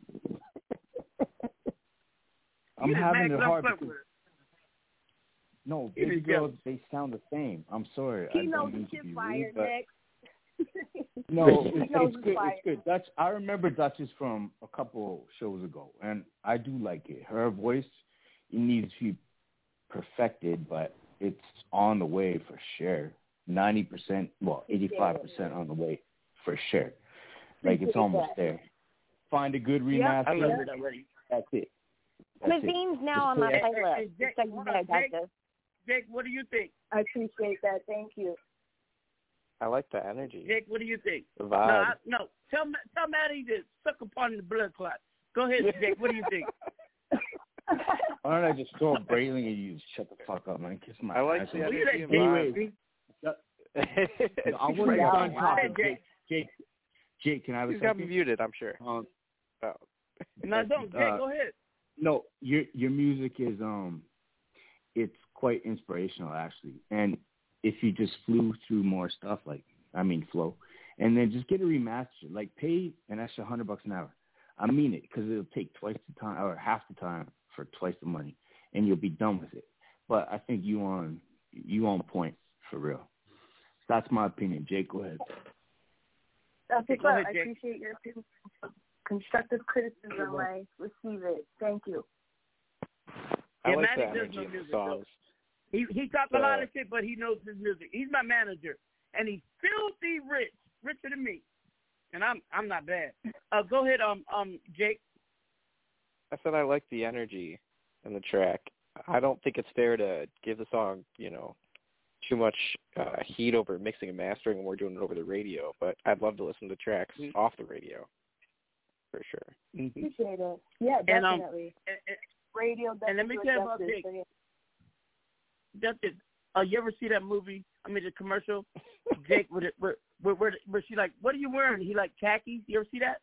Speaker 8: I'm having it hard because... No, baby girls, they sound the same. I'm sorry.
Speaker 18: He knows the shit fire, Nick.
Speaker 8: No, it's good. It's good. I remember Duchess from a couple shows ago, and I do like it. Her voice, it needs to be perfected, but it's on the way for sure. 90%, 85% on the way for sure. Like, it's almost there. Find a good remaster.
Speaker 9: I love it already.
Speaker 8: That's it.
Speaker 14: Cuisine's now on my playlist.
Speaker 9: Jake, what do you think?
Speaker 18: I appreciate that. Thank you.
Speaker 7: I like the energy.
Speaker 9: Jake, what do you think?
Speaker 7: The vibe.
Speaker 9: No. Tell Maddie to suck upon the blood clot. Go ahead, Jake. What do you think?
Speaker 8: Why don't I just throw a Brayling at you? Shut the fuck up, man. Kiss my ass.
Speaker 7: I like the energy.
Speaker 8: Anyway, I wasn't done talking. Jake, can I have a second?
Speaker 7: He's got me muted, I'm sure.
Speaker 9: No, don't. Jake, go ahead.
Speaker 8: No, your music is it's quite inspirational actually. And if you just flew through more stuff, flow, and then just get it remastered, like pay an extra $100 an hour. I mean it, because it'll take twice the time or half the time for twice the money, and you'll be done with it. But I think you on point for real. That's my opinion. Jake, go ahead.
Speaker 18: That's what's up. I appreciate your constructive criticism. I receive it. Thank you.
Speaker 7: I like
Speaker 9: Manny
Speaker 7: that
Speaker 9: does
Speaker 7: energy
Speaker 9: know
Speaker 7: in the
Speaker 9: music,
Speaker 7: songs.
Speaker 9: He talks a lot of shit, but he knows his music. He's my manager, and he's filthy rich, richer than me, and I'm not bad. Go ahead, Jake.
Speaker 7: I said I like the energy in the track. I don't think it's fair to give the song, too much heat over mixing and mastering when we're doing it over the radio, but I'd love to listen to tracks off the radio, for sure.
Speaker 18: Appreciate it. Yeah, definitely. Radio,
Speaker 9: and let me tell you about Jake. You ever see that movie? I mean, the commercial? Jake, where she like, what are you wearing? He like khakis. You ever see that?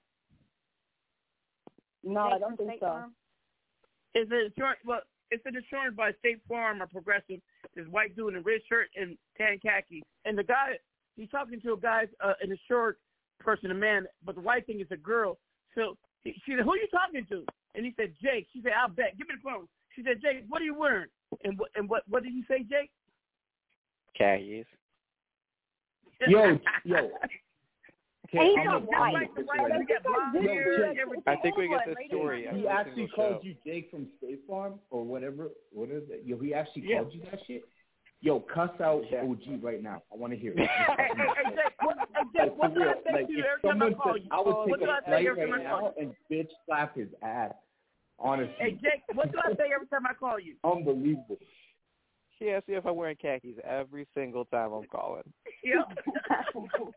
Speaker 18: No, I don't think so.
Speaker 9: It's an insurance by State Farm or Progressive. This white dude in a red shirt and tan khakis. And the guy, he's talking to a guy, an insured person, a man, but the white thing is a girl. So she said, who are you talking to? And he said, Jake. She said, I'll bet. Give me the phone. She said, Jake, what are you wearing? And what did you say, Jake?
Speaker 7: Khakis.
Speaker 8: Yo.
Speaker 7: I think we get this story.
Speaker 8: He actually called you Jake from State Farm or whatever. What is it? Yo, he actually called you that shit? Yo, cuss out OG right now. I want to hear it.
Speaker 9: Jake, what did I say to you every time I call you?
Speaker 8: I would take a flight right now and bitch slap his ass. Honestly.
Speaker 9: Hey, Jake, what do I say every time I call you?
Speaker 8: Unbelievable.
Speaker 7: She asks me if I'm wearing khakis every single time I'm calling.
Speaker 9: Yep.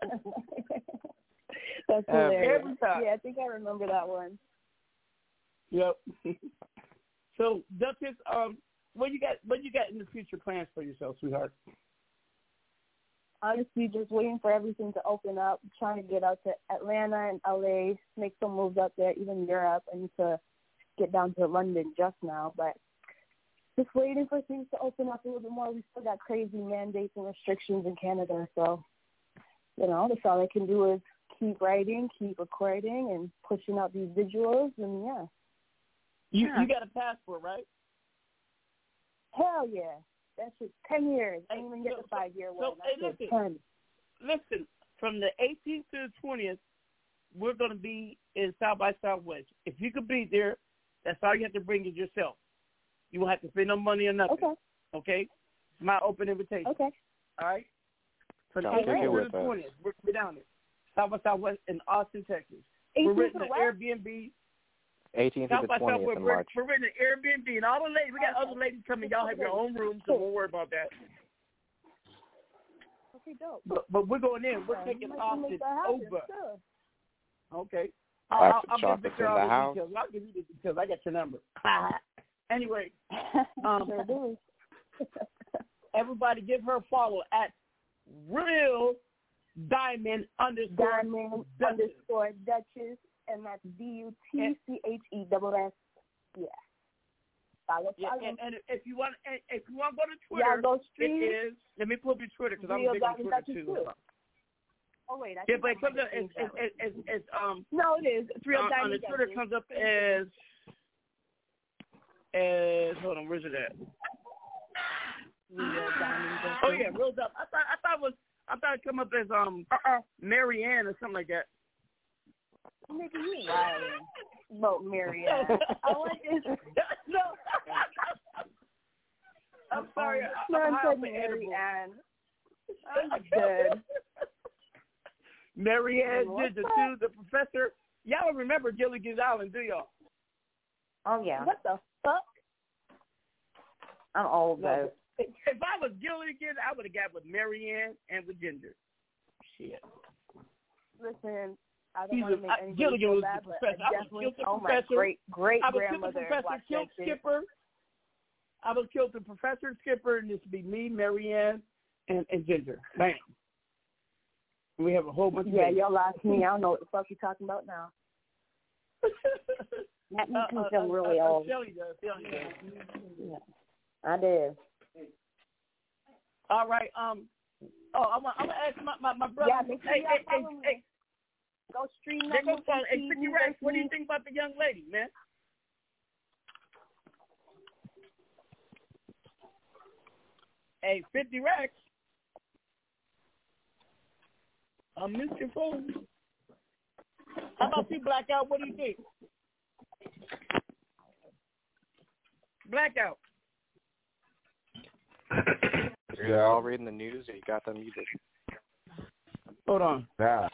Speaker 18: That's hilarious. Yeah, I think I remember that one.
Speaker 9: Yep. So, Duchess, what you got in the future plans for yourself, sweetheart?
Speaker 18: Honestly, just waiting for everything to open up, trying to get out to Atlanta and LA, make some moves out there, even Europe. I need to get down to London just now, but just waiting for things to open up a little bit more. We still got crazy mandates and restrictions in Canada, so, that's all I can do is keep writing, keep recording, and pushing out these visuals, and yeah.
Speaker 9: You got a passport, right?
Speaker 18: Hell yeah. That's just 10 years. I didn't even get the 5-year one.
Speaker 9: Listen, from the 18th to the 20th, we're going to be in South by Southwest. If you could be there, that's all you have to bring is yourself. You won't have to spend no money or nothing. Okay? It's my open invitation.
Speaker 18: Okay.
Speaker 9: All right? From the 18th to the 20th, we're going to be down there. South by Southwest in Austin, Texas. We're renting an Airbnb.
Speaker 7: 18th to the 20th in March.
Speaker 9: We're renting an Airbnb, and all the ladies, we got other ladies coming. Y'all have your own rooms, so don't worry about that.
Speaker 18: Okay, dope.
Speaker 9: But we're going in. We're taking Austin over.
Speaker 18: Sure.
Speaker 9: Okay.
Speaker 7: I'll
Speaker 9: give Victor all the details. I'll give you the details. I got your number. Anyway, everybody give her a follow at Real Diamond _
Speaker 18: Duchess, and that's DUTCHESS. Yeah. Follow.
Speaker 9: And if you want to go to Twitter, it is. Let me pull up your Twitter because I'm big on Twitter too.
Speaker 18: Oh wait,
Speaker 9: but it comes up as
Speaker 18: No, it is. It's Real Diamond.
Speaker 9: On the Twitter comes up as hold on, where's it at?
Speaker 18: Real Diamond.
Speaker 9: Oh yeah, Real Diamond. I thought it come up as Marianne or something like that.
Speaker 18: Nigga, you lying about Marianne. I like it.
Speaker 9: No. I'm sorry. I'm high off the
Speaker 18: Marianne.
Speaker 9: I'm dead. Marianne did the professor. Y'all don't remember Gilligan's Island, do y'all?
Speaker 14: Oh yeah.
Speaker 18: What the fuck?
Speaker 14: I'm old though.
Speaker 9: If I was Gilligan, I would have got with Marianne and with Ginger. Shit.
Speaker 18: Listen, I don't want to make anybody
Speaker 9: Gilligan
Speaker 18: feel
Speaker 9: was
Speaker 18: bad,
Speaker 9: the
Speaker 18: but
Speaker 9: professor. I was killed the professor.
Speaker 18: Great
Speaker 9: I was
Speaker 18: grandmother.
Speaker 9: killed the professor, killed Skipper. I was killed the professor and Skipper, and this would be me, Marianne, and Ginger. Bam. We have a whole bunch of
Speaker 18: y'all lost me. I don't know what the fuck you're talking about now.
Speaker 14: That makes me feel really old.
Speaker 9: Shelly does.
Speaker 14: Yeah, I do.
Speaker 9: All right. I'm gonna ask my brother.
Speaker 18: Yeah, make sure
Speaker 9: hey.
Speaker 18: Go stream
Speaker 9: Hey,
Speaker 18: that.
Speaker 9: 50 Rex, what do you think about the young lady, man? Hey, 50 Rex. I missed your phone. How about you, Blackout? What do you think? Blackout.
Speaker 7: You're all reading the news, or you got them muted?
Speaker 9: Hold on.
Speaker 15: Nah.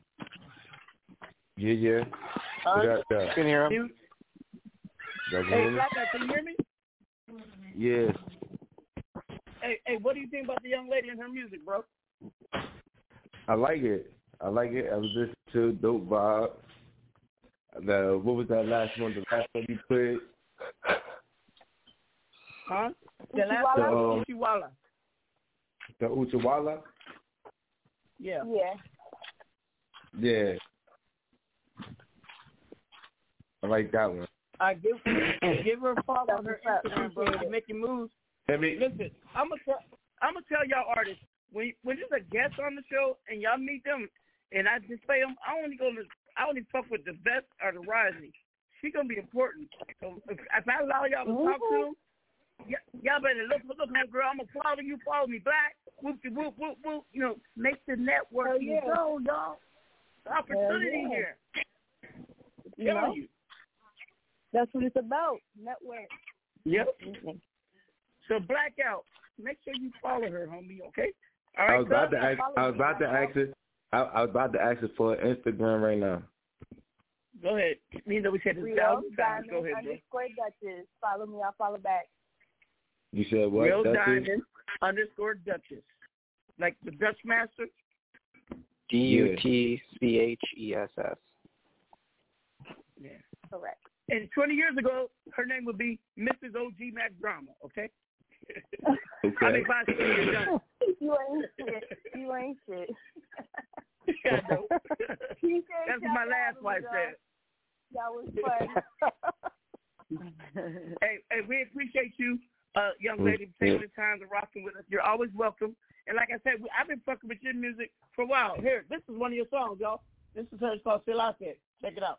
Speaker 15: Yeah.
Speaker 9: You
Speaker 7: can hear him?
Speaker 9: Hey, Blackout, can you hear me?
Speaker 15: Yeah.
Speaker 9: Hey, what do you think about the young lady and her music, bro?
Speaker 15: I like it. I was listening to Dope Vibe. What was that last one? The last one you played?
Speaker 9: Huh? The last one, Uchiwala.
Speaker 15: The Uchiwala?
Speaker 9: Yeah.
Speaker 15: Yeah. I like that one.
Speaker 9: I give her a follow on her Instagram, bro. She's making moves. Listen, I'm gonna tell y'all artists when there's a guest on the show and y'all meet them and I display them, I only fuck with the best or the rising. She gonna be important. So if I allow y'all to talk to them, y'all better look, girl. I'm gonna follow you. Follow me, Black. Whoop, whoop, whoop, whoop. You know, make the network go, y'all. The opportunity here. Tell you.
Speaker 18: That's what it's about. Network.
Speaker 9: Yep. So Blackout, make sure you follow her, homie. Okay. All right.
Speaker 15: I was about to ask it for Instagram right now.
Speaker 9: Go ahead. You know we said
Speaker 18: Real
Speaker 9: 1,000 times.
Speaker 18: Diamond
Speaker 9: Go ahead, bro.
Speaker 18: _ Duchess. Follow me. I'll follow back.
Speaker 15: You said what?
Speaker 9: Real
Speaker 15: Duchess?
Speaker 9: Diamond _ Duchess. Like the Dutch Master.
Speaker 7: DUTCHESS.
Speaker 9: Yeah.
Speaker 18: Correct.
Speaker 9: And 20 years ago, her name would be Mrs. OG Mac Drama. Okay.
Speaker 15: Okay.
Speaker 9: I mean, by the time you're done.
Speaker 18: You ain't shit.
Speaker 9: Yeah, no. That's what my last wife said.
Speaker 18: That was fun.
Speaker 9: Hey, we appreciate you, young lady, taking the time to rocking with us. You're always welcome. And like I said, I've been fucking with your music for a while. Here, this is one of your songs, y'all. This is her. It's called Silate. Check it out.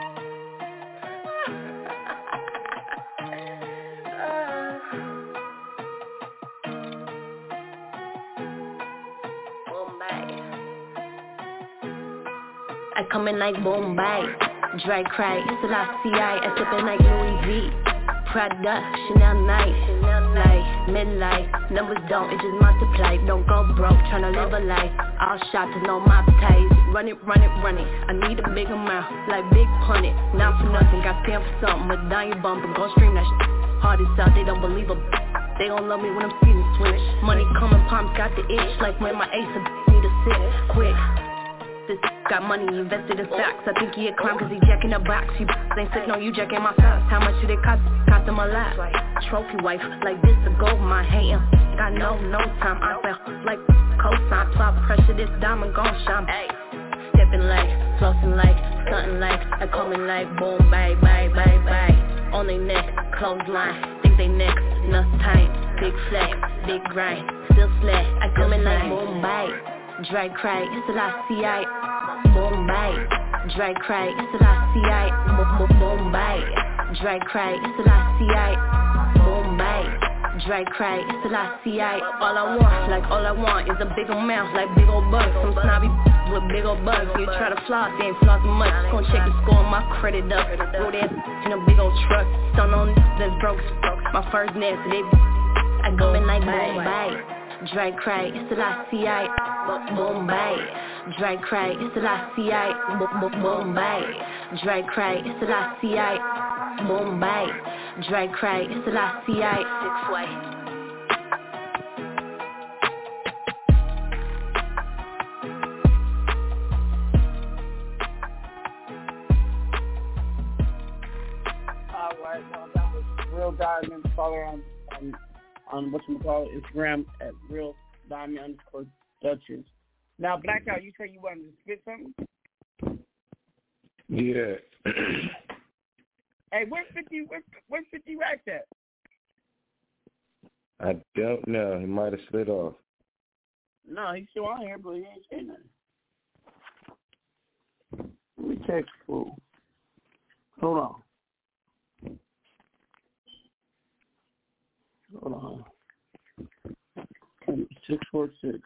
Speaker 6: I come in like Bombay, Dry Cry, Selassie, I sippin' like Louis V, Prada, Chanel night, like midlight, numbers don't, it just multiply, don't go broke, tryna live a life, all shots no my ties, run it, I need a big amount, like big punnet, not for nothing, got 10 for something, but down you bumpin', gon' stream that shit, hardest out, they don't believe a they gon' love me when I'm season switch, money coming, palms got the itch, like when my ace need to sit, quick. This got money invested in stocks. I think he a clown cause he jacking the box. You ain't sick, no, you jacking my socks. How much did it cost? Cost him a lot. Trophy wife, like this a gold mine. Hating, got no time. I felt like cosign. Plot pressure, this diamond gon' shine. Ay. Stepping like, flossing like, stunting like, I coming like boom, bye. On they neck, clothesline. Think they neck, nuts tight. Big flex, big grind, still slack. I coming like boom, bye. Dry Cry, Selassie, Bombay. Dry Cry, Selassie, Bombay. Dry Cry, Selassie, Bombay. Dry Cry, Selassie. All I want is a big amount, like big old bucks. Some snobby with big old bucks. You try to floss, they ain't flossing much. Gonna check the score, my credit up. Go there in a big old truck. Stun on that's broke. My first nest, they I go in like Bombay. Dry Cry, Selassie, Bombay. Dry Cry, Selassie, Bombay. Dry Cry, Selassie, Bombay. Dry Cry, Selassie, 6-way.
Speaker 9: All right, well, that was Real Diamond. Follow on whatchamacallit, Instagram at Real Diamond _ Duchess. Now, Blackout, you say you wanted to spit something?
Speaker 15: Yeah.
Speaker 9: Hey, where's 50 Racks at?
Speaker 15: I don't know. He might have slid off.
Speaker 9: No, he's still on here, but he ain't saying nothing. Let me text fool. Hold on. 646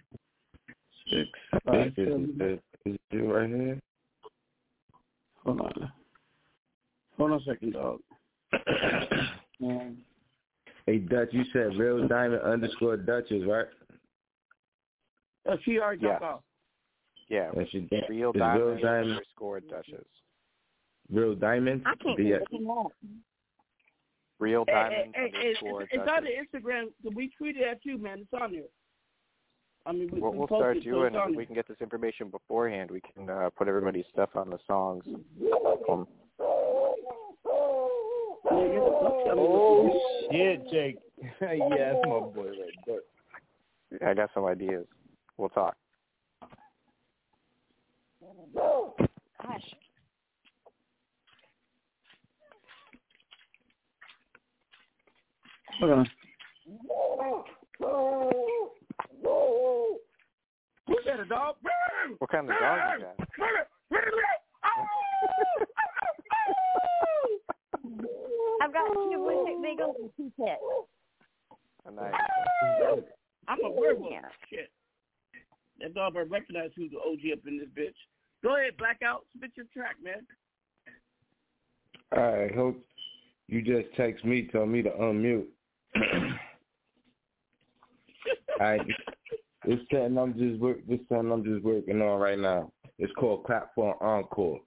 Speaker 9: 657.
Speaker 15: Is it right here?
Speaker 9: Hold on a second, dog.
Speaker 15: Hey, Dutch, you said Real Diamond _ Duchess, right?
Speaker 9: She already got off.
Speaker 7: Yeah, Real Diamond _ Duchess.
Speaker 15: Real Diamond?
Speaker 18: I can't get it.
Speaker 7: Real Diamond
Speaker 9: It's
Speaker 7: Duchess.
Speaker 9: on the Instagram. We tweeted at you, man. It's on there. I mean,
Speaker 7: we'll start doing it. If we can get this information beforehand, we can put everybody's stuff on the songs.
Speaker 8: Oh, shit, Jake. Yeah, that's my boy right there.
Speaker 7: I got some ideas. We'll talk.
Speaker 14: Gosh.
Speaker 9: Hold on. Who's that, a dog?
Speaker 7: What kind of dog is that?
Speaker 14: I've got two Winnipeg Beagles and two pets.
Speaker 7: Nice.
Speaker 9: I'm a werewolf. Yeah. Shit. That dog better recognize who's the OG up in this bitch. Go ahead, Blackout. Spit your track, man.
Speaker 15: I hope you just text me, tell me to unmute. Alright. This something I'm just working on right now. It's called Clap for an Encore.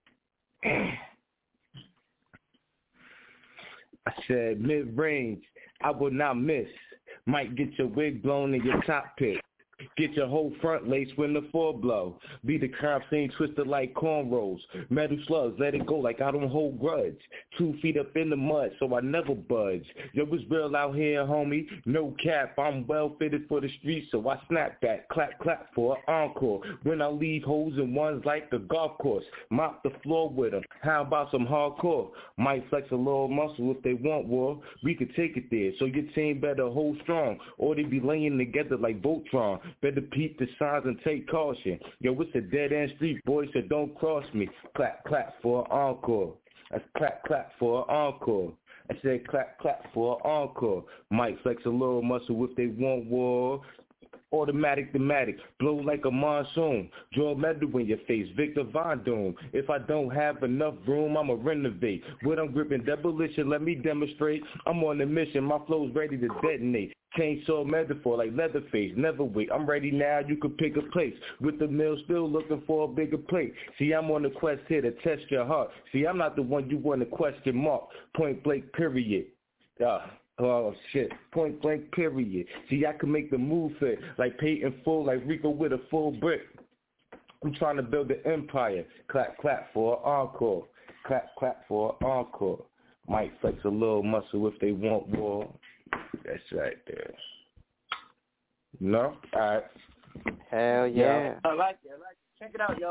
Speaker 15: I said mid-range, I will not miss. Might get your wig blown and your top picked. Get your whole front laced when the four blow. Be the crime scene twisted like cornrows. Metal slugs, let it go like I don't hold grudge. 2 feet up in the mud, so I never budge. Yo, it's real out here, homie. No cap, I'm well fitted for the streets, so I snap back. Clap, clap for an encore. When I leave holes in ones like the golf course. Mop the floor with them. How about some hardcore? Might flex a little muscle if they want war. We could take it there, so your team better hold strong. Or they be laying together like Voltron. Better peep the signs and take caution. Yo, it's a dead-end street, boy, so don't cross me. Clap, clap for an encore. That's clap, clap for an encore. I said clap, clap for an encore. Might flex a little muscle if they want war. Automatic, blow like a monsoon. Draw metal in your face, Victor Von Doom. If I don't have enough room, I'ma renovate. What I'm gripping, demolition, let me demonstrate. I'm on a mission, my flow's ready to detonate. Chainsaw metaphor like Leatherface, never wait. I'm ready now, you can pick a place. With the mill still looking for a bigger plate. See, I'm on the quest here to test your heart. See, I'm not the one you want to question mark. Point blank, period. Oh, shit. Point blank, period. See, I can make the move fit. Like Peyton full, like Rico with a full brick. I'm trying to build an empire. Clap, clap for an encore. Clap, clap for an encore. Might flex a little muscle if they want war. That's right there. No? All right.
Speaker 7: Hell yeah.
Speaker 9: I like it. Check it out, y'all.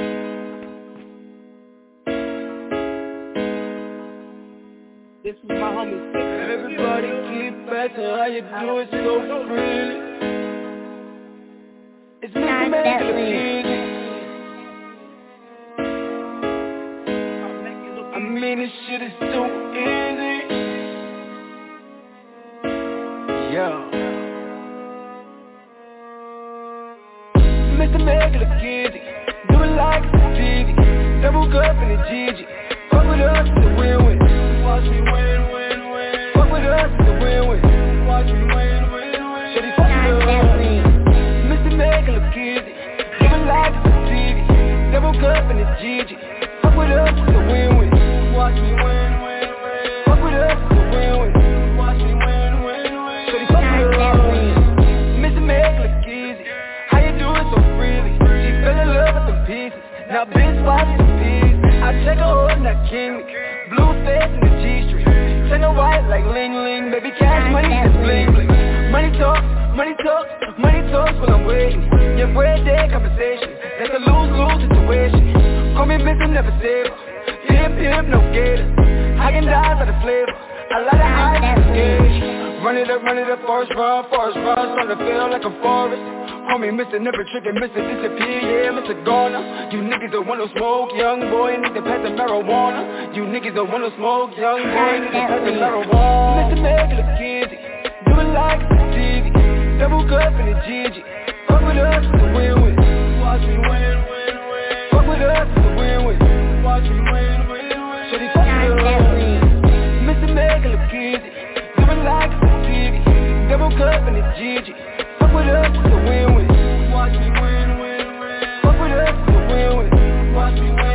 Speaker 9: This is my homie.
Speaker 11: Everybody keep asking how you do it so freely. It's Mr. Magazine. I mean, this shit is too easy. Yeah. Mr. Megala Kizzy, do it like it's a TV. Double cup in the GG. Fuck with us, the win-win. Watch me win. Fuck with us, the win-win. Watch me win. Shitty fuck with us. Mr. Megala Kizzy, do it like it's a TV. Double cup in the GG. Fuck with us, the win-win. Watch me win. Fuck with us, the win-win. Watch me win. Shitty fuck with us. Mr. Megala Kizzy, how you do it so freely? She fell in love with some pieces. Now bitch, watch the piece. I check her on that king. Blue face in the G-Street. Turn her white like Ling Ling. Baby cash money is bling bling. Money talks when I'm waiting. Your bread day conversation. That's a lose-lose situation. Call me Mr. Never Save. Pimp, no gator. Häagen-Dazs are the flavor. I like the ice and gauge. Run it up, forest run, on the field like a forest. Homie, Mr. Never Trickin', Mr. Disappear, yeah, Mr. Garner. You niggas don't want no smoke, young boy, need to pass the marijuana. You niggas don't want no smoke, young boy, need to pass the marijuana. Mr. Meg look kizzy, do it like the TV. Double cup in the GG, fuck with us to win. Watch me win. Fuck with us to win. Watch me win. Shitty fuck with us. Mr. Meg look kizzy, do it like the TV. Double cup in the GG, fuck with us to win. Watch me win. Fuck with us to win. Watch me win.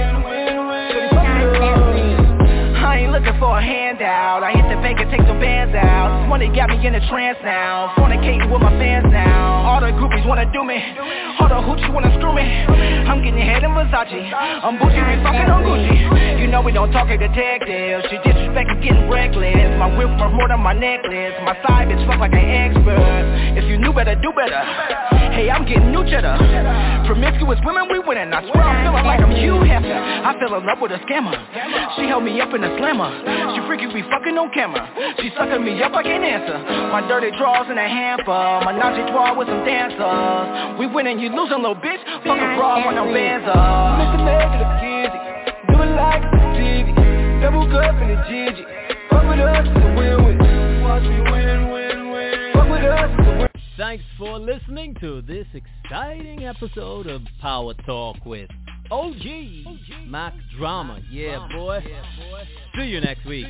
Speaker 11: I ain't looking for a handout. I hit the bank and take some bands out. Money got me in a trance now. Fornicating with my fans now. All the groupies wanna do me. All the hoochies wanna screw me. I'm getting head in Versace. I'm bougie, we fucking on Gucci. You know we don't talk like detectives. She disrespecting, getting reckless. My whip worth more than my necklace. My side bitch fuck like an expert. If you knew better, do better. Hey, I'm getting new cheddar. Promiscuous women, we winning. I swear I'm feeling like I'm Hugh Hefner. I fell in love with a scammer. She held me up in a slammer. She freaky, we fucking on camera. She sucking me up, I can't answer. My dirty drawers in a hamper. My Najee draw with some dancers. We winning, you losing, little bitch. Fucking broad on no bands up. Mr. Meg look kizzy, do it like the TV. Double cup in the GG. Fuck with us to win. Watch me win. Fuck with us to win.
Speaker 2: Thanks for listening to this exciting episode of Power Talk with OG Mac Drama. Yeah, boy. See you next week.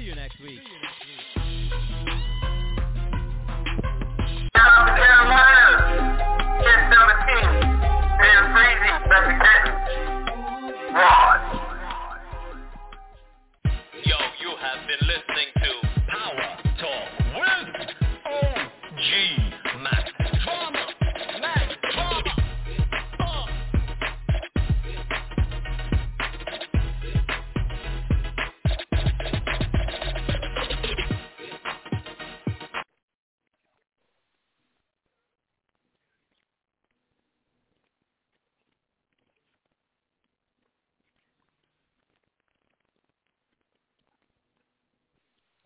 Speaker 17: Carolina, 10-17, Freezy representing. Raw.